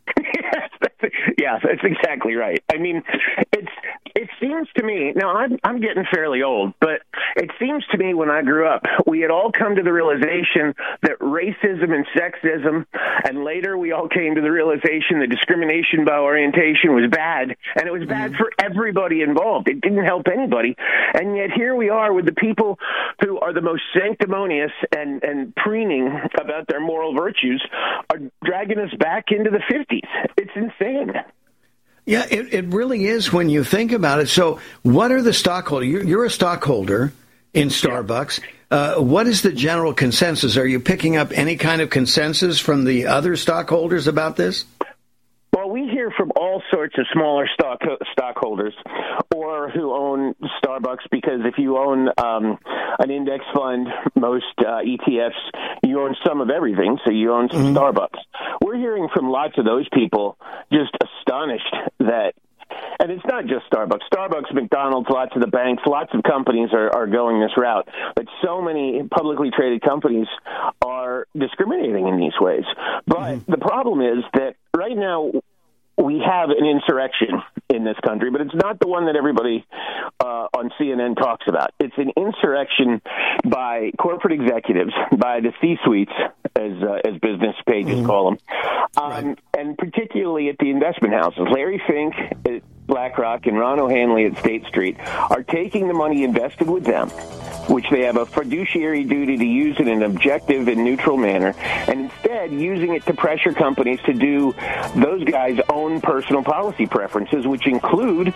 Yes, that's exactly right. I mean, it seems to me, now I'm getting fairly old, but it seems to me when I grew up, we had all come to the realization that racism and sexism, and later we all came to the realization that discrimination by orientation was bad, and it was bad for everybody involved. It didn't help anybody. And yet here we are with the people who are the most sanctimonious and preening about their moral virtues are dragging us back into the 50s. It's insane. Yeah, it really is when you think about it. So what are the stockholders? You're a stockholder in Starbucks. What is the general consensus? Are you picking up any kind of consensus from the other stockholders about this? Well, we hear from all sorts of smaller stockholders or who own Starbucks, because if you own an index fund, most ETFs, you own some of everything, so you own some Starbucks. We're hearing from lots of those people just astonished that, and it's not just Starbucks. Starbucks, McDonald's, lots of the banks, lots of companies are going this route. But so many publicly traded companies are discriminating in these ways. But the problem is that right now we have an insurrection in this country, but it's not the one that everybody on CNN talks about. It's an insurrection by corporate executives, by the C-suites, as business pages call them, and particularly at the investment houses. Larry Fink at BlackRock and Ron O'Hanley at State Street are taking the money invested with them, which they have a fiduciary duty to use in an objective and neutral manner, and instead using it to pressure companies to do those guys' own personal policy preferences, which include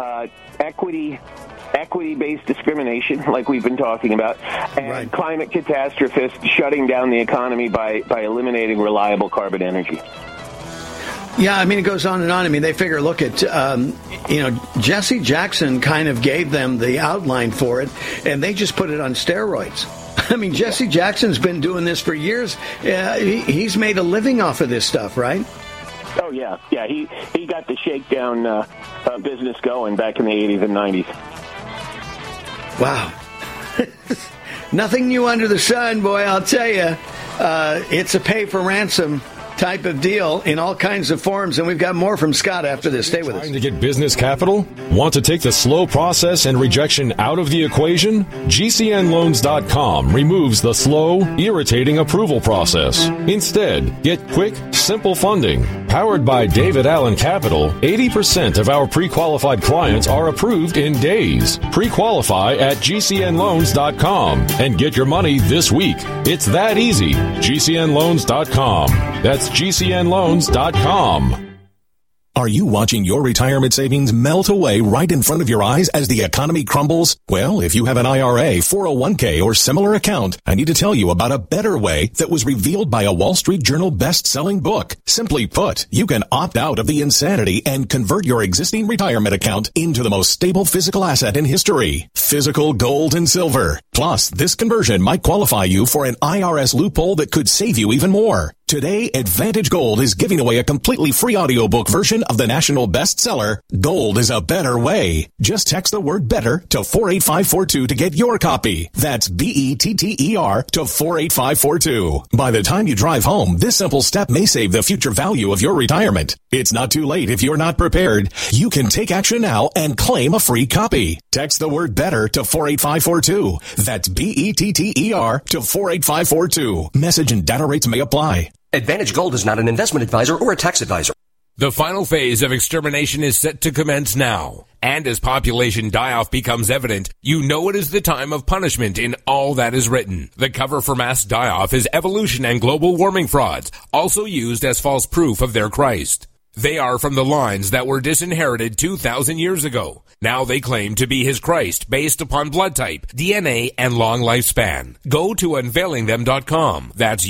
equity-based discrimination, like we've been talking about, and climate catastrophists shutting down the economy by eliminating reliable carbon energy. Yeah, I mean, it goes on and on. I mean, they figure, look at, Jesse Jackson kind of gave them the outline for it, and they just put it on steroids. I mean, Jesse Jackson's been doing this for years. He's made a living off of this stuff, right? Oh, yeah. Yeah, he got the shakedown business going back in the 80s and 90s. Wow. Nothing new under the sun, boy, I'll tell you. It's a pay for ransom type of deal in all kinds of forms, and we've got more from Scott after this. Stay with us. Trying to get business capital? Want to take the slow process and rejection out of the equation? GCNloans.com removes the slow, irritating approval process. Instead, get quick, simple funding. Powered by David Allen Capital, 80% of our pre-qualified clients are approved in days. Pre-qualify at GCNloans.com and get your money this week. It's that easy. GCNloans.com. That's GCNloans.com. Are you watching your retirement savings melt away right in front of your eyes as the economy crumbles? Well, if you have an IRA, 401k, or similar account, I need to tell you about a better way that was revealed by a Wall Street Journal best-selling book. Simply put, you can opt out of the insanity and convert your existing retirement account into the most stable physical asset in history, physical gold and silver. Plus, this conversion might qualify you for an IRS loophole that could save you even more. Today, Advantage Gold is giving away a completely free audiobook version of the national bestseller, Gold is a Better Way. Just text the word better to 48542 to get your copy. That's BETTER to 48542. By the time you drive home, this simple step may save the future value of your retirement. It's not too late if you're not prepared. You can take action now and claim a free copy. Text the word better to 48542. That's BETTER to 48542. Message and data rates may apply. Advantage Gold is not an investment advisor or a tax advisor. The final phase of extermination is set to commence now. And as population die-off becomes evident, you know it is the time of punishment in all that is written. The cover for mass die-off is evolution and global warming frauds, also used as false proof of their Christ. They are from the lines that were disinherited 2,000 years ago. Now they claim to be his Christ based upon blood type, DNA, and long lifespan. Go to unveilingthem.com. That's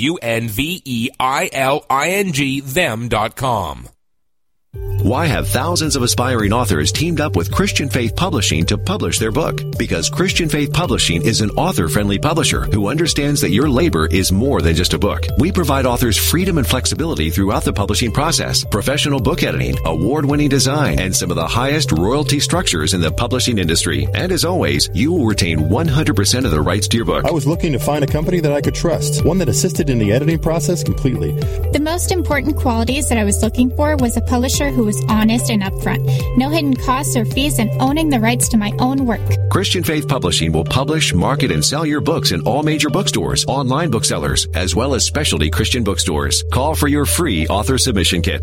UNVEILING them.com. Why have thousands of aspiring authors teamed up with Christian Faith Publishing to publish their book? Because Christian Faith Publishing is an author-friendly publisher who understands that your labor is more than just a book. We provide authors freedom and flexibility throughout the publishing process, professional book editing, award-winning design, and some of the highest royalty structures in the publishing industry. And as always, you will retain 100% of the rights to your book. I was looking to find a company that I could trust, one that assisted in the editing process completely. The most important qualities that I was looking for was a publisher who was honest and upfront, no hidden costs or fees, and owning the rights to my own work. Christian Faith Publishing will publish, market, and sell your books in all major bookstores, online booksellers, as well as specialty Christian bookstores. Call for your free author submission kit.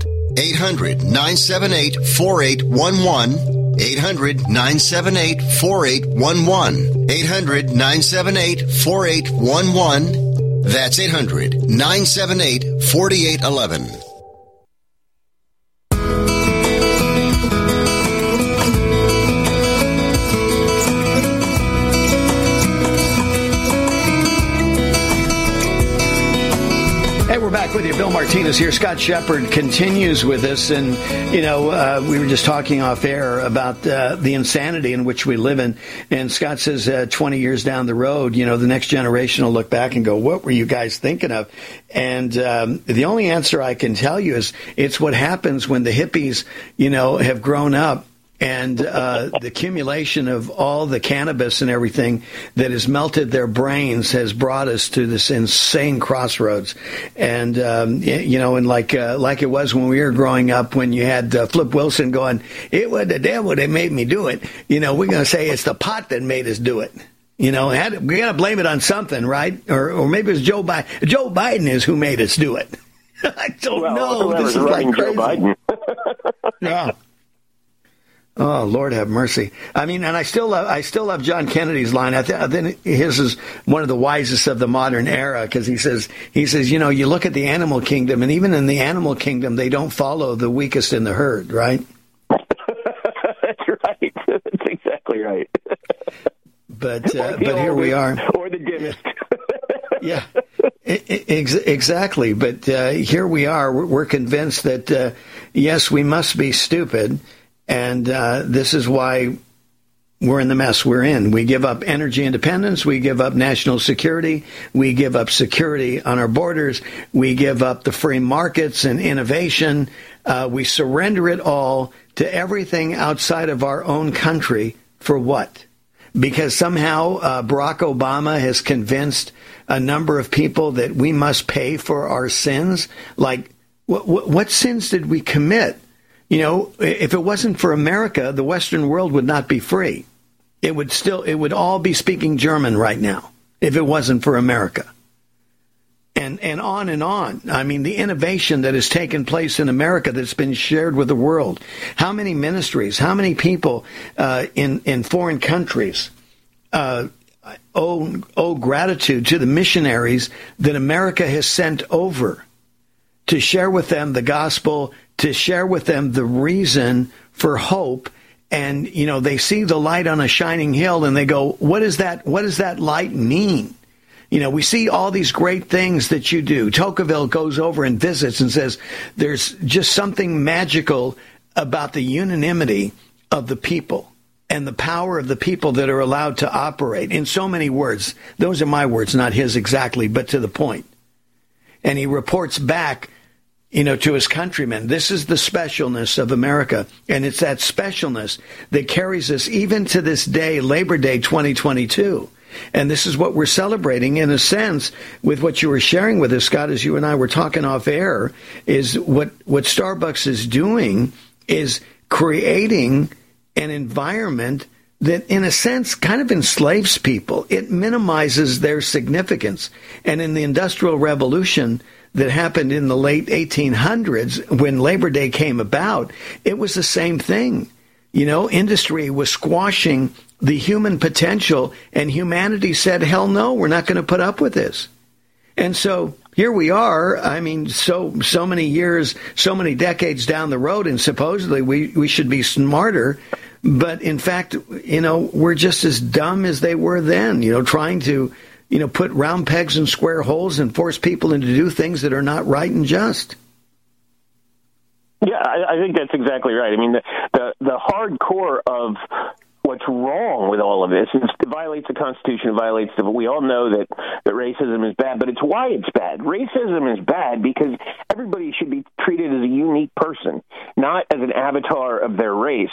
800-978-4811. 800-978-4811. 800-978-4811. That's 800-978-4811. We're back with you. Bill Martinez here. Scott Shepard continues with us. And, we were just talking off air about the insanity in which we live in. And Scott says 20 years down the road, the next generation will look back and go, what were you guys thinking of? And the only answer I can tell you is it's what happens when the hippies, have grown up And the accumulation of all the cannabis and everything that has melted their brains has brought us to this insane crossroads. And, and like it was when we were growing up, when you had Flip Wilson going, it was the devil that made me do it. We're going to say it's the pot that made us do it. We got to blame it on something, right? Or maybe it was Joe Biden. Joe Biden is who made us do it. I don't know. This is like crazy. Joe Biden. Yeah. Oh, Lord have mercy. I mean, and I still love John Kennedy's line. I think his is one of the wisest of the modern era, because he says, you look at the animal kingdom, and even in the animal kingdom, they don't follow the weakest in the herd, right? That's right. That's exactly right. But here we are. Or the dimmest. Yeah. Exactly. But here we are. We're convinced that, yes, we must be stupid. And this is why we're in the mess we're in. We give up energy independence. We give up national security. We give up security on our borders. We give up the free markets and innovation. We surrender it all to everything outside of our own country. For what? Because somehow Barack Obama has convinced a number of people that we must pay for our sins. Like, what sins did we commit? If it wasn't for America, the Western world would not be free. It would all be speaking German right now if it wasn't for America. And on and on. I mean, the innovation that has taken place in America that's been shared with the world. How many ministries, how many people in foreign countries owe gratitude to the missionaries that America has sent over to share with them the gospel, to share with them the reason for hope. And, they see the light on a shining hill and they go, what does that light mean? We see all these great things that you do. Tocqueville goes over and visits and says, there's just something magical about the unanimity of the people and the power of the people that are allowed to operate. In so many words, those are my words, not his exactly, but to the point. And he reports back to his countrymen. This is the specialness of America. And it's that specialness that carries us even to this day, Labor Day 2022. And this is what we're celebrating, in a sense, with what you were sharing with us, Scott, as you and I were talking off air, is what Starbucks is doing is creating an environment that, in a sense, kind of enslaves people. It minimizes their significance. And in the Industrial Revolution that happened in the late 1800s, when Labor Day came about, it was the same thing. Industry was squashing the human potential, and humanity said, hell no, we're not going to put up with this. And so here we are. I mean, so many years, so many decades down the road, and supposedly we should be smarter. But in fact, we're just as dumb as they were then, trying to, put round pegs in square holes and force people into do things that are not right and just. Yeah, I think that's exactly right. I mean, the hardcore of what's wrong with all of this is it violates the Constitution, we all know that racism is bad, but it's why it's bad. Racism is bad because everybody should be treated as a unique person, not as an avatar of their race.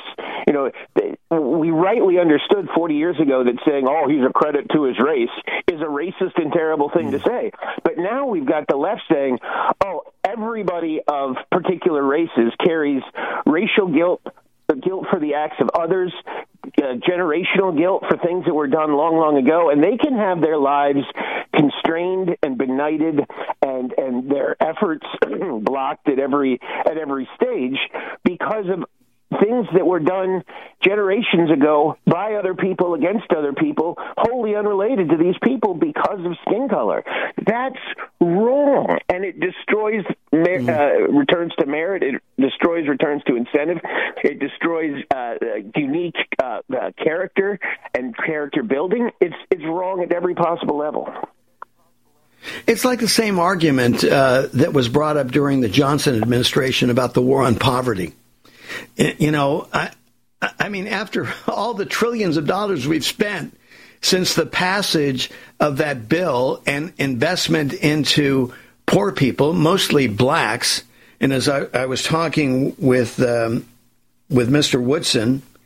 We rightly understood 40 years ago that saying, oh, he's a credit to his race is a racist and terrible thing to say. But now we've got the left saying, oh, everybody of particular races carries racial guilt for the acts of others, generational guilt for things that were done long, long ago, and they can have their lives constrained and benighted and their efforts blocked at every stage because of things that were done generations ago by other people against other people, wholly unrelated to these people because of skin color. That's wrong, and it destroys returns to merit. It destroys returns to incentive. It destroys unique character and character building. It's wrong at every possible level. It's like the same argument that was brought up during the Johnson administration about the war on poverty. I mean, after all the trillions of dollars we've spent since the passage of that bill and investment into poor people, mostly blacks, and as I was talking with Mr. Woodson,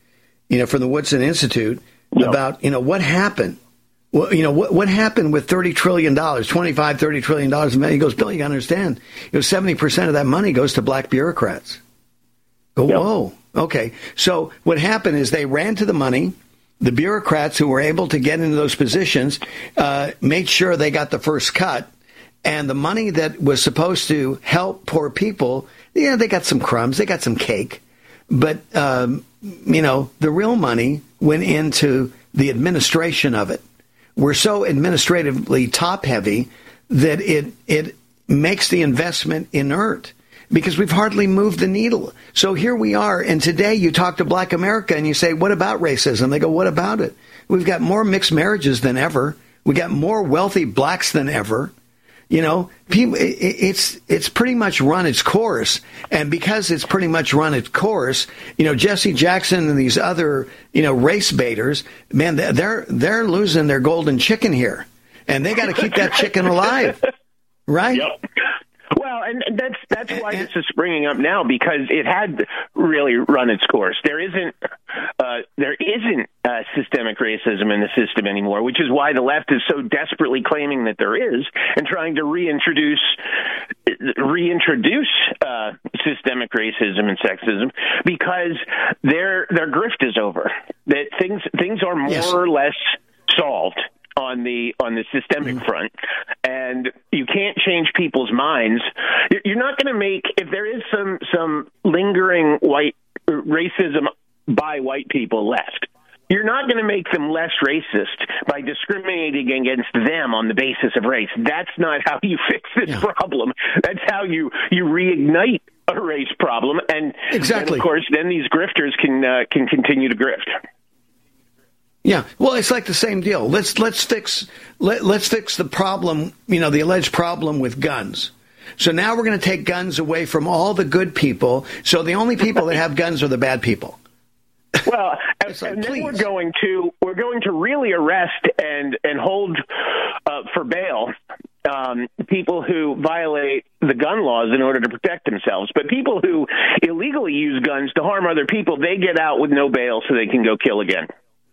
from the Woodson Institute about, what happened. Well, what happened with $30 trillion, $30 trillion? He goes, Bill, you got to understand, 70% of that money goes to black bureaucrats. Whoa. Okay. So what happened is they ran to the money. The bureaucrats who were able to get into those positions made sure they got the first cut. And the money that was supposed to help poor people, they got some crumbs, they got some cake. But, the real money went into the administration of it. We're so administratively top-heavy that it makes the investment inert because we've hardly moved the needle. So here we are, and today you talk to Black America and you say, what about racism? They go, what about it? We've got more mixed marriages than ever. We got more wealthy blacks than ever. People, it's pretty much run its course. And because it's pretty much run its course, Jesse Jackson and these other, race baiters, man, they're losing their golden chicken here. And they got to keep that chicken alive. Right? Yep. Well, and that's why this is springing up now, because it had really run its course. There isn't systemic racism in the system anymore, which is why the left is so desperately claiming that there is and trying to reintroduce systemic racism and sexism, because their grift is over. That things are more or less solved on the systemic front, and you can't change people's minds. You're not going to make, if there is some lingering white racism by white people left, you're not going to make them less racist by discriminating against them on the basis of race. That's not how you fix this problem. That's how you reignite a race problem, and of course then these grifters can continue to grift. Yeah, well, it's like the same deal. Let's fix the problem, the alleged problem with guns. So now we're going to take guns away from all the good people. So the only people that have guns are the bad people. Well, and then we're going to really arrest and hold for bail people who violate the gun laws in order to protect themselves. But people who illegally use guns to harm other people, they get out with no bail so they can go kill again.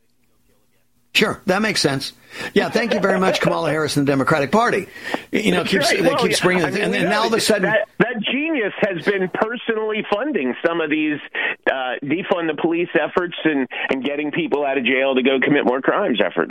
Sure, that makes sense. Yeah, thank you very much, Kamala Harris and the Democratic Party. Keeps bringing it, and now all of a sudden, that genius has been personally funding some of these defund the police efforts and getting people out of jail to go commit more crimes efforts.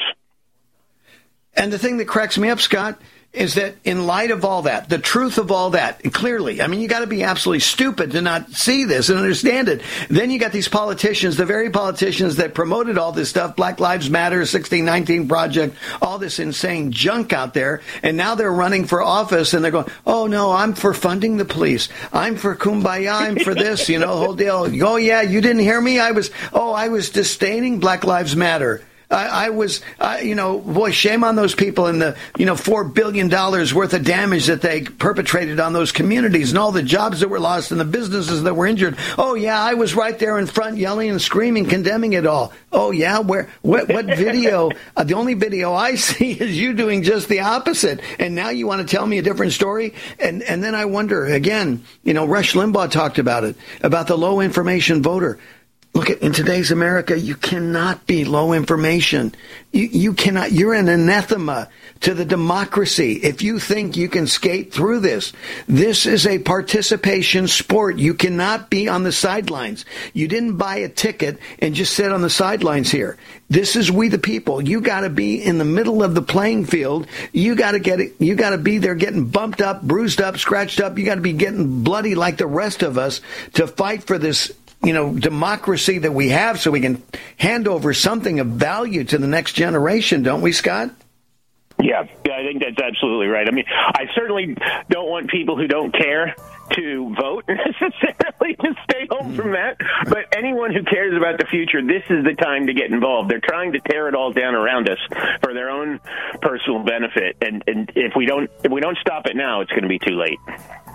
And the thing that cracks me up, Scott, is that in light of all that, the truth of all that, clearly, you got to be absolutely stupid to not see this and understand it. Then you got these politicians, the very politicians that promoted all this stuff, Black Lives Matter, 1619 Project, all this insane junk out there, and now they're running for office and they're going, oh no, I'm for funding the police. I'm for Kumbaya, I'm for this, the whole deal. Oh yeah, you didn't hear me? I was disdaining Black Lives Matter. I was, boy, shame on those people and the, $4 billion worth of damage that they perpetrated on those communities and all the jobs that were lost and the businesses that were injured. Oh, yeah, I was right there in front yelling and screaming, condemning it all. Oh, yeah, what video? The only video I see is you doing just the opposite. And now you want to tell me a different story? And then I wonder, again, Rush Limbaugh talked about it, about the low information voter. Look, in today's America, you cannot be low information. You cannot. You're an anathema to the democracy if you think you can skate through this. This is a participation sport. You cannot be on the sidelines. You didn't buy a ticket and just sit on the sidelines here. This is we the people. You got to be in the middle of the playing field. You got to get it. You got to be there getting bumped up, bruised up, scratched up. You got to be getting bloody like the rest of us to fight for this democracy that we have so we can hand over something of value to the next generation, don't we, Scott? Yeah, I think that's absolutely right. I certainly don't want people who don't care to vote necessarily to stay home from that. But anyone who cares about the future, this is the time to get involved. They're trying to tear it all down around us for their own personal benefit. And if we don't stop it now, it's going to be too late.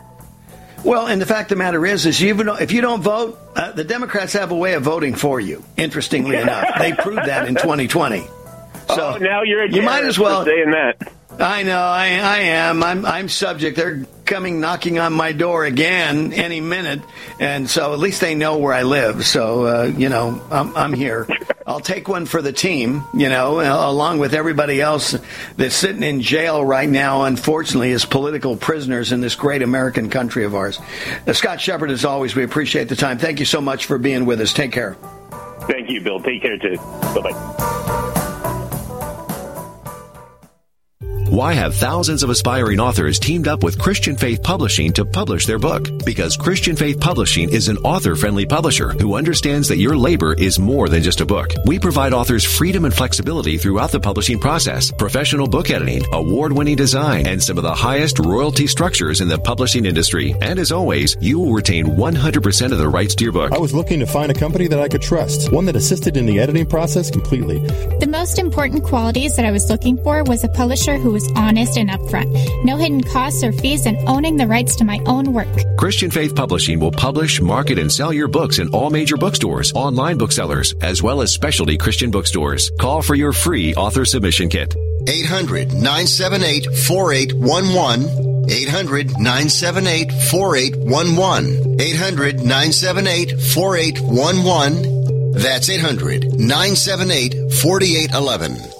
Well, and the fact of the matter is if you don't vote, the Democrats have a way of voting for you, interestingly enough. They proved that in 2020. So now you're a you might as well saying that. I know. I am. I'm subject. They're coming knocking on my door again any minute, and so at least they know where I live. So I'm here. I'll take one for the team. Along with everybody else that's sitting in jail right now, unfortunately, as political prisoners in this great American country of ours. Scott Shepard, as always, we appreciate the time. Thank you so much for being with us. Take care. Thank you, Bill. Take care too. Bye-bye. Why have thousands of aspiring authors teamed up with Christian Faith Publishing to publish their book? Because Christian Faith Publishing is an author-friendly publisher who understands that your labor is more than just a book. We provide authors freedom and flexibility throughout the publishing process, professional book editing, award-winning design, and some of the highest royalty structures in the publishing industry. And as always, you will retain 100% of the rights to your book. I was looking to find a company that I could trust, one that assisted in the editing process completely. The most important qualities that I was looking for was a publisher who was honest and upfront, no hidden costs or fees, and owning the rights to my own work. Christian Faith Publishing will publish, market, and sell your books in all major bookstores, online booksellers, as well as specialty Christian bookstores. Call for your free author submission kit. 800-978-4811. 800-978-4811. 800-978-4811. That's 800-978-4811.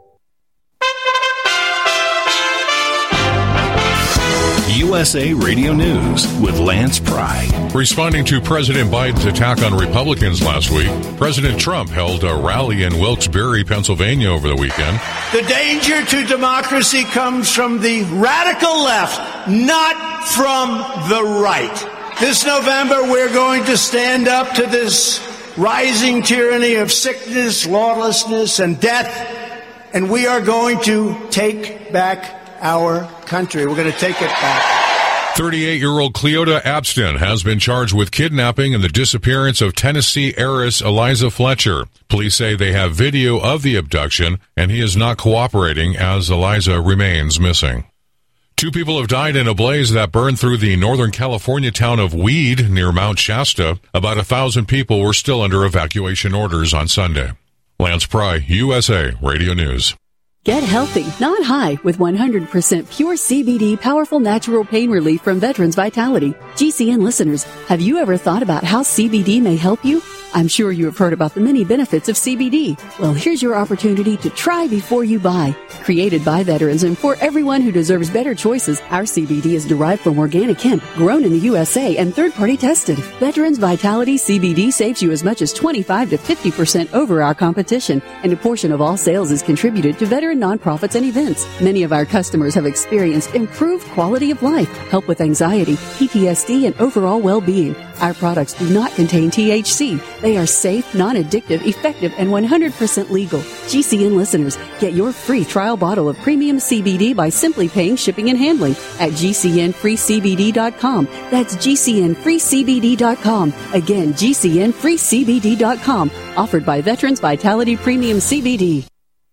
USA Radio News with Lance Pry. Responding to President Biden's attack on Republicans last week, President Trump held a rally in Wilkes-Barre, Pennsylvania over the weekend. The danger to democracy comes from the radical left, not from the right. This November, we're going to stand up to this rising tyranny of sickness, lawlessness, and death, and we are going to take back our country. We're going to take it back. 38-year-old Cleota Abston has been charged with kidnapping and the disappearance of Tennessee heiress Eliza Fletcher. Police say they have video of the abduction, and he is not cooperating as Eliza remains missing. 2 people have died in a blaze that burned through the Northern California town of Weed near Mount Shasta. About 1,000 people were still under evacuation orders on Sunday. Lance Pry, USA Radio News. Get healthy, not high, with 100% pure CBD powerful natural pain relief from Veterans Vitality. GCN listeners, have you ever thought about how CBD may help you? I'm sure you have heard about the many benefits of CBD. Well, here's your opportunity to try before you buy. Created by veterans and for everyone who deserves better choices, our CBD is derived from organic hemp, grown in the USA and third-party tested. Veterans Vitality CBD saves you as much as 25 to 50% over our competition, and a portion of all sales is contributed to veteran nonprofits and events. Many of our customers have experienced improved quality of life, help with anxiety, PTSD, and overall well-being. Our products do not contain THC. They are safe, non-addictive, effective, and 100% legal. GCN listeners, get your free trial bottle of premium CBD by simply paying shipping and handling at GCNFreeCBD.com. That's GCNFreeCBD.com. Again, GCNFreeCBD.com. Offered by Veterans Vitality Premium CBD.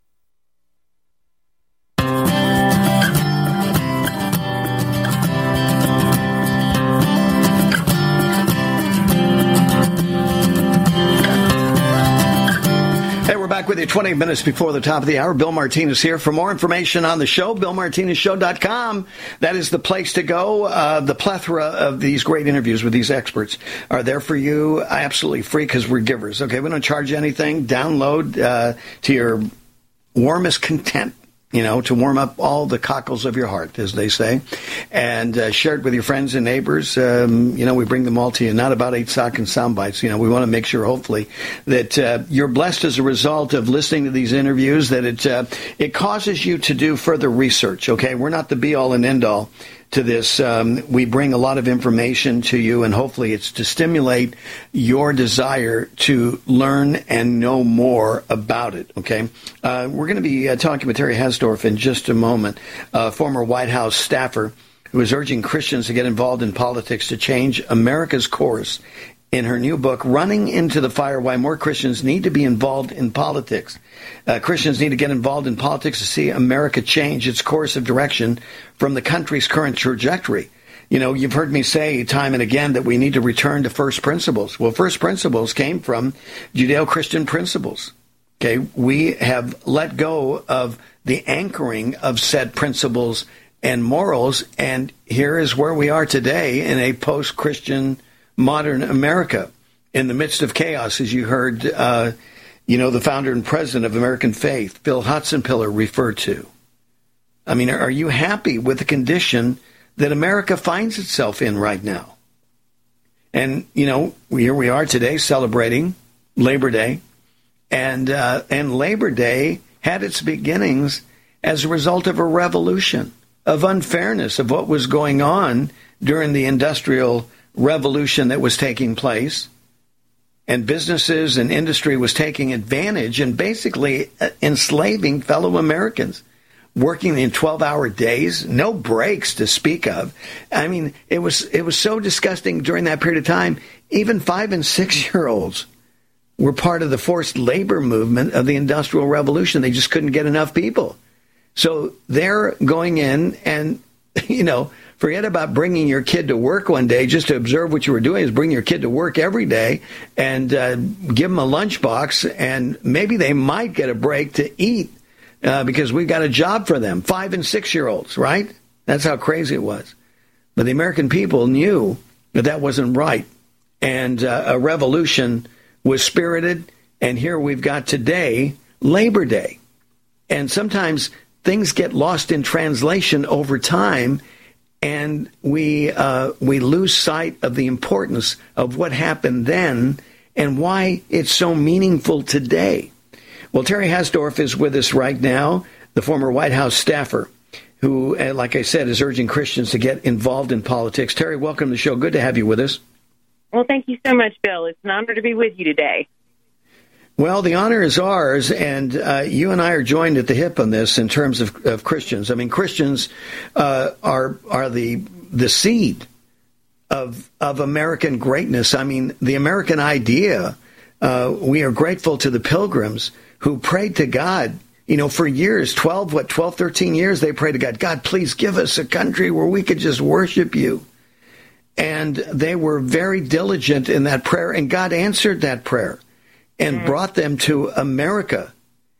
Back with you 20 minutes before the top of the hour. Bill Martinez here. For more information on the show, BillMartinezShow.com. That is the place to go. The plethora of these great interviews with these experts are there for you absolutely free because we're givers. Okay, we don't charge you anything. Download to your warmest content. To warm up all the cockles of your heart, as they say, and share it with your friends and neighbors. We bring them all to you, not about 8 sock and sound bites. We want to make sure, hopefully, that you're blessed as a result of listening to these interviews, that it causes you to do further research, okay? We're not the be-all and end-all to this. We bring a lot of information to you, and hopefully it's to stimulate your desire to learn and know more about it, okay? We're going to be talking with Terry Hasdorf in just a moment, former White House staffer who is urging Christians to get involved in politics to change America's course. In her new book, Running into the Fire, Why More Christians Need to Be Involved in Politics. Christians need to get involved in politics to see America change its course of direction from the country's current trajectory. You've heard me say time and again that we need to return to first principles. Well, first principles came from Judeo-Christian principles. Okay, we have let go of the anchoring of said principles and morals, and here is where we are today in a post-Christian modern America, in the midst of chaos, as you heard, the founder and president of American Faith, Bill Hotzenpiller, refer to. I mean, are you happy with the condition that America finds itself in right now? And, here we are today celebrating Labor Day, and Labor Day had its beginnings as a result of a revolution, of unfairness of what was going on during the Industrial Revolution that was taking place. And businesses and industry was taking advantage and basically enslaving fellow Americans, working in 12-hour days, no breaks to speak of. I mean, it was so disgusting during that period of time. Even 5- and 6-year-olds were part of the forced labor movement of the Industrial Revolution. They just couldn't get enough people. So they're going in and, forget about bringing your kid to work one day just to observe what you were doing. Is bring your kid to work every day and give them a lunchbox, and maybe they might get a break to eat because we've got a job for them. 5- and 6-year-olds, right? That's how crazy it was. But the American people knew that wasn't right, and a revolution was spirited, and here we've got today Labor Day. And sometimes things get lost in translation over time, and we lose sight of the importance of what happened then and why it's so meaningful today. Well, Terry Hasdorf is with us right now, the former White House staffer who, like I said, is urging Christians to get involved in politics. Terry, welcome to the show. Good to have you with us. Well, thank you so much, Bill. It's an honor to be with you today. Well, the honor is ours, and you and I are joined at the hip on this in terms of Christians. I mean, Christians are the seed of American greatness. I mean, the American idea. We are grateful to the Pilgrims who prayed to God. For years, 13 years, they prayed to God. God, please give us a country where we could just worship you. And they were very diligent in that prayer, and God answered that prayer and brought them to America.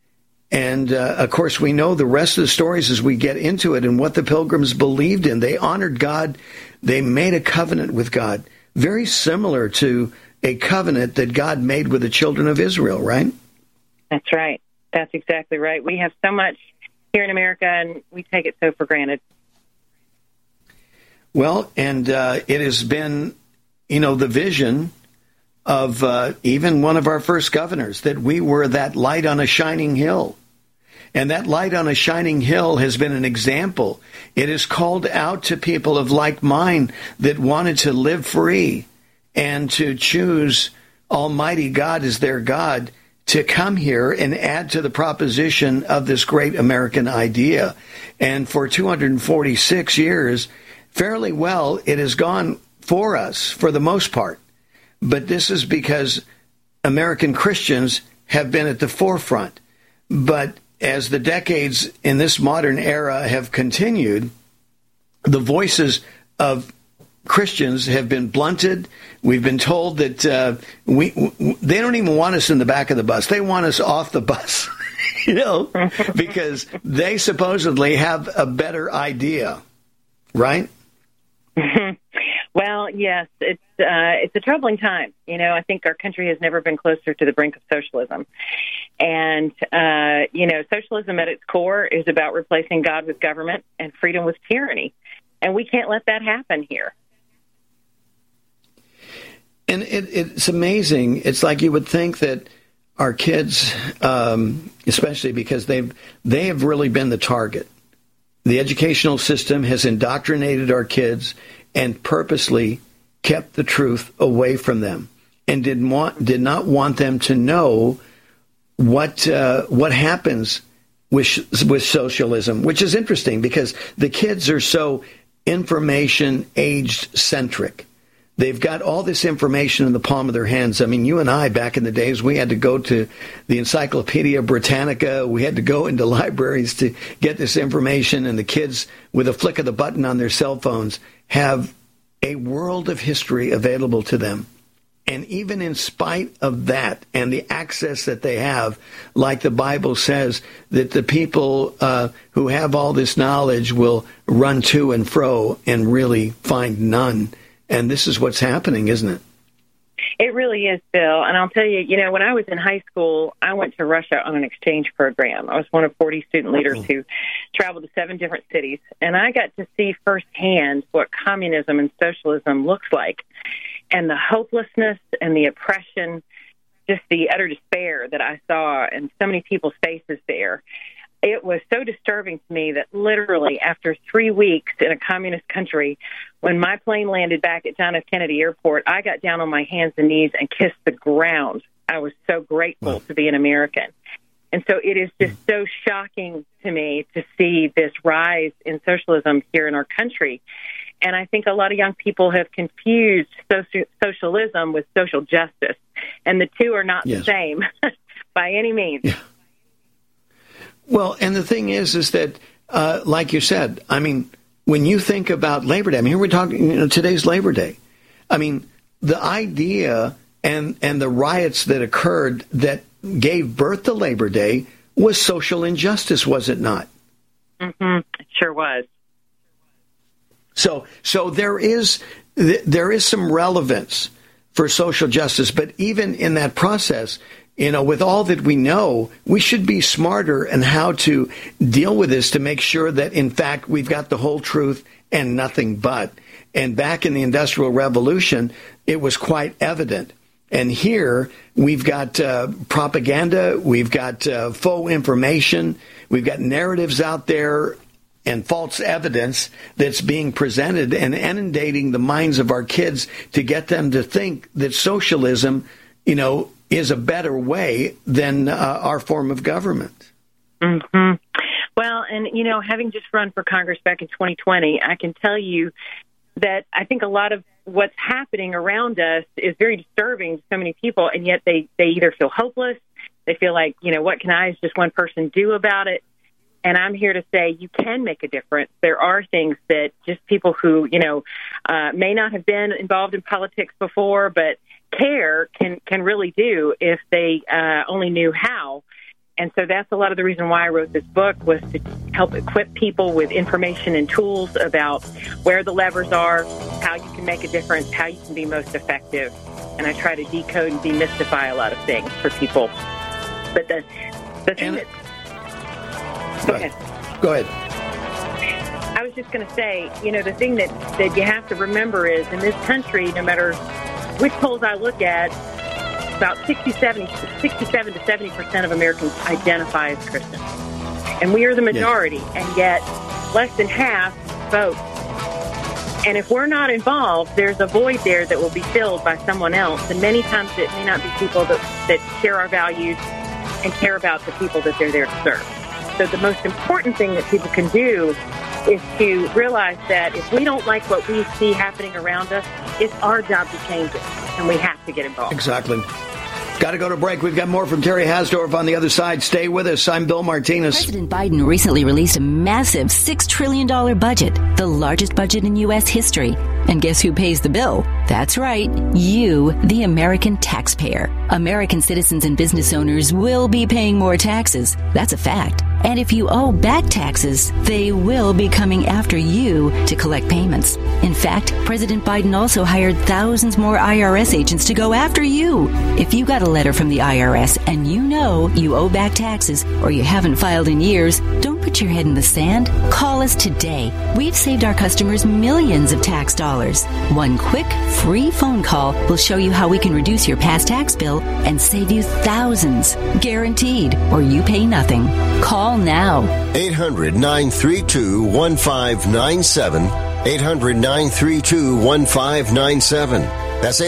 And, of course, we know the rest of the stories as we get into it and what the Pilgrims believed in. They honored God. They made a covenant with God, very similar to a covenant that God made with the children of Israel, right? That's right. That's exactly right. We have so much here in America, and we take it so for granted. Well, and it has been, the vision of even one of our first governors, that we were that light on a shining hill. And that light on a shining hill has been an example. It is called out to people of like mind that wanted to live free and to choose Almighty God as their God, to come here and add to the proposition of this great American idea. And for 246 years, fairly well, it has gone for us for the most part. But this is because American Christians have been at the forefront. But as the decades in this modern era have continued, the voices of Christians have been blunted. We've been told that they don't even want us in the back of the bus. They want us off the bus, because they supposedly have a better idea, right? Well, yes, it's a troubling time. I think our country has never been closer to the brink of socialism. And, socialism at its core is about replacing God with government and freedom with tyranny. And we can't let that happen here. And it's amazing. It's like you would think that our kids, especially because they have really been the target. The educational system has indoctrinated our kids and purposely kept the truth away from them, and did not want them to know what happens with socialism, which is interesting because the kids are so information age centric. They've got all this information in the palm of their hands. I mean, you and I, back in the days, we had to go to the Encyclopedia Britannica. We had to go into libraries to get this information. And the kids, with a flick of the button on their cell phones, have a world of history available to them. And even in spite of that and the access that they have, like the Bible says, that the people who have all this knowledge will run to and fro and really find none. And this is what's happening, isn't it? It really is, Bill. And I'll tell you, when I was in high school, I went to Russia on an exchange program. I was one of 40 student leaders who traveled to 7 different cities. And I got to see firsthand what communism and socialism looks like. And the hopelessness and the oppression, just the utter despair that I saw in so many people's faces there. It was so disturbing to me that literally after 3 weeks in a communist country, when my plane landed back at John F. Kennedy Airport, I got down on my hands and knees and kissed the ground. I was so grateful to be an American. And so it is just so shocking to me to see this rise in socialism here in our country. And I think a lot of young people have confused socialism with social justice. And the two are not the same by any means. Yeah. Well, and the thing is that, like you said, I mean, when you think about Labor Day, I mean, here we're talking, today's Labor Day. I mean, the idea and the riots that occurred that gave birth to Labor Day was social injustice, was it not? Mm-hmm. It sure was. So there is some relevance for social justice, but even in that process, with all that we know, we should be smarter in how to deal with this to make sure that, in fact, we've got the whole truth and nothing but. And back in the Industrial Revolution, it was quite evident. And here we've got propaganda, we've got faux information, we've got narratives out there and false evidence that's being presented and inundating the minds of our kids to get them to think that socialism, is a better way than our form of government. Mm-hmm. Well, and, having just run for Congress back in 2020, I can tell you that I think a lot of what's happening around us is very disturbing to so many people, and yet they either feel hopeless, they feel like, what can I, as just one person, do about it? And I'm here to say you can make a difference. There are things that just people who, may not have been involved in politics before, but care can really do if they only knew how. And so that's a lot of the reason why I wrote this book, was to help equip people with information and tools about where the levers are, how you can make a difference, how you can be most effective. And I try to decode and demystify a lot of things for people. But the thing that... Go ahead. I was just going to say, the thing that you have to remember is in this country, no matter which polls I look at, about 67 to 70% of Americans identify as Christian. And we are the majority, and yet less than half vote. And if we're not involved, there's a void there that will be filled by someone else. And many times it may not be people that share our values and care about the people that they're there to serve. So the most important thing that people can do is to realize that if we don't like what we see happening around us, it's our job to change it, and we have to get involved. Exactly. Got to go to break. We've got more from Terry Hasdorf on the other side. Stay with us. I'm Bill Martinez. President Biden recently released a massive $6 trillion budget, the largest budget in U.S. history. And guess who pays the bill? That's right, you, the American taxpayer. American citizens and business owners will be paying more taxes. That's a fact. And if you owe back taxes, they will be coming after you to collect payments. In fact, President Biden also hired thousands more IRS agents to go after you. If you got a letter from the IRS and you know you owe back taxes or you haven't filed in years, don't put your head in the sand. Call us today. We've saved our customers millions of tax dollars. One quick, free phone call will show you how we can reduce your past tax bill and save you thousands. Guaranteed, or you pay nothing. Call now. 800-932-1597. 800-932-1597. That's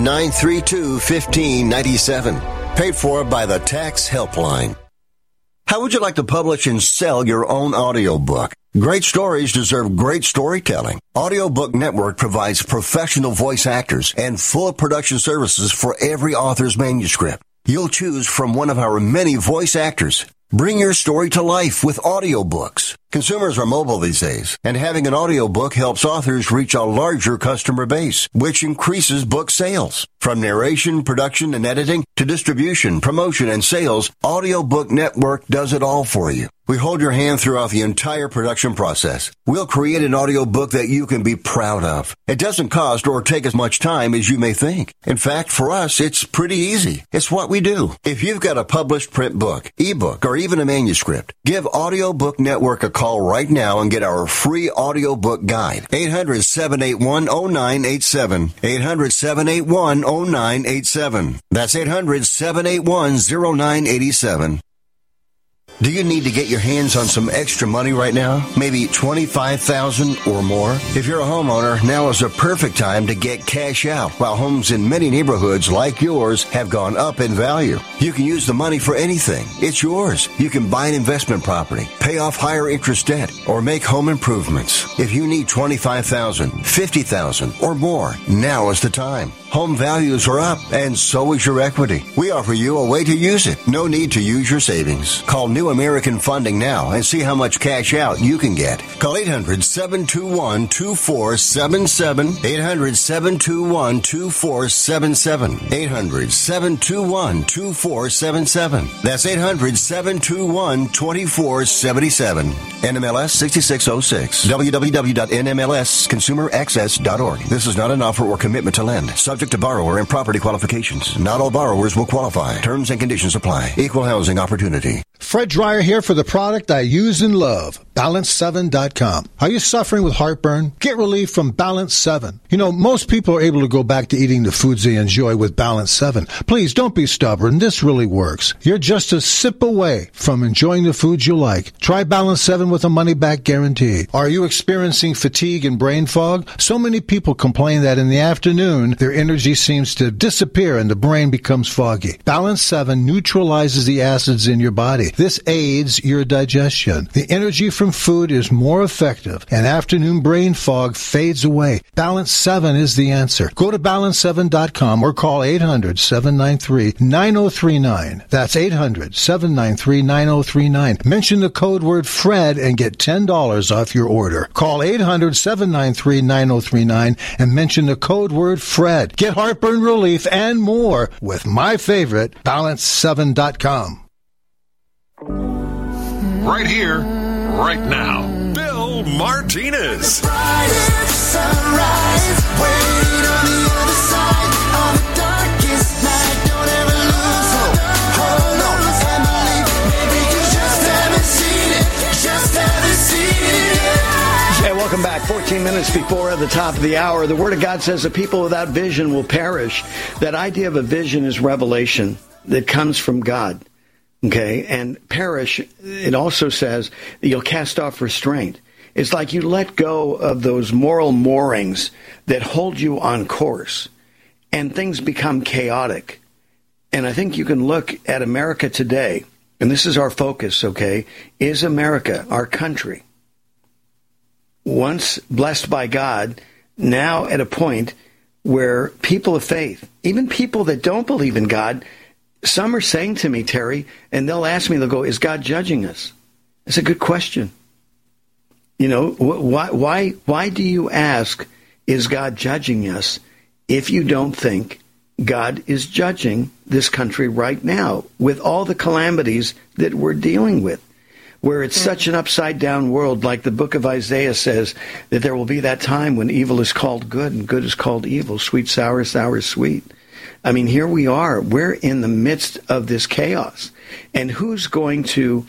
800-932-1597. Paid for by the Tax Helpline. How would you like to publish and sell your own audiobook? Great stories deserve great storytelling. Audiobook Network provides professional voice actors and full production services for every author's manuscript. You'll choose from one of our many voice actors. Bring your story to life with audiobooks. Consumers are mobile these days, and having an audiobook helps authors reach a larger customer base, which increases book sales. From narration, production, and editing to distribution, promotion, and sales, Audiobook Network does it all for you. We hold your hand throughout the entire production process. We'll create an audiobook that you can be proud of. It doesn't cost or take as much time as you may think. In fact, for us, it's pretty easy. It's what we do. If you've got a published print book, ebook, or even a manuscript, give Audiobook Network a call right now and get our free audiobook guide. 800-781-0987. 800-781-0987. That's 800-781-0987. Do you need to get your hands on some extra money right now? Maybe $25,000 or more? If you're a homeowner, now is the perfect time to get cash out while homes in many neighborhoods like yours have gone up in value. You can use the money for anything. It's yours. You can buy an investment property, pay off higher interest debt, or make home improvements. If you need $25,000, $50,000, or more, now is the time. Home values are up, and so is your equity. We offer you a way to use it. No need to use your savings. Call New American Funding now and see how much cash out you can get. Call 800-721-2477. 800-721-2477. 800-721-2477. That's 800-721-2477. NMLS 6606. www.nmlsconsumeraccess.org. This is not an offer or commitment to lend. Subject to borrower and property qualifications. Not all borrowers will qualify. Terms and conditions apply. Equal housing opportunity. Fred Dreyer here for the product I use and love, Balance7.com. Are you suffering with heartburn? Get relief from Balance 7. You know, most people are able to go back to eating the foods they enjoy with Balance 7. Please don't be stubborn. This really works. You're just a sip away from enjoying the foods you like. Try Balance 7 with a money-back guarantee. Are you experiencing fatigue and brain fog? So many people complain that in the afternoon, their energy seems to disappear and the brain becomes foggy. Balance 7 neutralizes the acids in your body. This aids your digestion. The energy from food is more effective, and afternoon brain fog fades away. Balance 7 is the answer. Go to balance7.com or call 800-793-9039. That's 800-793-9039. Mention the code word FRED and get $10 off your order. Call 800-793-9039 and mention the code word FRED. Get heartburn relief and more with my favorite, balance7.com. Right here, right now. Bill Martinez. Hey, welcome back. 14 minutes before the top of the hour. The Word of God says the people without vision will perish. That idea of a vision is revelation that comes from God. Okay, and perish, it also says that you'll cast off restraint. It's like you let go of those moral moorings that hold you on course, and things become chaotic. And I think you can look at America today, and this is our focus, okay? Is America, our country, once blessed by God, now at a point where people of faith, even people that don't believe in God, some are saying to me, Terry, and they'll ask me, they'll go, is God judging us? It's a good question. You know, why do you ask, is God judging us, if you don't think God is judging this country right now with all the calamities that we're dealing with, where it's such an upside-down world, like the book of Isaiah says, that there will be that time when evil is called good and good is called evil, sweet, sour, sour, sweet. I mean, here we are. We're in the midst of this chaos. And who is going to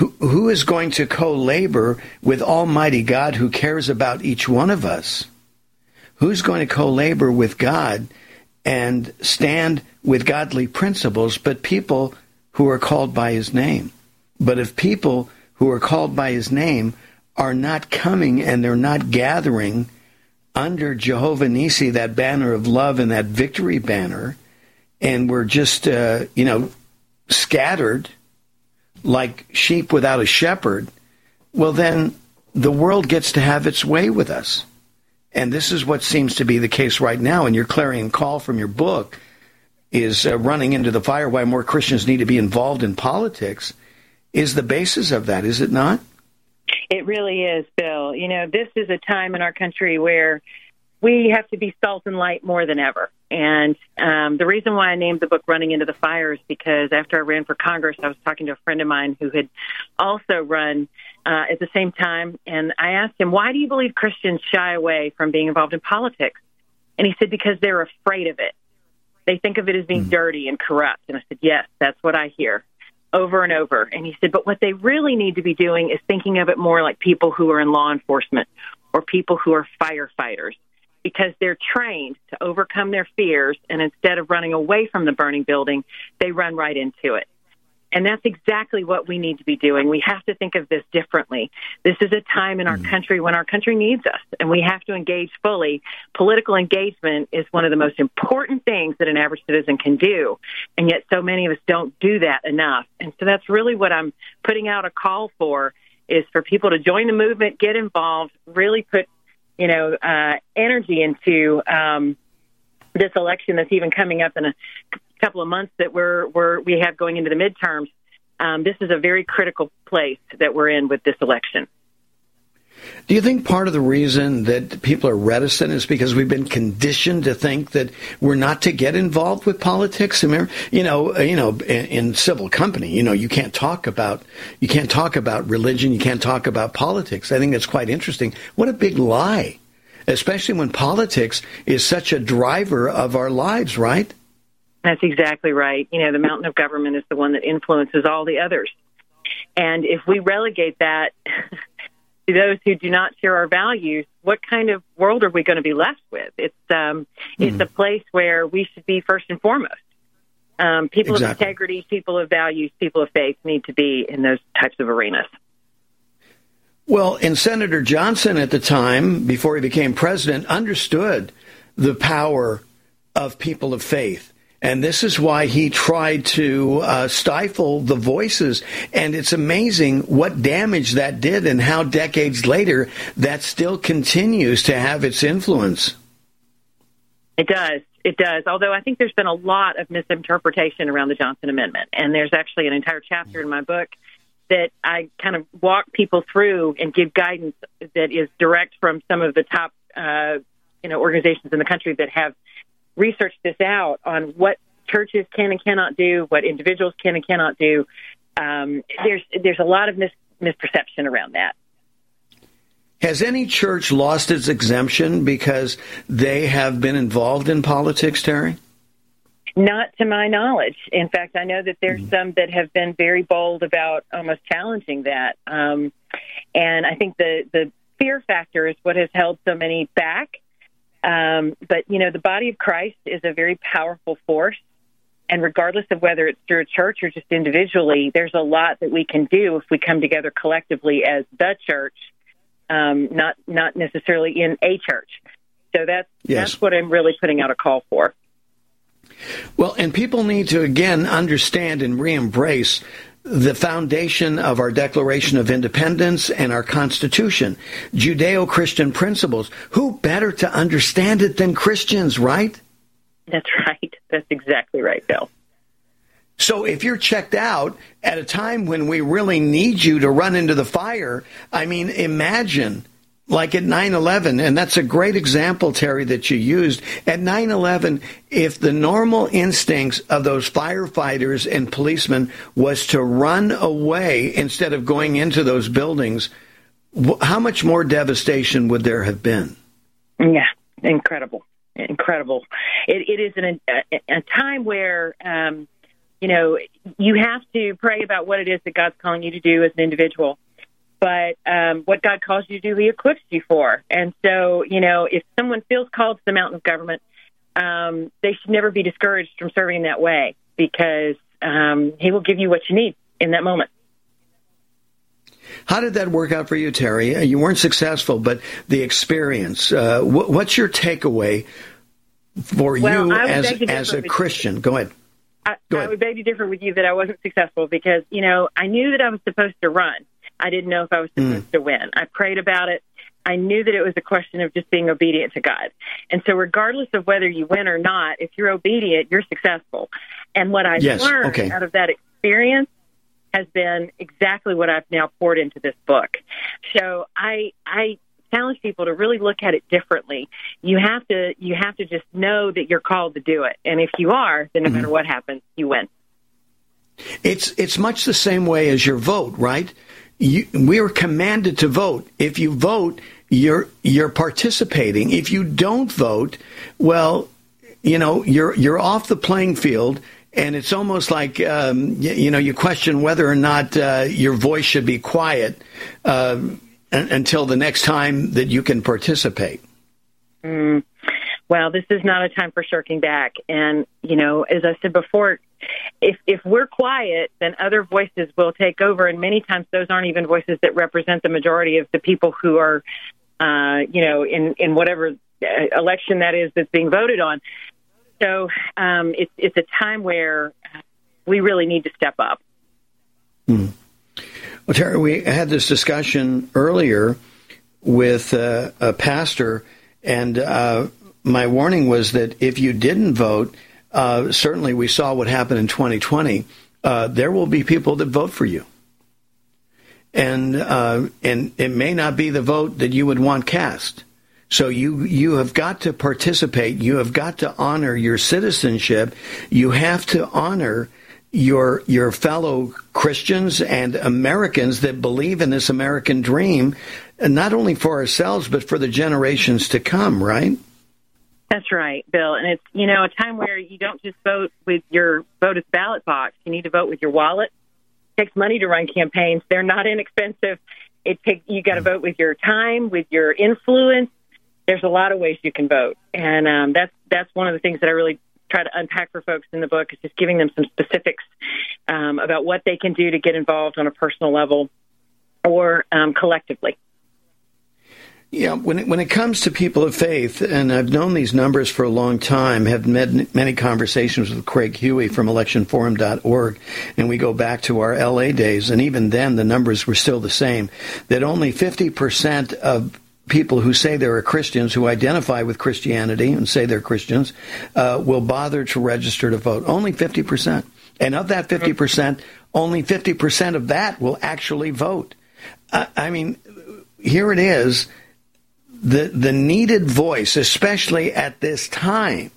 co-labor with Almighty God who cares about each one of us? Who's going to co-labor with God and stand with godly principles, but people who are called by his name? But if people who are called by his name are not coming and they're not gathering under Jehovah Nissi, that banner of love and that victory banner, and we're just, scattered like sheep without a shepherd, well, then the world gets to have its way with us. And this is what seems to be the case right now. And your clarion call from your book is running into the fire, why more Christians need to be involved in politics, is the basis of that, is it not? It really is, Bill. This is a time in our country where we have to be salt and light more than ever. And the reason why I named the book Running into the Fire is because after I ran for Congress, I was talking to a friend of mine who had also run at the same time. And I asked him, why do you believe Christians shy away from being involved in politics? And he said, because they're afraid of it. They think of it as being dirty and corrupt. And I said, yes, that's what I hear over and over. And he said, but what they really need to be doing is thinking of it more like people who are in law enforcement or people who are firefighters, because they're trained to overcome their fears, and instead of running away from the burning building, they run right into it. And that's exactly what we need to be doing. We have to think of this differently. This is a time in our country when our country needs us, and we have to engage fully. Political engagement is one of the most important things that an average citizen can do, and yet so many of us don't do that enough. And so that's really what I'm putting out a call for, is for people to join the movement, get involved, really put energy into this election that's even coming up in a couple of months that we have going into the midterms. This is a very critical place that we're in with this election. Do you think part of the reason that people are reticent is because we've been conditioned to think that we're not to get involved with politics? Remember, in civil company, you can't talk about religion, you can't talk about politics. I think that's quite interesting. What a big lie, especially when politics is such a driver of our lives, right? That's exactly right. The mountain of government is the one that influences all the others. And if we relegate that to those who do not share our values, what kind of world are we going to be left with? It's a place where we should be first and foremost. People of integrity, people of values, people of faith need to be in those types of arenas. Well, and Senator Johnson at the time, before he became president, understood the power of people of faith. And this is why he tried to stifle the voices. And it's amazing what damage that did and how decades later that still continues to have its influence. It does. It does. Although I think there's been a lot of misinterpretation around the Johnson Amendment. And there's actually an entire chapter in my book that I kind of walk people through and give guidance that is direct from some of the top organizations in the country that have researched this out on what churches can and cannot do, what individuals can and cannot do. There's a lot of misperception around that. Has any church lost its exemption because they have been involved in politics, Terry? Not to my knowledge. In fact, I know that there's some that have been very bold about almost challenging that. And I think the fear factor is what has held so many back. But, the body of Christ is a very powerful force. And regardless of whether it's through a church or just individually, there's a lot that we can do if we come together collectively as the church, not necessarily in a church. So that's what I'm really putting out a call for. Well, and people need to, again, understand and re-embrace the foundation of our Declaration of Independence and our Constitution, Judeo-Christian principles. Who better to understand it than Christians, right? That's right. That's exactly right, Bill. So if you're checked out at a time when we really need you to run into the fire, imagine like at 9/11, and that's a great example, Terry, that you used. At 9/11, if the normal instincts of those firefighters and policemen was to run away instead of going into those buildings, how much more devastation would there have been? Yeah, incredible. It is a time where, you have to pray about what it is that God's calling you to do as an individual. But what God calls you to do, he equips you for. And so, if someone feels called to the mountain of government, they should never be discouraged from serving that way, because he will give you what you need in that moment. How did that work out for you, Terry? You weren't successful, but the experience, what's your takeaway for you as a Christian? Go ahead. I would beg to differ with you that I wasn't successful because, I knew that I was supposed to run. I didn't know if I was supposed to win. I prayed about it. I knew that it was a question of just being obedient to God. And so regardless of whether you win or not, if you're obedient, you're successful. And what I learned out of that experience has been exactly what I've now poured into this book. So I challenge people to really look at it differently. You have to just know that you're called to do it. And if you are, then no matter what happens, you win. It's much the same way as your vote, right? We are commanded to vote. If you vote, you're participating. If you don't vote, well, you're off the playing field. And it's almost like, you question whether or not your voice should be quiet until the next time that you can participate. Well, this is not a time for shirking back. And, as I said before, if we're quiet, then other voices will take over. And many times those aren't even voices that represent the majority of the people who are, in whatever election that is that's being voted on. So it's a time where we really need to step up. Well, Terry, we had this discussion earlier with a pastor, and my warning was that if you didn't vote, certainly we saw what happened in 2020, there will be people that vote for you. And it may not be the vote that you would want cast. So you have got to participate. You have got to honor your citizenship. You have to honor your fellow Christians and Americans that believe in this American dream, and not only for ourselves, but for the generations to come, right? That's right, Bill. And it's, a time where you don't just vote with your vote as ballot box. You need to vote with your wallet. It takes money to run campaigns. They're not inexpensive. You got to vote with your time, with your influence. There's a lot of ways you can vote. And that's one of the things that I really try to unpack for folks in the book, is just giving them some specifics about what they can do to get involved on a personal level or collectively. Yeah, when it comes to people of faith, and I've known these numbers for a long time, have had many conversations with Craig Huey from electionforum.org, and we go back to our L.A. days, and even then the numbers were still the same, that only 50% of people who say they're Christians, who identify with Christianity and say they're Christians, will bother to register to vote. Only 50%. And of that 50%, only 50% of that will actually vote. I mean, here it is. The needed voice, especially at this time,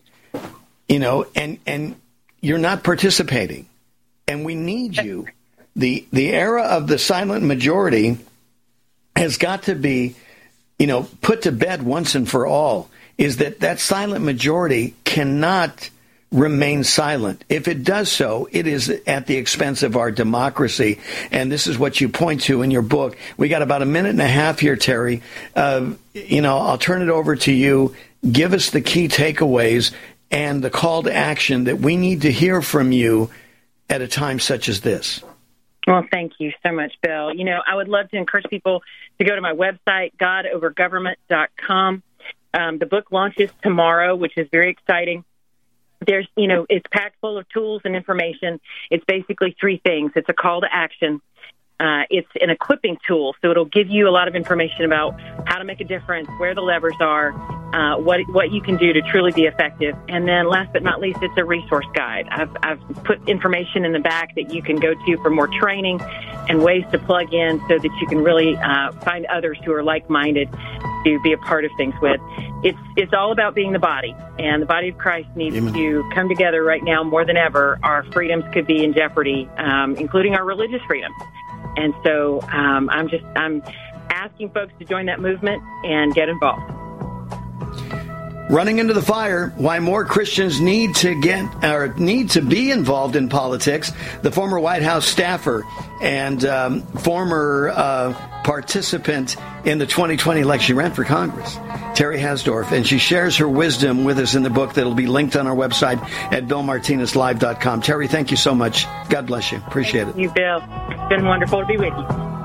and you're not participating, and we need you. The era of the silent majority has got to be, put to bed once and for all. Is that silent majority cannot remain silent. If it does so, it is at the expense of our democracy. And this is what you point to in your book. We got about a minute and a half here, Terry. I'll turn it over to you. Give us the key takeaways and the call to action that we need to hear from you at a time such as this. Well, thank you so much, Bill. I would love to encourage people to go to my website, godovergovernment.com. The book launches tomorrow, which is very exciting. There's, it's packed full of tools and information. It's basically three things. It's a call to action. It's an equipping tool, so it'll give you a lot of information about how to make a difference, where the levers are, what you can do to truly be effective. And then last but not least, it's a resource guide. I've put information in the back that you can go to for more training and ways to plug in so that you can really find others who are like-minded to be a part of things with. It's all about being the body, and the body of Christ needs to come together right now more than ever. Our freedoms could be in jeopardy, including our religious freedoms. And so I'm asking folks to join that movement and get involved. Running into the fire, why more Christians need to be involved in politics. The former White House staffer and former participant in the 2020 election, she ran for Congress, Terry Hasdorf, and she shares her wisdom with us in the book that'll be linked on our website at BillMartinezLive.com. Terry, thank you so much. God bless you. Appreciate it. Thank you, Bill. It's been wonderful to be with you.